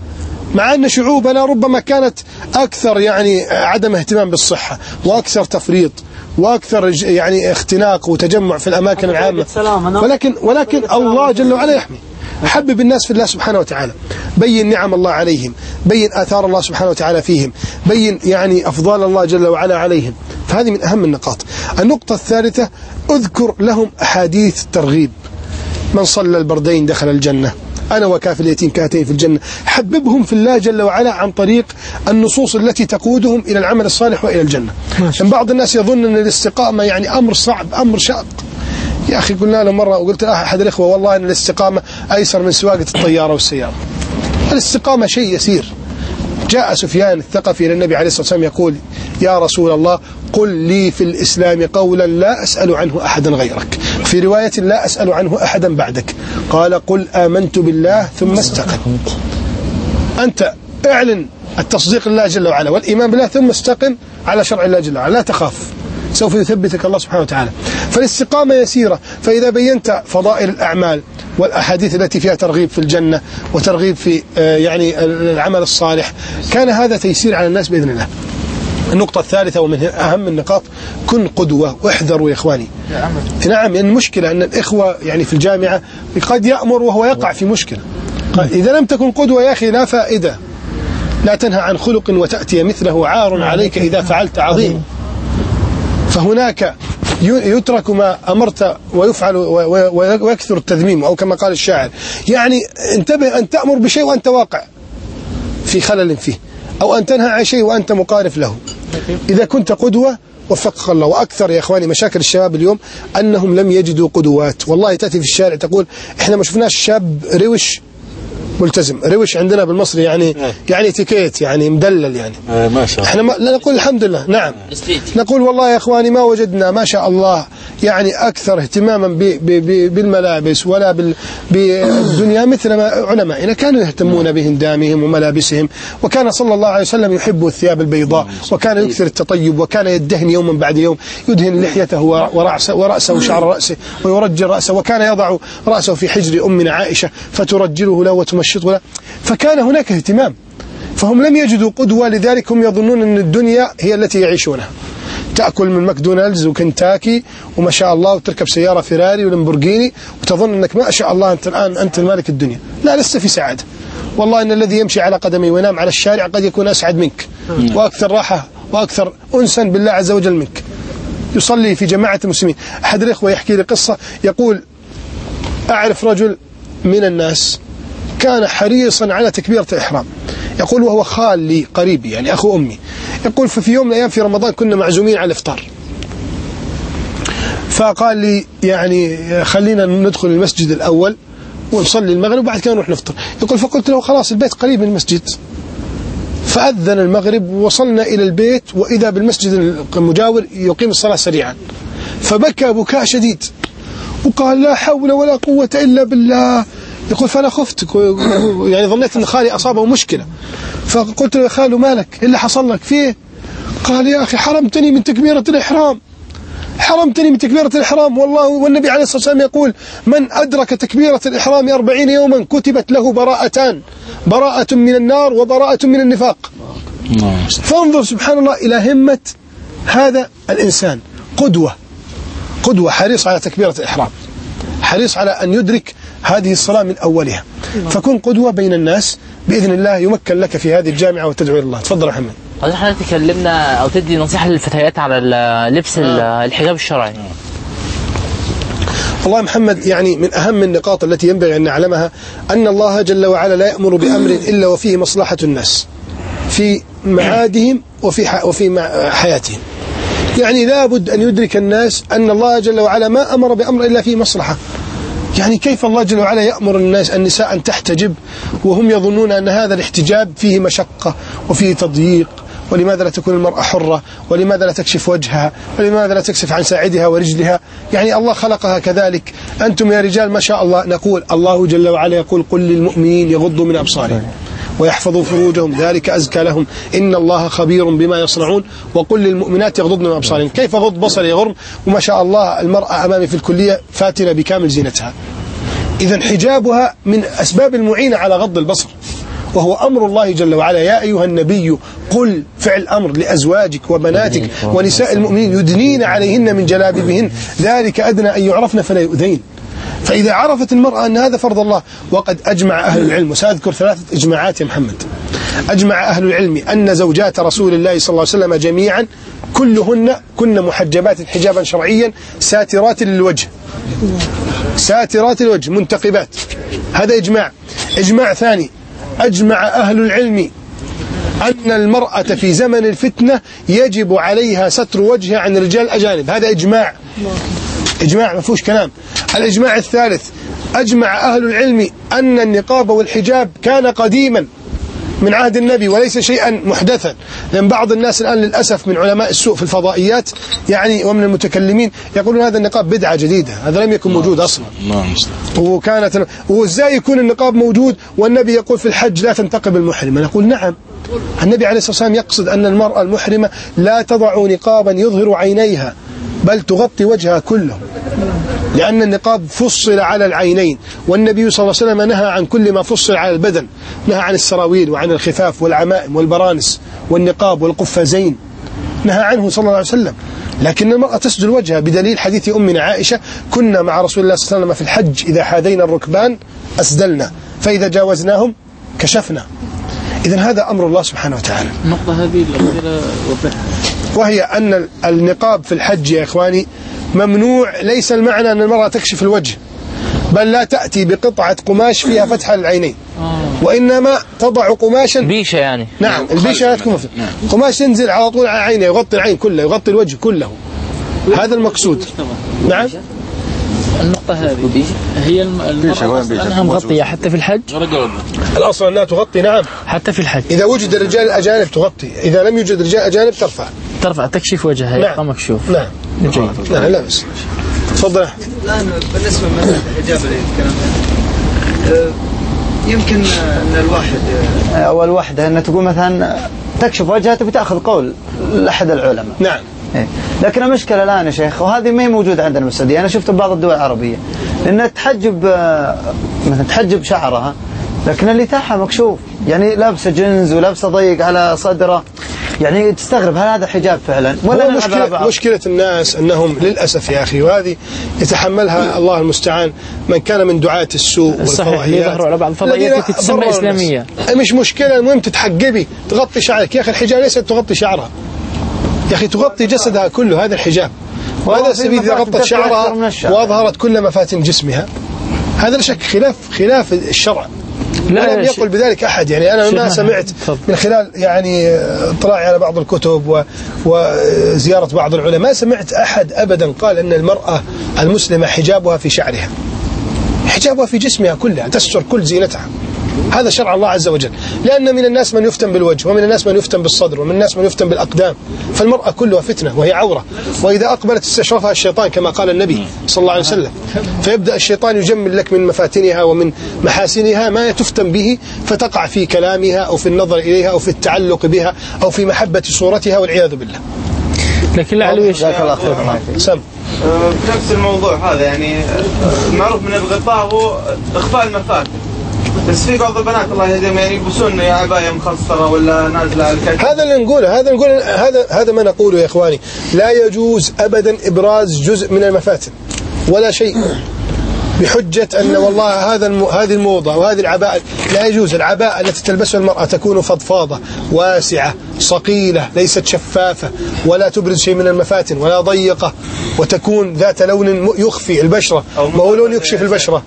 B: مع أن شعوبنا ربما كانت أكثر يعني عدم اهتمام بالصحة وأكثر تفريط وأكثر يعني اختناق وتجمع في الأماكن العامة، ولكن الله جل وعلا يحمي. حبب الناس في الله سبحانه وتعالى، بين نعم الله عليهم، بين آثار الله سبحانه وتعالى فيهم، بين يعني أفضال الله جل وعلا عليهم. فهذه من أهم النقاط. النقطة الثالثة، أذكر لهم أحاديث الترغيب. من صلى البردين دخل الجنة، أنا وكافل اليتيم كهاتين في الجنة. حببهم في الله جل وعلا عن طريق النصوص التي تقودهم إلى العمل الصالح وإلى الجنة. بعض الناس يظن أن الاستقامة يعني أمر صعب، أمر شاق. يا أخي قلنا له مرة وقلت أحد الإخوة والله أن الاستقامة أيسر من سواقة الطيارة والسيارة. الاستقامة شيء يسير. جاء سفيان الثقفي إلى النبي عليه الصلاة والسلام يقول: يا رسول الله قل لي في الإسلام قولا لا أسأل عنه أحدا غيرك، في رواية لا أسأل عنه أحدا بعدك. قال: قل آمنت بالله ثم استقم. أنت اعلن التصديق لله جل وعلا والإيمان بالله ثم استقم على شرع الله جل وعلا، لا تخاف، سوف يثبتك الله سبحانه وتعالى. فالاستقامة يسيرة. فإذا بينت فضائل الأعمال والأحاديث التي فيها ترغيب في الجنة وترغيب في يعني العمل الصالح، كان هذا تيسير على الناس بإذن الله. النقطة الثالثة ومن أهم النقاط، كن قدوة. واحذروا يا إخواني. نعم، لأن المشكلة أن الإخوة يعني في الجامعة قد يأمر وهو يقع في مشكلة. إذا لم تكن قدوة يا أخي لا فائدة. لا تنهى عن خلق وتأتي مثله، عار عليك إذا فعلت عظيم. فهناك يترك ما أمرت ويفعل ويكثر التذميم، أو كما قال الشاعر يعني انتبه أن تأمر بشيء وأنت واقع في خلل فيه، أو أن تنهى عن شيء وأنت مقارف له. إذا كنت قدوة وفقك الله. وأكثر يا إخواني مشاكل الشباب اليوم أنهم لم يجدوا قدوات. والله تأتي في الشارع تقول إحنا ما شفناش شاب روش ملتزم. روش عندنا بالمصري يعني تيكيت، يعني مدلل، يعني
A: ما شاء الله.
B: احنا نقول الحمد لله. نعم، نقول والله يا اخواني ما وجدنا ما شاء الله يعني اكثر اهتماما بالملابس ولا بالدنيا مثل ما علمائنا كانوا يهتمون بهندامهم وملابسهم. وكان صلى الله عليه وسلم يحب الثياب البيضاء، وكان يكثر التطيب، وكان يدهن يوما بعد يوم، يدهن لحيته ورأسه وشعر رأسه ويرجل رأسه، وكان يضع رأسه في حجر أمنا عائشة فترجله له وتمشطه له. فكان هناك اهتمام. فهم لم يجدوا قدوة، لذلك هم يظنون أن الدنيا هي التي يعيشونها. تأكل من ماكدونالدز وكنتاكي وما شاء الله، وتركب سيارة فيراري ولمبورغيني، وتظن أنك ما شاء الله أنت الآن أنت مالك الدنيا. لا، لست في سعادة. والله أن الذي يمشي على قدمه وينام على الشارع قد يكون أسعد منك، وأكثر راحة وأكثر أنسا بالله عز وجل منك. يصلي في جماعة المسلمين. أحد الإخوة يحكي لي قصة، يقول: أعرف رجل من الناس كان حريصا على تكبيرة الإحرام. يقول وهو خال لي قريبي، يعني أخو أمي. يقول في يوم من الأيام في رمضان كنا معزومين على الإفطار، فقال لي يعني خلينا ندخل المسجد الأول ونصلي المغرب وبعد كده نروح نفطر. يقول فقلت له خلاص البيت قريب من المسجد. فأذن المغرب ووصلنا إلى البيت وإذا بالمسجد المجاور يقيم الصلاة سريعا، فبكى بكاء شديد وقال لا حول ولا قوة إلا بالله. يقول فأنا خفت، يعني ظنيت أن خالي أصابه مشكلة. فقلت له يا خالو مالك؟ إيه اللي حصل لك فيه؟ قال يا أخي حرمتني من تكبيرة الإحرام، حرمتني من تكبيرة الإحرام. والله والنبي عليه الصلاة والسلام يقول من أدرك تكبيرة الإحرام 40 يوما كتبت له براءتان، براءة من النار وبراءة من النفاق. فانظر سبحان الله إلى همة هذا الإنسان. قدوة حريص على تكبيرة الإحرام، حريص على أن يدرك هذه الصلاة من أولها. فكن قدوة بين الناس بإذن الله يمكن لك في هذه الجامعة وتدعو إلى الله. تفضل محمد.
J: حضرتك تكلمنا أو تدي نصيحة للفتيات على لبس الحجاب الشرعي.
B: والله محمد يعني من أهم النقاط التي ينبغي أن نعلمها أن الله جل وعلا لا يأمر بأمر إلا وفيه مصلحة الناس في معادهم وفي حياتهم. يعني لابد أن يدرك الناس أن الله جل وعلا ما أمر بأمر إلا فيه مصلحة. يعني كيف الله جل وعلا يأمر النساء أن تحتجب وهم يظنون أن هذا الاحتجاب فيه مشقة وفيه تضييق؟ ولماذا لا تكون المرأة حرة؟ ولماذا لا تكشف وجهها؟ ولماذا لا تكشف عن ساعدها ورجلها؟ يعني الله خلقها كذلك. أنتم يا رجال ما شاء الله. نقول الله جل وعلا يقول قل للمؤمنين يغضوا من أبصارهم ويحفظوا فروجهم ذلك أزكى لهم إن الله خبير بما يصنعون وقل للمؤمنات يغضضن من أبصارهن. كيف غض بصري غرم وما شاء الله المرأة أمامي في الكلية فاتنة بكامل زينتها؟ إذن حجابها من أسباب المعينة على غض البصر. وهو أمر الله جل وعلا. يا أيها النبي قل فعل أمر لأزواجك وبناتك ونساء المؤمنين يدنين عليهن من جلابيبهن ذلك أدنى أن يعرفن فلا يؤذين. فإذا عرفت المرأة أن هذا فرض الله، وقد أجمع أهل العلم، وسأذكر 3 إجماعات يا محمد. أجمع أهل العلم أن زوجات رسول الله صلى الله عليه وسلم جميعا كن محجبات حجابا شرعيا ساترات للوجه، ساترات الوجه منتقبات. هذا إجماع. إجماع ثاني، أجمع أهل العلم أن المرأة في زمن الفتنة يجب عليها ستر وجهها عن الرجال الأجانب. هذا إجماع، إجماع ما فيهوش كلام. الإجماع الثالث، أجمع أهل العلم أن النقاب والحجاب كان قديما من عهد النبي وليس شيئا محدثا. لأن بعض الناس الآن للأسف من علماء السوء في الفضائيات يعني ومن المتكلمين يقولون هذا النقاب بدعة جديدة، هذا لم يكن موجود أصلا. وإزاي يكون النقاب موجود والنبي يقول في الحج لا تنتقب المحرمة؟ نقول نعم، النبي عليه الصلاة والسلام يقصد أن المرأة المحرمة لا تضع نقابا يظهر عينيها بل تغطي وجهها كله، لأن النقاب فصل على العينين، والنبي صلى الله عليه وسلم نهى عن كل ما فصل على البدن، نهى عن السراويل وعن الخفاف والعمائم والبرانس والنقاب والقفازين، نهى عنه صلى الله عليه وسلم. لكن المرأة تسجل وجهها بدليل حديث أمنا عائشة: كنا مع رسول الله صلى الله عليه وسلم في الحج إذا حادينا الركبان أسدلنا فإذا جاوزناهم كشفنا. إذن هذا أمر الله سبحانه وتعالى.
F: النقطة هذه اللي وضحها،
B: وهي أن النقاب في الحج يا إخواني ممنوع. ليس المعنى أن المرأة تكشف الوجه، بل لا تأتي بقطعة قماش فيها فتحة للعينين، وإنما تضع قماشا
J: بيشة يعني.
B: نعم، البيشة لا تكون قماش ينزل على طول على عينه يغطي العين كلها، يغطي الوجه كله. هذا المقصود. نعم.
F: النقطة هذه هي المرأة أنها مغطية حتى في الحج.
B: الأصل أنها تغطي، نعم،
F: حتى في الحج.
B: إذا وجد الرجال الأجانب تغطي، إذا لم يوجد رجال أجانب ترفع تكشف وجهها، يبقى مكشوف. نعم. جيد. نعم، لا بس. تفضل.
H: الآن بالنسبة لمسألة الحجاب اللي يتكلم عنها، يمكن أن الواحد
K: أو الوحدة أن تقول مثلا تكشف وجهها تبي تأخذ قول لأحد العلماء.
B: نعم.
K: لكن المشكلة الآن يا شيخ، وهذه ما هي موجودة عندنا في السعودية، أنا شفت بعض الدول العربية لأنها تحجب مثلا تحجب شعرها لكن اللي تحها مكشوف، يعني لابسة جنز ولابسة ضيق على صدره، يعني تستغرب هل هذا حجاب فعلا ولا
B: مشكلة الناس أنهم للأسف يا أخي، وهذه يتحملها الله المستعان من كان من دعاة السوء والفضائيات،
F: يظهروا على بعض الفضائيات التي تسمى إسلامية.
B: مش مشكلة، المهم تتحجبي تغطي شعرك. يا أخي الحجاب ليست تغطي شعرها يا أخي، تغطي جسدها كله، هذا الحجاب. وهذا السبيل إذا غطت شعرها وأظهرت كل مفاتن جسمها، هذا لا شك خلاف الشرع. لم يقل بذلك أحد، يعني أنا ما سمعت من خلال يعني اطلاعي على بعض الكتب وزيارة بعض العلماء، ما سمعت أحد أبدا قال أن المرأة المسلمة حجابها في شعرها، حجابها في جسمها كلها، تستر كل زينتها. هذا شرع الله عز وجل. لأن من الناس من يفتن بالوجه، ومن الناس من يفتن بالصدر، ومن الناس من يفتن بالأقدام، فالمرأة كلها فتنة وهي عورة، وإذا أقبلت استشرفها الشيطان كما قال النبي صلى الله عليه وسلم، فيبدأ الشيطان يجمل لك من مفاتنها ومن محاسنها ما تفتن به، فتقع في كلامها أو في النظر إليها أو في التعلق بها أو في محبة صورتها والعياذ بالله.
F: لكن لا علوي
B: سم
L: بنفس الموضوع هذا، يعني معروف من الغطاء هو إخفاء المفاتن، بس في بعض البنات الله يهديهم يعني يلبسون عباية مخصرة ولا نازلة على الكتف.
B: هذا اللي نقوله، هذا ما نقوله يا إخواني. لا يجوز أبدا إبراز جزء من المفاتن ولا شيء بحجة أن والله هذه الموضة وهذه العباءة. لا يجوز. العباءة التي تلبسها المرأة تكون فضفاضة واسعة صقيلة، ليست شفافة ولا تبرز شيء من المفاتن ولا ضيقة، وتكون ذات لون يخفي البشرة، ما هو لون يكشف البشرة،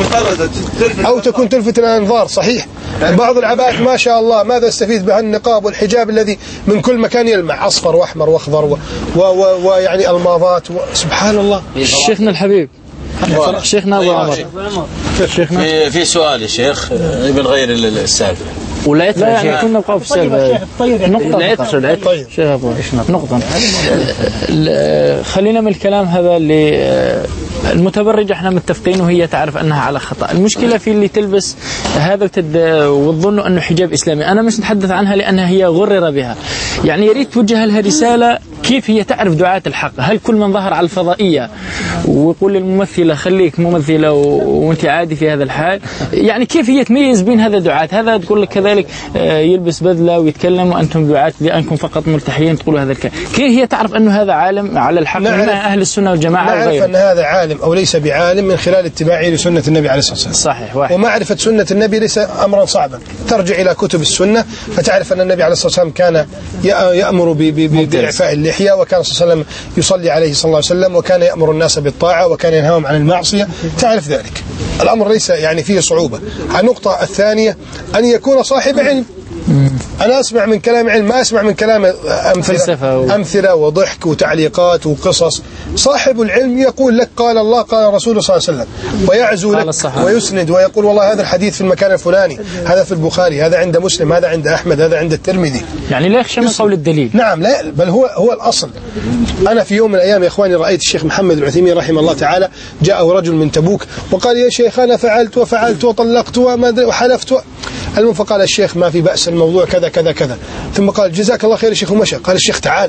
B: أو تكون تلفت الأنظار. صحيح بعض العباءات ما شاء الله ماذا يستفيد بها النقاب والحجاب الذي من كل مكان يلمع أصفر وأحمر وأخضر ويعني ألماظات سبحان الله.
F: شيخنا الحبيب شيخنا أبو عمر،
A: في سؤال يا شيخ بنغير السالفة
F: ولا يترى يعني كنا نبقى في السالفة نقطة لا يترى شيخ أبو نقطة. خلينا من الكلام هذا اللي المتبرج احنا متفقين وهي تعرف أنها على خطأ. المشكلة في اللي تلبس هذا وتظن أنه حجاب إسلامي. أنا مش نتحدث عنها لأنها هي غرر بها، يعني يريد توجه لها رسالة كيف هي تعرف دعاة الحق؟ هل كل من ظهر على الفضائية ويقول للممثلة خليك ممثلة وانت عادي في هذا الحال؟ يعني كيف هي تميز بين هذا دعاة؟ هذا تقول لك كذلك يلبس بدلة ويتكلم وأنتم دعاة لأنكم فقط ملتحيين تقولوا هذا الكلام. كيف هي تعرف أنه هذا عالم على الحق من أهل السنة والجماعة؟
B: نعرف أن هذا عالم أو ليس بعالم من خلال اتباعه لسنة النبي عليه الصلاة والسلام.
F: صحيح. واحد.
B: ومعرفة سنة النبي ليس أمرا صعبا، ترجع إلى كتب السنة فتعرف أن النبي عليه الصلاة والسلام كان يأمر بإعفاء اللحية، وكان صلى الله عليه وسلم يصلي عليه صلى الله عليه وسلم، وكان يأمر الناس بالطاعة وكان ينهاهم عن المعصية. تعرف ذلك، الأمر ليس يعني فيه صعوبة. النقطة الثانية أن يكون صاحب علم. أنا أسمع من كلام علم، ما أسمع من كلام أمثلة وضحك وتعليقات وقصص. صاحب العلم يقول لك قال الله قال الرسول صلى الله عليه وسلم، ويعزو لك ويسند ويقول والله هذا الحديث في المكان الفلاني، هذا في البخاري، هذا عند مسلم، هذا عند أحمد، هذا عند الترمذي.
F: يعني لا يخشى من قول الدليل.
B: نعم، لا، بل هو الأصل. أنا في يوم من الأيام يا إخواني رأيت الشيخ محمد بن عثيمين رحمه الله تعالى، جاءه رجل من تبوك وقال يا شيخ أنا فعلت وفعلت وطلقت وحلفت المهم، فقال الشيخ ما في بأس، الموضوع كذا كذا كذا. ثم قال جزاك الله خير يا شيخ ومشى. قال الشيخ تعال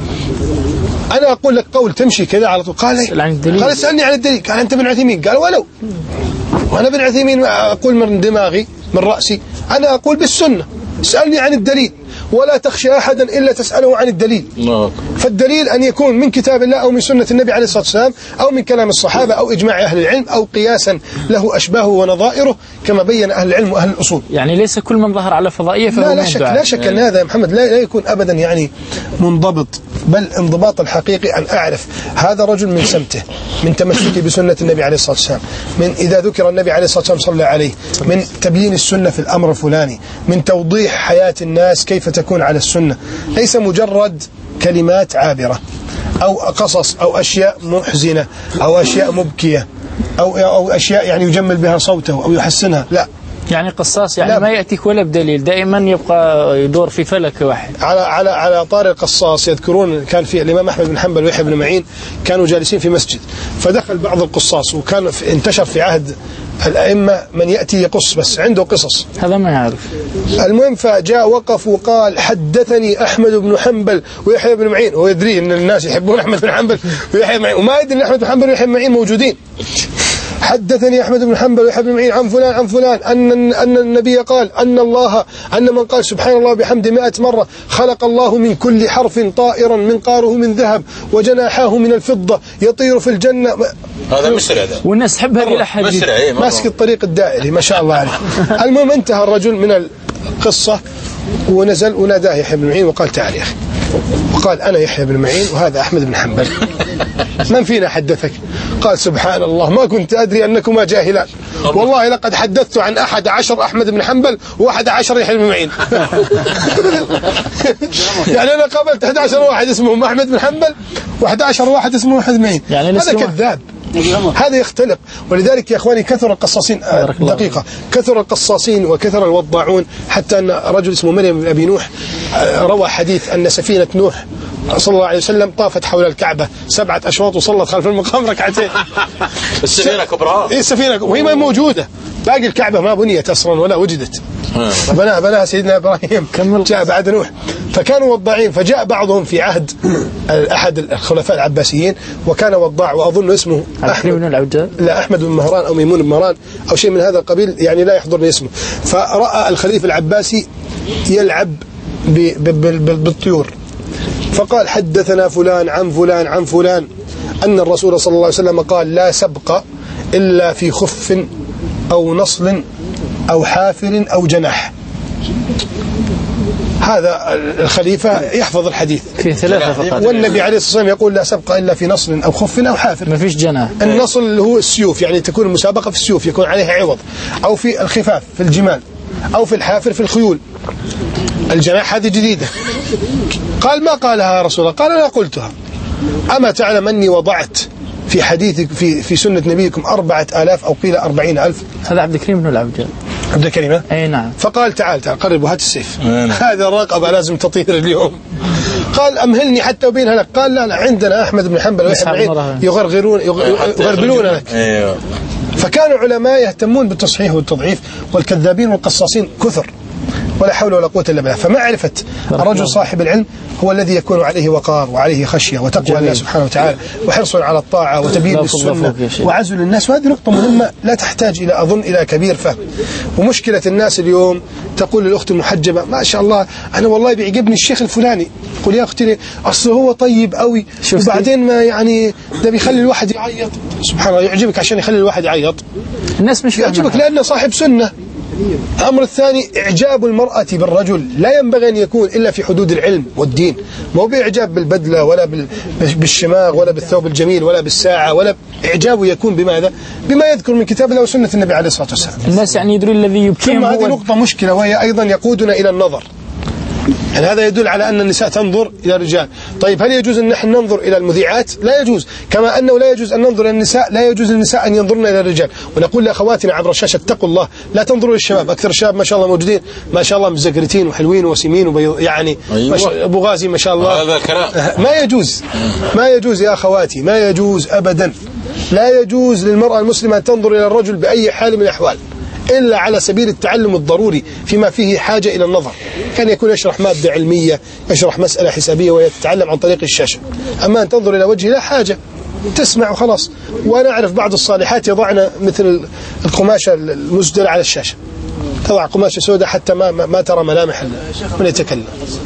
B: أنا أقول لك قول تمشي كذا على طول. قال اسألني عن الدليل. قال أنت بن عثيمين. قال ولو وأنا بن عثيمين أقول من دماغي من رأسي، أنا أقول بالسنة، اسألني عن الدليل ولا تخشى أحدا إلا تسأله عن الدليل. فالدليل أن يكون من كتاب الله أو من سنة النبي عليه الصلاة والسلام أو من كلام الصحابة أو إجماع أهل العلم أو قياسا له أشباهه ونظائره كما بين أهل العلم وأهل الأصول.
F: يعني ليس كل من ظهر على فضائية فهو
B: لا شك أن هذا يا محمد لا يكون أبدا يعني منضبط، بل انضباط الحقيقي أن أعرف هذا رجل من سمته، من تمسكه بسنة النبي عليه الصلاة والسلام، من إذا ذكر النبي عليه الصلاة والسلام صلى عليه، من تبيين السنة في الأمر الفلاني، من توضيح حياة الناس كيف تكون على السنة، ليس مجرد كلمات عابرة أو قصص أو أشياء محزنة أو أشياء مبكية أو أشياء يعني يجمل بها صوته أو يحسنها. لا،
F: يعني قصاص يعني لا، ما يأتيك ولا بدليل، دائما يبقى يدور في فلك واحد.
B: على طار القصاص يذكرون كان في الإمام أحمد بن حنبل ويحيى بن معين كانوا جالسين في مسجد، فدخل بعض القصاص، وكان انتشر في عهد الأئمة من يأتي يقص بس عنده قصص،
F: هذا ما يعرف.
B: المهم فجاء وقف وقال حدثني أحمد بن حنبل ويحيى بن معين، هو يدري أن الناس يحبون أحمد بن حنبل ويحيى بن معين، وما يدري أن أحمد بن حنبل ويحيى بن معين موجودين. حدثني أحمد بن حنبل ويحيى بن معين عن فلان أن النبي قال أن من قال سبحان الله بحمد 100 مرة خلق الله من كل حرف طائرا منقاره من ذهب وجناحاه من الفضة يطير في الجنة.
A: هذا مصري هذا،
F: والناس تحب هذه الأحاديث،
B: ماسك الطريق الدائري ما شاء الله عليه. المهم انتهى الرجل من القصة ونزل وناداه يحيى بن معين وقال تعال يا أخي، وقال أنا يحيى بن معين وهذا أحمد بن حنبل، من فينا حدثك؟ قال سبحان الله ما كنت أدري أنكما جاهلان، والله لقد حدثت عن 11 أحمد بن حنبل و11 يحيى بن معين. يعني أنا قابلت 11 واحد اسمهم أحمد بن حنبل و11 واحد اسمه يحيى بن معين، يعني هذا كذاب، هذا يختلق. ولذلك يا إخواني كثر القصاصين، دقيقة، كثر القصاصين وكثر الوضاعون، حتى أن رجل اسمه مريم بن أبي نوح روى حديث أن سفينة نوح صلى الله عليه وسلم طافت حول الكعبة 7 أشواط وصلت خلف المقام ركعتين.
A: السفينة كبرى،
B: إيه السفينة وهي ما موجودة، باقي الكعبة ما بنيت أصلا ولا وجدت، بناها سيدنا إبراهيم جاء بعد نوح، فكانوا وضاعين. فجاء بعضهم في عهد أحد الخلفاء العباسيين وكان وضاع، وأظن اسمه أحمد بن مهران أو ميمون بن مهران أو شيء من هذا القبيل، يعني لا يحضرني اسمه. فرأى الخليفة العباسي يلعب بالطيور، فقال حدثنا فلان عن فلان عن فلان أن الرسول صلى الله عليه وسلم قال لا سبق إلا في خف أو نصل أو حافر أو جناح. هذا الخليفة يحفظ الحديث
F: في 3 فقط،
B: والنبي عليه الصلاة والسلام يقول لا سبق إلا في نصل أو خف أو حافر،
F: ما فيش جناح.
B: النصل هو السيوف، يعني تكون المسابقة في السيوف يكون عليها عوض، أو في الخفاف في الجمال، أو في الحافر في الخيول. الجناح هذه جديدة. قال ما قالها يا رسول الله؟ قال أنا قلتها. أما تعلم أني وضعت في حديثك في سنة نبيكم 4000 أو قيل 40,000.
F: هذا عبد الكريم بن العبجال.
B: عبد الكريم
F: أي نعم.
B: فقال تعال قرب وهات السيف، هذا الرقبة لازم تطير اليوم. قال أمهلني حتى أبينها لك. قال لا عندنا أحمد بن حنبل يغربلون لك. فكانوا علماء يهتمون بالتصحيح والتضعيف، والكذابين والقصاصين كثر. ولا حول ولا قوة إلا بالله. فمعرفة الرجل صاحب العلم هو الذي يكون عليه وقار وعليه خشية وتقوى الله سبحانه وتعالى وحرص على الطاعة وتبيين للسنة وعزل الناس. وهذه نقطة مهمة لا تحتاج إلى أظن إلى كبير فهم. ومشكلة الناس اليوم تقول للأخت المحجبة ما شاء الله أنا والله بيعجبني الشيخ الفلاني، قل يا أختي أصل هو طيب قوي وبعدين ما يعني ده بيخلي الواحد يعيط. سبحان الله، يعجبك عشان يخلي الواحد يعيط؟
F: الناس مش
B: يعجبك لأنه صاحب سنة. الأمر الثاني إعجاب المرأة بالرجل لا ينبغي أن يكون إلا في حدود العلم والدين، ما هو بإعجاب بالبدلة ولا بالشماغ ولا بالثوب الجميل ولا بالساعة، ولا إعجابه يكون بماذا؟ بما يذكر من كتاب الله وسنة النبي عليه الصلاة والسلام.
F: الناس يعني يدرون الذي يبكيهم.
B: ثم هذه نقطة مشكلة وهي أيضا يقودنا إلى النظر. يعني هذا يدل على أن النساء تنظر إلى الرجال. طيب هل يجوز أن نحن ننظر إلى المذيعات؟ لا يجوز. كما أنه لا يجوز أن ننظر إلى النساء، لا يجوز للنساء أن ينظرن إلى الرجال. ونقول لأخواتنا عبر الشاشة اتقوا الله، لا تنظروا للشباب. أكثر الشباب ما شاء الله موجودين ما شاء الله مزقرتين وحلوين وسمين وبيض يعني أبو غازي ما شاء الله.
A: هذا الكلام
B: ما يجوز، ما يجوز يا أخواتي، ما يجوز أبدا. لا يجوز للمرأة المسلمة أن تنظر إلى الرجل بأي حال من الأحوال إلا على سبيل التعلم الضروري فيما فيه حاجة إلى النظر. كان يكون يشرح مادة علمية، يشرح مسألة حسابية ويتعلم عن طريق الشاشة. أما أن تنظر إلى وجهه لا حاجة، تسمع وخلاص. وأنا أعرف بعض الصالحات يضعن مثل القماشة المسدلة على الشاشة، تضع قماشة سوداء حتى ما ترى ملامح من يتكلم.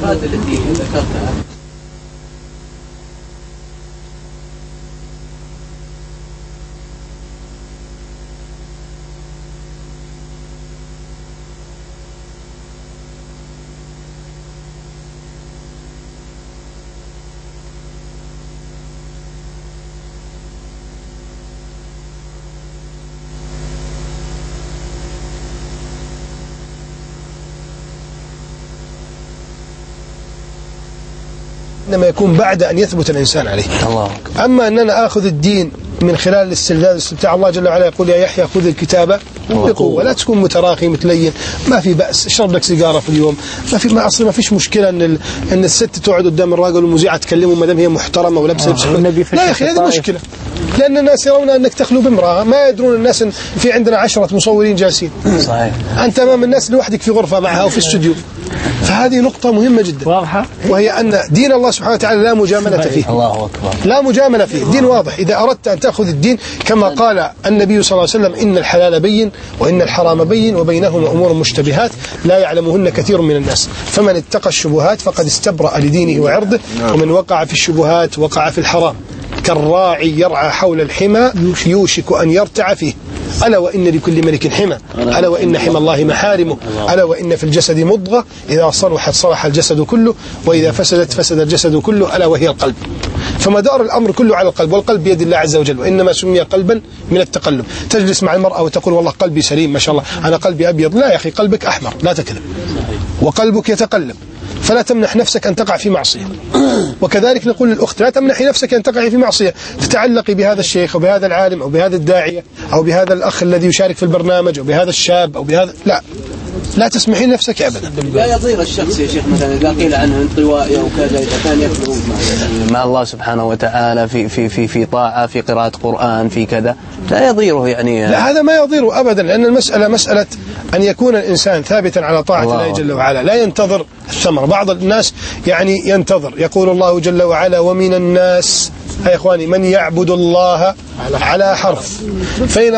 B: إنما يكون بعد أن يثبت الإنسان عليه.
G: الله.
B: أما أننا آخذ الدين من خلال الاستلذاذ والاستمتاع، الله جل وعلا يقول يا يحيى خذ الكتاب بقوة، لا تكون متراخي متلين. ما في بأس، اشرب لك سيجارة في اليوم، ما فيش مشكلة أن الست تقعد قدام الراجل والمذيعة تكلمه ما دام هي محترمة ولابسة لبس. لا يا أخي هذه مشكلة، لأن الناس يرون أنك تخلو بامرأة، ما يدرون الناس إن في عندنا 10 مصورين جالسين.
G: صحيح.
B: أنت أمام الناس لوحدك في غرفة معها أو في استوديو. فهذه نقطة مهمة جدا واضحة، وهي أن دين الله سبحانه وتعالى لا مجاملة فيه.
G: الله أكبر.
B: لا مجاملة فيه، دين واضح. إذا أردت أن تأخذ الدين كما قال النبي صلى الله عليه وسلم إن الحلال بين وإن الحرام بين وبينهما أمور مشتبهات لا يعلمهن كثير من الناس، فمن اتقى الشبهات فقد استبرأ لدينه وعرضه، ومن وقع في الشبهات وقع في الحرام. كالراعي يرعى حول الحمى يوشك أن يرتع فيه. ألا وإن لكل ملك حمى، ألا وإن حمى الله محارمه، ألا وإن في الجسد مضغة إذا صلحت صلح الجسد كله وإذا فسدت فسد الجسد كله، ألا وهي القلب. فمدار الأمر كله على القلب، والقلب بيد الله عز وجل، وإنما سمي قلبا من التقلب. تجلس مع المرأة وتقول والله قلبي سليم ما شاء الله أنا قلبي أبيض، لا يا أخي قلبك أحمر، لا تكذب، وقلبك يتقلب. فلا تمنح نفسك أن تقع في معصية. وكذلك نقول للأخت لا تمنحي نفسك أن تقع في معصية، تتعلقي بهذا الشيخ أو بهذا العالم أو بهذا الداعية أو بهذا الأخ الذي يشارك في البرنامج أو بهذا الشاب أو بهذا، لا تسمحي نفسك أبدا.
M: لا يضير الشخص يا شيخ مثلا إذا قيل عنه انطوائي أو كذا، إذا كان يطلب
G: مع الله سبحانه وتعالى في طاعة، في قراءة قرآن، في كذا، لا يضيره يعني.
B: لا هذا ما يضيره أبدا، لأن المسألة مسألة أن يكون الإنسان ثابتا على طاعة الله جل وعلا، لا ينتظر الثمرة. بعض الناس يعني ينتظر، يقول الله جل وعلا ومن الناس يا إخواني من يعبد الله على حرف فإن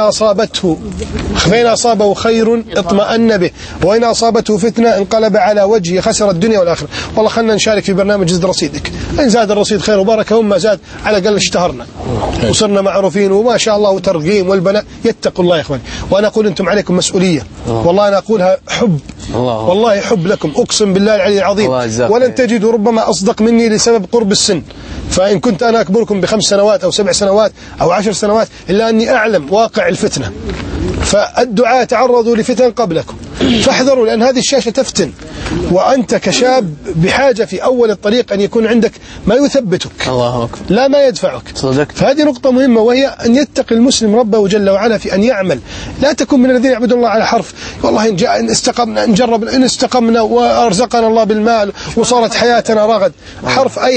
B: أصابه خير اطمأن به وإن أصابته فتنة انقلب على وجهه خسر الدنيا والآخرة. والله خلنا نشارك في برنامج زد رصيدك، إن زاد الرصيد خير وبركة، وما زاد على الأقل اشتهرنا وصرنا معروفين وما شاء الله وترغيم والبناء. يتقوا الله يا إخواني. وأنا أقول أنتم عليكم مسؤولية، والله أنا أقولها حب، والله حب لكم، أقسم بالله العلي العظيم، ولن تجدوا ربما أصدق مني لسبب قرب السن. فإن كنت أنا أكبركم ب5 سنوات أو 7 سنوات أو 10 سنوات إلا أني أعلم واقع الفتنة. فالدعاء تعرضوا لفتن قبلكم فاحذروا، لأن هذه الشاشة تفتن، وأنت كشاب بحاجة في أول الطريق أن يكون عندك ما يثبتك
G: الله أكبر،
B: لا ما يدفعك.
G: صدقت.
B: فهذه نقطة مهمة، وهي أن يتقي المسلم ربه جل وعلا في أن يعمل. لا تكون من الذين يعبدون الله على حرف، والله إن استقمنا نجرب، إن استقمنا وأرزقنا الله بالمال وصارت حياتنا رغد. حرف أي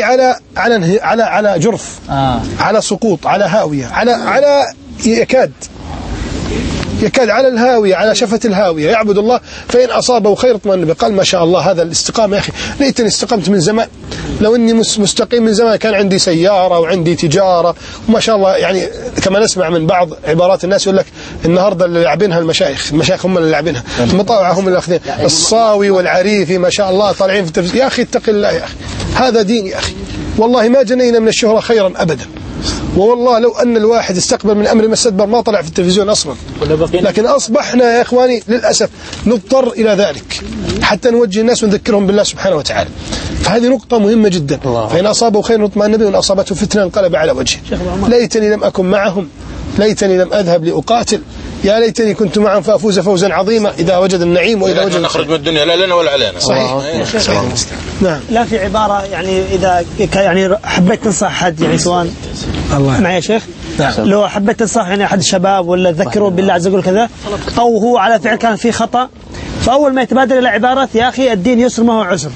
B: على جرف، على سقوط، على هاوية، على يكاد على الهاوية، على شفة الهاوية، يعبد الله، فإن أصابه خير اطمأن به. قال ما شاء الله هذا الاستقامة يا أخي، ليتني استقمت من زمان، لو إني مستقيم من زمان كان عندي سيارة وعندي تجارة وما شاء الله. يعني كما نسمع من بعض عبارات الناس يقول لك النهاردة اللي لاعبينها المشايخ هم اللي لاعبينها، المطاوعة هم اللي أخذين، الصاوي والعريفي ما شاء الله طالعين في التلفزيون. يا أخي اتق الله يا أخي، هذا دين يا أخي، والله ما جنينا من الشهرة خيرا أبدا، والله لو أن الواحد استقبل من أمر ما استدبر ما طلع في التلفزيون أصلا. لكن أصبحنا يا إخواني للأسف نضطر إلى ذلك حتى نوجه الناس ونذكرهم بالله سبحانه وتعالى. فهذه نقطة مهمة جدا. فإن أصابه خير اطمأن به وإن أصابته فتنة انقلب على وجهه. ليتني لم أكن معهم، ليتني لم أذهب لأقاتل، يا ليتني كنت معهم فأفوز فوزا عظيما إذا وجد النعيم وإذا وجد
A: نخرج من الدنيا لا لنا ولا علينا.
B: صحيح.
I: نعم. لا في عبارة يعني إذا يعني حبيت تنصح حد يعني سواء معي يا شيخ، لو حبيت تنصح يعني أحد الشباب ولا تذكره بالله عز وجل كذا، أو هو على فعل كان فيه خطأ، فأول ما يتبادر إلى عبارة يا أخي الدين يسر ما هو عسر.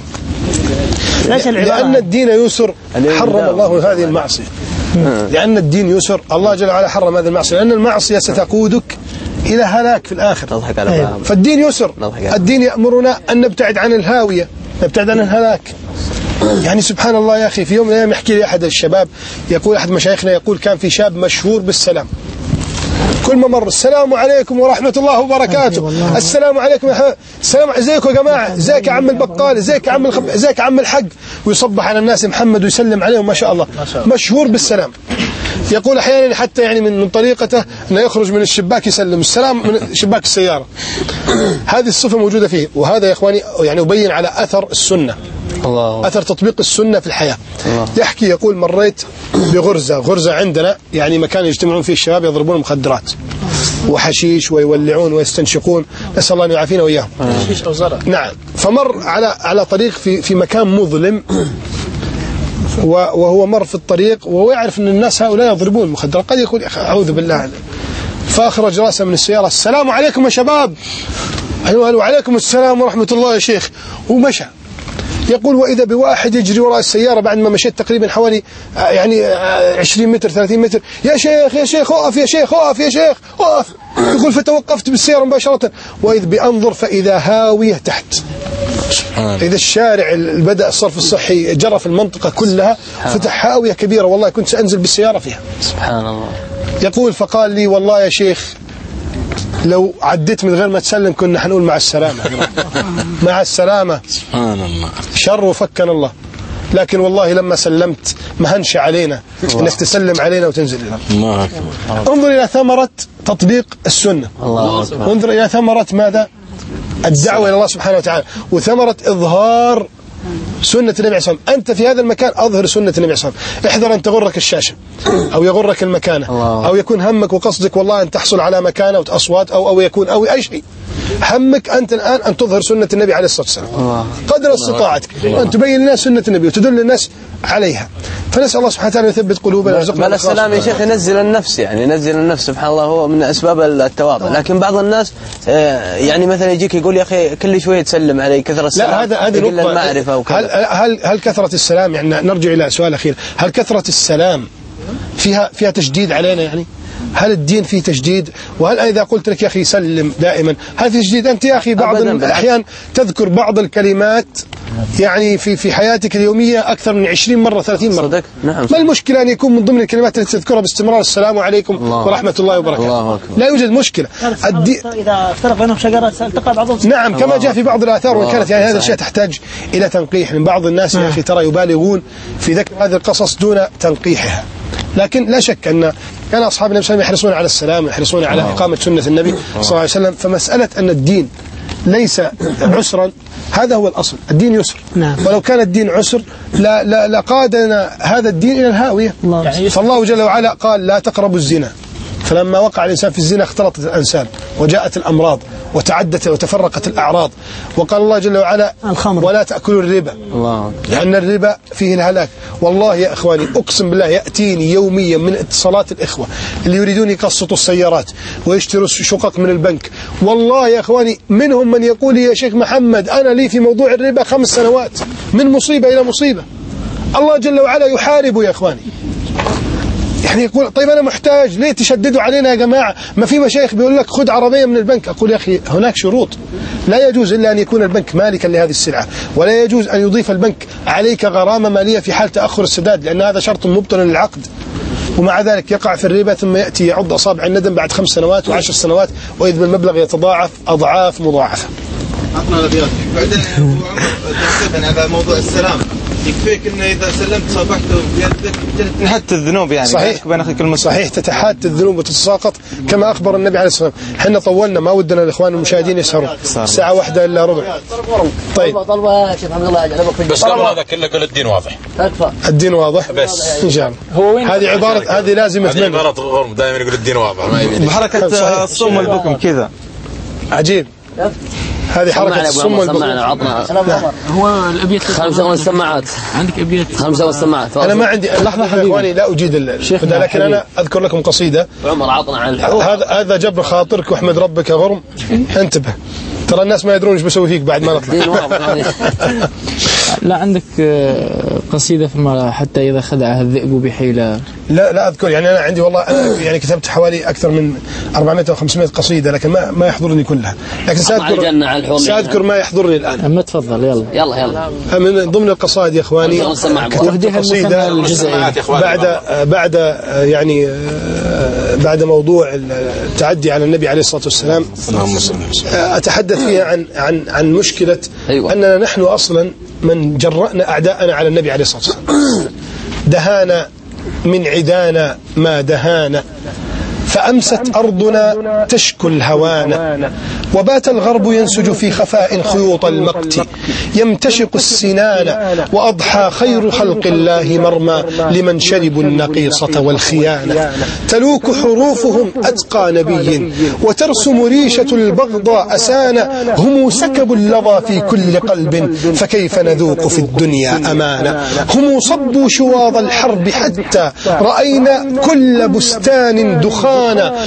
B: لأن الدين يسر حرم الله هذه المعصية. لأن الدين يسر، الله جل وعلا حرم هذه المعصية، لأن المعصية ستقودك إلى هلاك في الآخر. فالدين يسر، الدين يأمرنا أن نبتعد عن الهاوية، نبتعد عن الهلاك. يعني سبحان الله يا أخي، في يوم من الأيام يحكي لي أحد الشباب، يقول أحد مشايخنا يقول كان في شاب مشهور بالسلام، كل ما مر السلام عليكم ورحمة الله وبركاته، السلام عليكم، السلام، ازيكم يا جماعة، ازيك يا عم البقال، ازيك يا عم ازيك يا عم الحق، ويصبح على الناس محمد ويسلم عليهم ما شاء الله، مشهور بالسلام. يقول أحيانا حتى يعني من طريقته أنه يخرج من الشباك يسلم السلام من شباك السيارة. هذه الصفة موجودة فيه، وهذا يا إخواني يعني يبين على أثر السنة، أثر تطبيق السنة في الحياة. يحكي يقول مريت بغرزة عندنا، يعني مكان يجتمعون فيه الشباب يضربون مخدرات وحشيش ويولعون ويستنشقون، نسأل الله أن يعافينا وإياهم. نعم. فمر على طريق في مكان مظلم، وهو مر في الطريق وهو يعرف أن الناس هؤلاء يضربون المخدرات، قد يقول أعوذ بالله، فأخرج رأسه من السيارة، السلام عليكم يا شباب. أيوة وعليكم السلام ورحمة الله يا شيخ، ومشى. يقول وإذا بواحد يجري وراء السيارة بعد ما مشيت تقريبا حوالي يعني 20 متر 30 متر، يا شيخ أقف، يا شيخ أقف، يا شيخ أقف. يقول فتوقفت بالسيارة مباشرة، وإذ بأنظر فإذا هاوية تحت. إذا الشارع بدأ الصرف الصحي جرى في المنطقة كلها، فتح هاوية كبيرة، والله كنت سأنزل بالسيارة فيها.
J: سبحان الله.
B: يقول فقال لي والله يا شيخ لو عديت من غير ما تسلم كنا حنقول مع السلامة. مع السلامة.
A: سبحان الله.
B: شر وفكنا الله. لكن والله لما سلمت ما هنش علينا انك تسلم علينا وتنزل لنا. انظر الى ثمرة تطبيق السنة، انظر الى ثمرة ماذا؟ الدعوة الى الله سبحانه وتعالى، وثمرة اظهار سنة النبي عليه الصلاة والسلام. أنت في هذا المكان أظهر سنة النبي عليه الصلاة والسلام. احذر أن تغرك الشاشة أو يغرك المكانة أو يكون همك وقصدك والله أن تحصل على مكانة وأصوات أو يكون أو أي شيء. همك أنت الآن أن تظهر سنة النبي عليه الصلاة والسلام قدر استطاعتك، وأن تبين للناس سنة النبي وتدل الناس عليها. فنسأل الله سبحانه وتعالى يثبت قلوبنا.
G: بل السلام يا شيخ ينزل النفس، يعني ينزل النفس سبحان الله، هو من أسباب التواضع. لكن بعض الناس يعني مثلا يجيك يقول يا أخي كل شوية تسلم علي، كثر السلام،
B: لا هذه
G: نقطة المعرفة وكذا.
B: هل كثرة السلام، يعني نرجع إلى سؤال أخير، هل كثرة السلام فيها تشديد علينا؟ يعني هل الدين فيه تشديد؟ وهل إذا قلت لك يا أخي سلم دائما هل في تشديد؟ أنت يا أخي بعض الأحيان تذكر بعض الكلمات يعني في حياتك اليومية أكثر من 20 مرة 30 مرة.
G: صدق. نعم.
B: ما المشكلة أن يكون من ضمن الكلمات التي تذكرها باستمرار السلام عليكم ورحمة الله وبركاته؟ لا يوجد مشكلة.
I: إذا افترق بينهم شجرة التقى بعضهم.
B: نعم كما جاء في بعض الآثار، وإن كانت يعني هذا الشيء تحتاج إلى تنقيح من بعض الناس يا أخي، ترى يبالغون في ذكر هذه القصص دون تنقيحها. لكن لا شك أن كان أصحاب النبي صلى الله عليه وسلم يحرصون على السلام، يحرصون على إقامة سنة النبي صلى الله عليه وسلم. فمسألة أن الدين ليس عسرا هذا هو الأصل، الدين يسر. ولو كان الدين عسر لقادنا هذا الدين إلى الهاوية. فالله جل وعلا قال لا تقربوا الزنا، فلما وقع الإنسان في الزنا اختلطت الأنساب وجاءت الأمراض وتعدت وتفرقت الأعراض. وقال الله جل وعلا ولا تأكلوا الربا لأن الربا فيه الهلاك. والله يا إخواني أقسم بالله يأتيني يوميا من اتصالات الإخوة اللي يريدون يقسطوا السيارات ويشتروا شقق من البنك. والله يا إخواني منهم من يقول لي يا شيخ محمد أنا لي في موضوع الربا 5 سنوات، من مصيبة إلى مصيبة. الله جل وعلا يحارب يا إخواني، يعني يقول طيب أنا محتاج، ليه تشددوا علينا يا جماعة؟ ما في مشايخ بيقول لك خذ عربية من البنك. أقول يا أخي هناك شروط، لا يجوز إلا أن يكون البنك مالكا لهذه السلعة، ولا يجوز أن يضيف البنك عليك غرامة مالية في حال تأخر السداد، لأن هذا شرط مبطل للعقد. ومع ذلك يقع في الربا، ثم يأتي يعض أصابع الندم بعد 5 سنوات و10 سنوات، وإذ بالمبلغ يتضاعف أضعاف مضاعفة.
L: عطنا الأبيات. بعدين تحسبا على موضوع السلام، يكفيك إنه إذا سلمت صابحته بيدك تنحت الذنوب، يعني
B: صحيح
L: بين أخيك المسلم.
B: صحيح، تتحات الذنوب وتتساقط كما أخبر النبي عليه الصلاة والسلام. حنا طولنا، ما ودنا الإخوان المشاهدين يسهروا، الساعة 1 إلا ربع.
D: طيب طلبة شيخ محمد الله يجعله
A: بس قبل هذا كله قل الدين واضح.
D: تكفى
B: الدين واضح بس إن شاء الله. هذه عبارة، هذه لازمة
A: هذه عبارة غرم، دائما يقول الدين واضح، ما يبي
L: بحركة الصم والبكم كذا.
B: عجيب، هذه حركة الصم والبكم.
F: هو الأبيات
C: 5 السماعات
F: عندك أبيات
C: 5 السماعات.
B: أنا ما عندي لحظة إخواني، لا أجيد الهدى، لكن أنا أذكر لكم قصيدة.
C: عمر عطنا عن الحروف.
B: هذا جبر خاطرك واحمد ربك غرم. انتبه، ترى الناس ما يدرون ايش بسوي فيك بعد ما نطلع.
F: لا عندك قصيدة في حتى إذا خدعها الذئب بحيلة.
B: لا أذكر، يعني أنا عندي والله أنا يعني كتبت حوالي أكثر من 400 أو 500 قصيدة، لكن ما يحضرني كلها، لكن سأذكر ما يحضرني الآن.
F: أما تفضل يلا.
B: من ضمن القصائد يا إخواني كتبت قصيدة بعد موضوع التعدي على النبي عليه الصلاة والسلام، أتحدث فيها عن مشكلة أننا نحن أصلا من جرأنا أعداءنا على النبي عليه الصلاة والسلام. دهانا من عدانا ما دهانا، فأمست أرضنا تشكو الهوان، وبات الغرب ينسج في خفاء خيوط المقت، يمتشق السنان، وأضحى خير خلق الله مرمى لمن شربوا النقيصة والخيانة. تلوك حروفهم أتقى نبي، وترسم ريشة البغضاء أسانا، هم سكبوا اللظى في كل قلب، فكيف نذوق في الدنيا أمانا. هم صبوا شواظ الحرب حتى رأينا كل بستان دخان،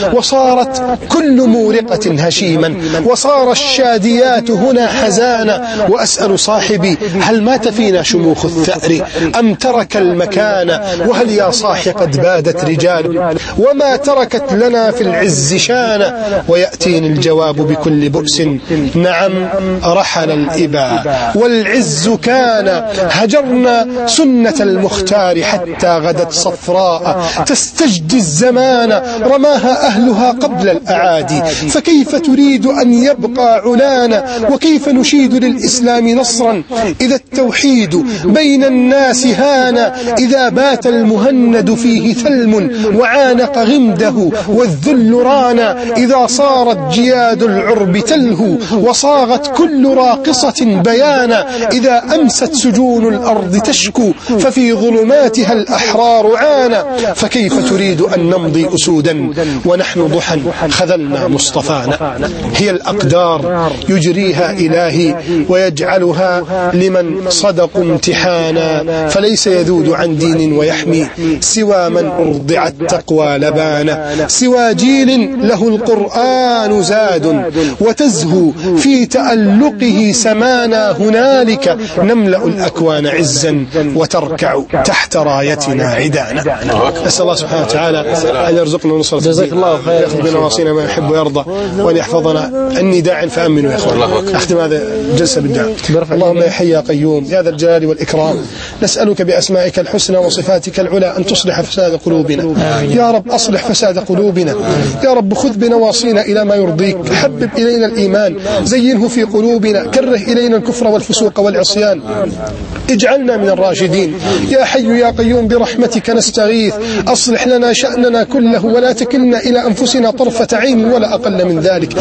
B: وصارت كل مورقة هشيما، وصار الشاديات هنا حزانا. وأسأل صاحبي هل مات فينا شموخ الثأر أم ترك المكان، وهل يا صاح قد بادت رجال وما تركت لنا في العز شانا. ويأتيني الجواب بكل بؤس نعم رحل الإباء والعز كان، هجرنا سنة المختار حتى غدت صفراء، تستجدي الزمان رماها أهلها قبل الأعادي، فكيف تريد أن يبقى علانا. وكيف نشيد للإسلام نصرا إذا التوحيد بين الناس هانا. إذا بات المهند فيه ثلم وعانق غمده والذل رانا، إذا صارت جياد العرب تلهو وصاغت كل راقصة بيانا. إذا أمست سجون الأرض تشكو ففي ظلماتها الأحرار عانا. فكيف تريد أن نمضي أسودا ونحن ضحى خذلنا مصطفانا. هي الأقدار يجريها إلهي ويجعلها لمن صدقوا امتحانا، فليس يذود عن دين ويحمي سوى من أرضع التقوى لبانا. سوى جيل له القرآن زاد وتزهو في تألقه سمانا، هنالك نملأ الأكوان عزا وتركع تحت رايتنا عدانا. أسأل الله سبحانه وتعالى أن يرزقنا نصرة
F: جزاك الله خير،
B: يأخذ بنواصينا ما يحب ويرضى، وأن يحفظنا أني داع فأمنوا يا أخوان. أختم هذا الجلسة بالدعاء. اللهم يا حي يا قيوم يا ذا الجلال والإكرام، نسألك بأسمائك الحسنى وصفاتك العلى أن تصلح فساد قلوبنا يا رب. أصلح فساد قلوبنا يا رب، خذ بنواصينا إلى ما يرضيك. حبب إلينا الإيمان، زينه في قلوبنا، كره إلينا الكفر والفسوق والعصيان، اجعلنا من الراشدين. يا حي يا قيوم برحمتك نستغيث، أصلح لنا شأننا كله ولا تكلنا إلى أنفسنا طرفة عين ولا أقل من ذلك.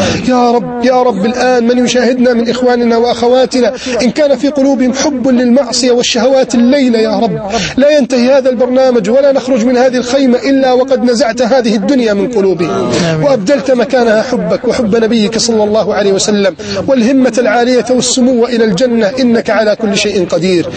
B: يا رب الآن من يشاهدنا من إخواننا وأخواتنا إن كان في قلوبهم حب للمعصية والشهوات الليلة يا رب، لا ينتهي هذا البرنامج ولا نخرج من هذه الخيمة إلا وقد نزعت هذه الدنيا من قلوبهم، وأبدلت مكانها حبك وحب نبيك صلى الله عليه وسلم، والهمة العالية والسمو إلى الجنة، إنك على كل شيء قدير.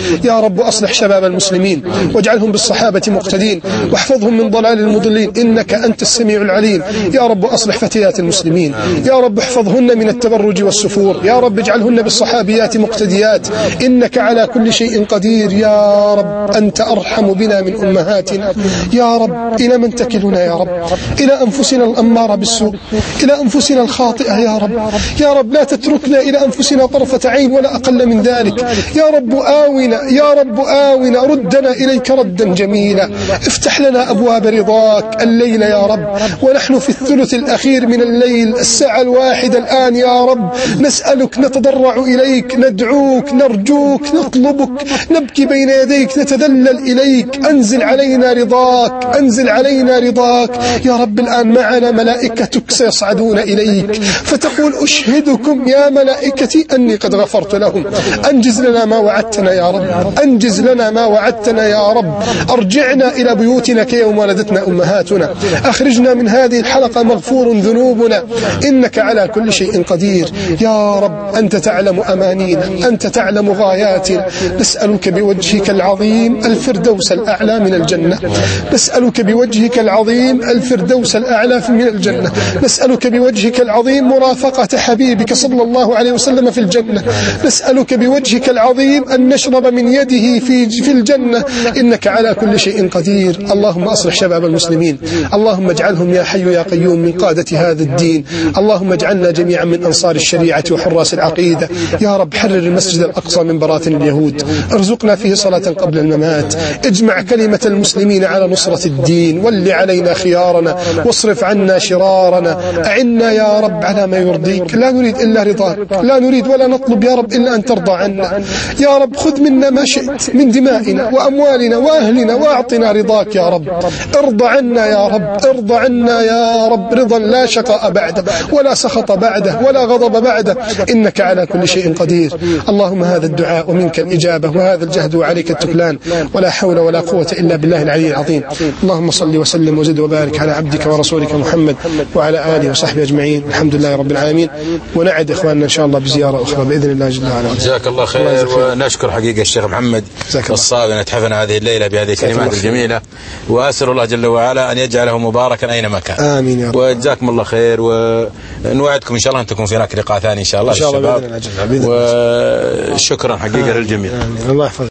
B: يا رب أصلح شباب المسلمين واجعلهم بالصحابة مقتدين واحفظهم من ضلال المضلين إنك أنت السميع العليم. يا رب أصلح فتيات المسلمين، يا رب احفظهن من التبرج والسفور، يا رب اجعلهن بالصحابيات مقتديات إنك على كل شيء قدير. يا رب أنت أرحم بنا من أمهاتنا. يا رب إلى من تكلنا يا رب؟ إلى أنفسنا الأمارة بالسوء، إلى أنفسنا الخاطئة يا رب. يا رب لا تتركنا إلى أنفسنا طرفة عين ولا أقل من ذلك. يا رب آونا، يا رب آونا، ردنا إليك ردا جميلا. افتح لنا أبواب رضاك الليلة يا رب، ونحن في الثلث الأخير من الليل، الساعة 1 الآن يا رب. نسألك، نتضرع إليك، ندعوك، نرجوك، نطلبك، نبكي بين يديك، نتذلل إليك. أنزل علينا رضاك، أنزل علينا رضاك يا رب. الآن معنا ملائكتك سيصعدون إليك فتقول أشهدكم يا ملائكتي أني قد غفرت لهم. أنجز لنا ما وعدتنا يا رب، أنجز لنا ما وعدتنا يا رب. أرجعنا إلى بيوتنا كيوم ولدتنا أمهاتنا. أخرجنا من هذه الحلقة مغفور ذنوبنا إنك على كل شيء قدير. يا رب أنت تعلم أمانينا، أنت تعلم غاياتنا. نسألك بوجهك العظيم الفردوس الأعلى من الجنة، نسألك بوجهك العظيم الفردوس الأعلى من الجنة، نسألك بوجهك العظيم مرافقة حبيبك صلى الله عليه وسلم في الجنة، نسألك بوجهك العظيم أن نشرب من يده في الجنة إنك على كل شيء قدير. اللهم أصلح شباب المسلمين، اللهم اجعلهم يا حي يا قيوم من قادة هذا الدين. اللهم اجعلنا جميعا من أنصار الشريعة وحراس العقيدة. يا رب حرر المسجد الأقصى من براثن اليهود، ارزقنا فيه صلاة قبل الممات، اجمع كلمة المسلمين على نصرة الدين، ول علينا خيارنا واصرف عنا شرارنا. أعنا يا رب على ما يرضيك، لا نريد إلا رضاك، لا نريد ولا نطلب يا رب إلا أن ترضى عنا. يا رب خذ منا ما شئت من دمائنا وأموالنا وأهلنا وأعطنا رضاك يا رب. ارضى عنا يا رب، ارضى عنا يا رب، رضا لا شقاء بعده ولا سخط بعده ولا غضب بعده إنك على كل شيء قدير. اللهم هذا الدعاء ومنك الإجابة، وهذا الجهد وعليك التكلان، ولا حول ولا قوة إلا بالله العلي العظيم. اللهم صل وسلم وزد وبارك على عبدك ورسولك محمد وعلى آله وصحبه أجمعين. الحمد لله رب العالمين. ونعد إخواننا إن شاء الله بزيارة أخرى بإذن الله جل وعلا.
A: جزاك الله خير. ونشكر حقيقة الشيخ محمد الصاوي أن اتحفنا هذه الليلة بهذه الكلمات الجميلة، وأسأل الله جل وعلا أن يجعله مباركا أينما كان.
B: آمين يا رب.
A: وجزاكم الله خير، ونوعدكم إن شاء الله أن تكون في هناك لقاء ثاني إن شاء الله.
B: إن شاء الله.
A: وشكرا حقيقة للجميع.
B: الله يحفظك.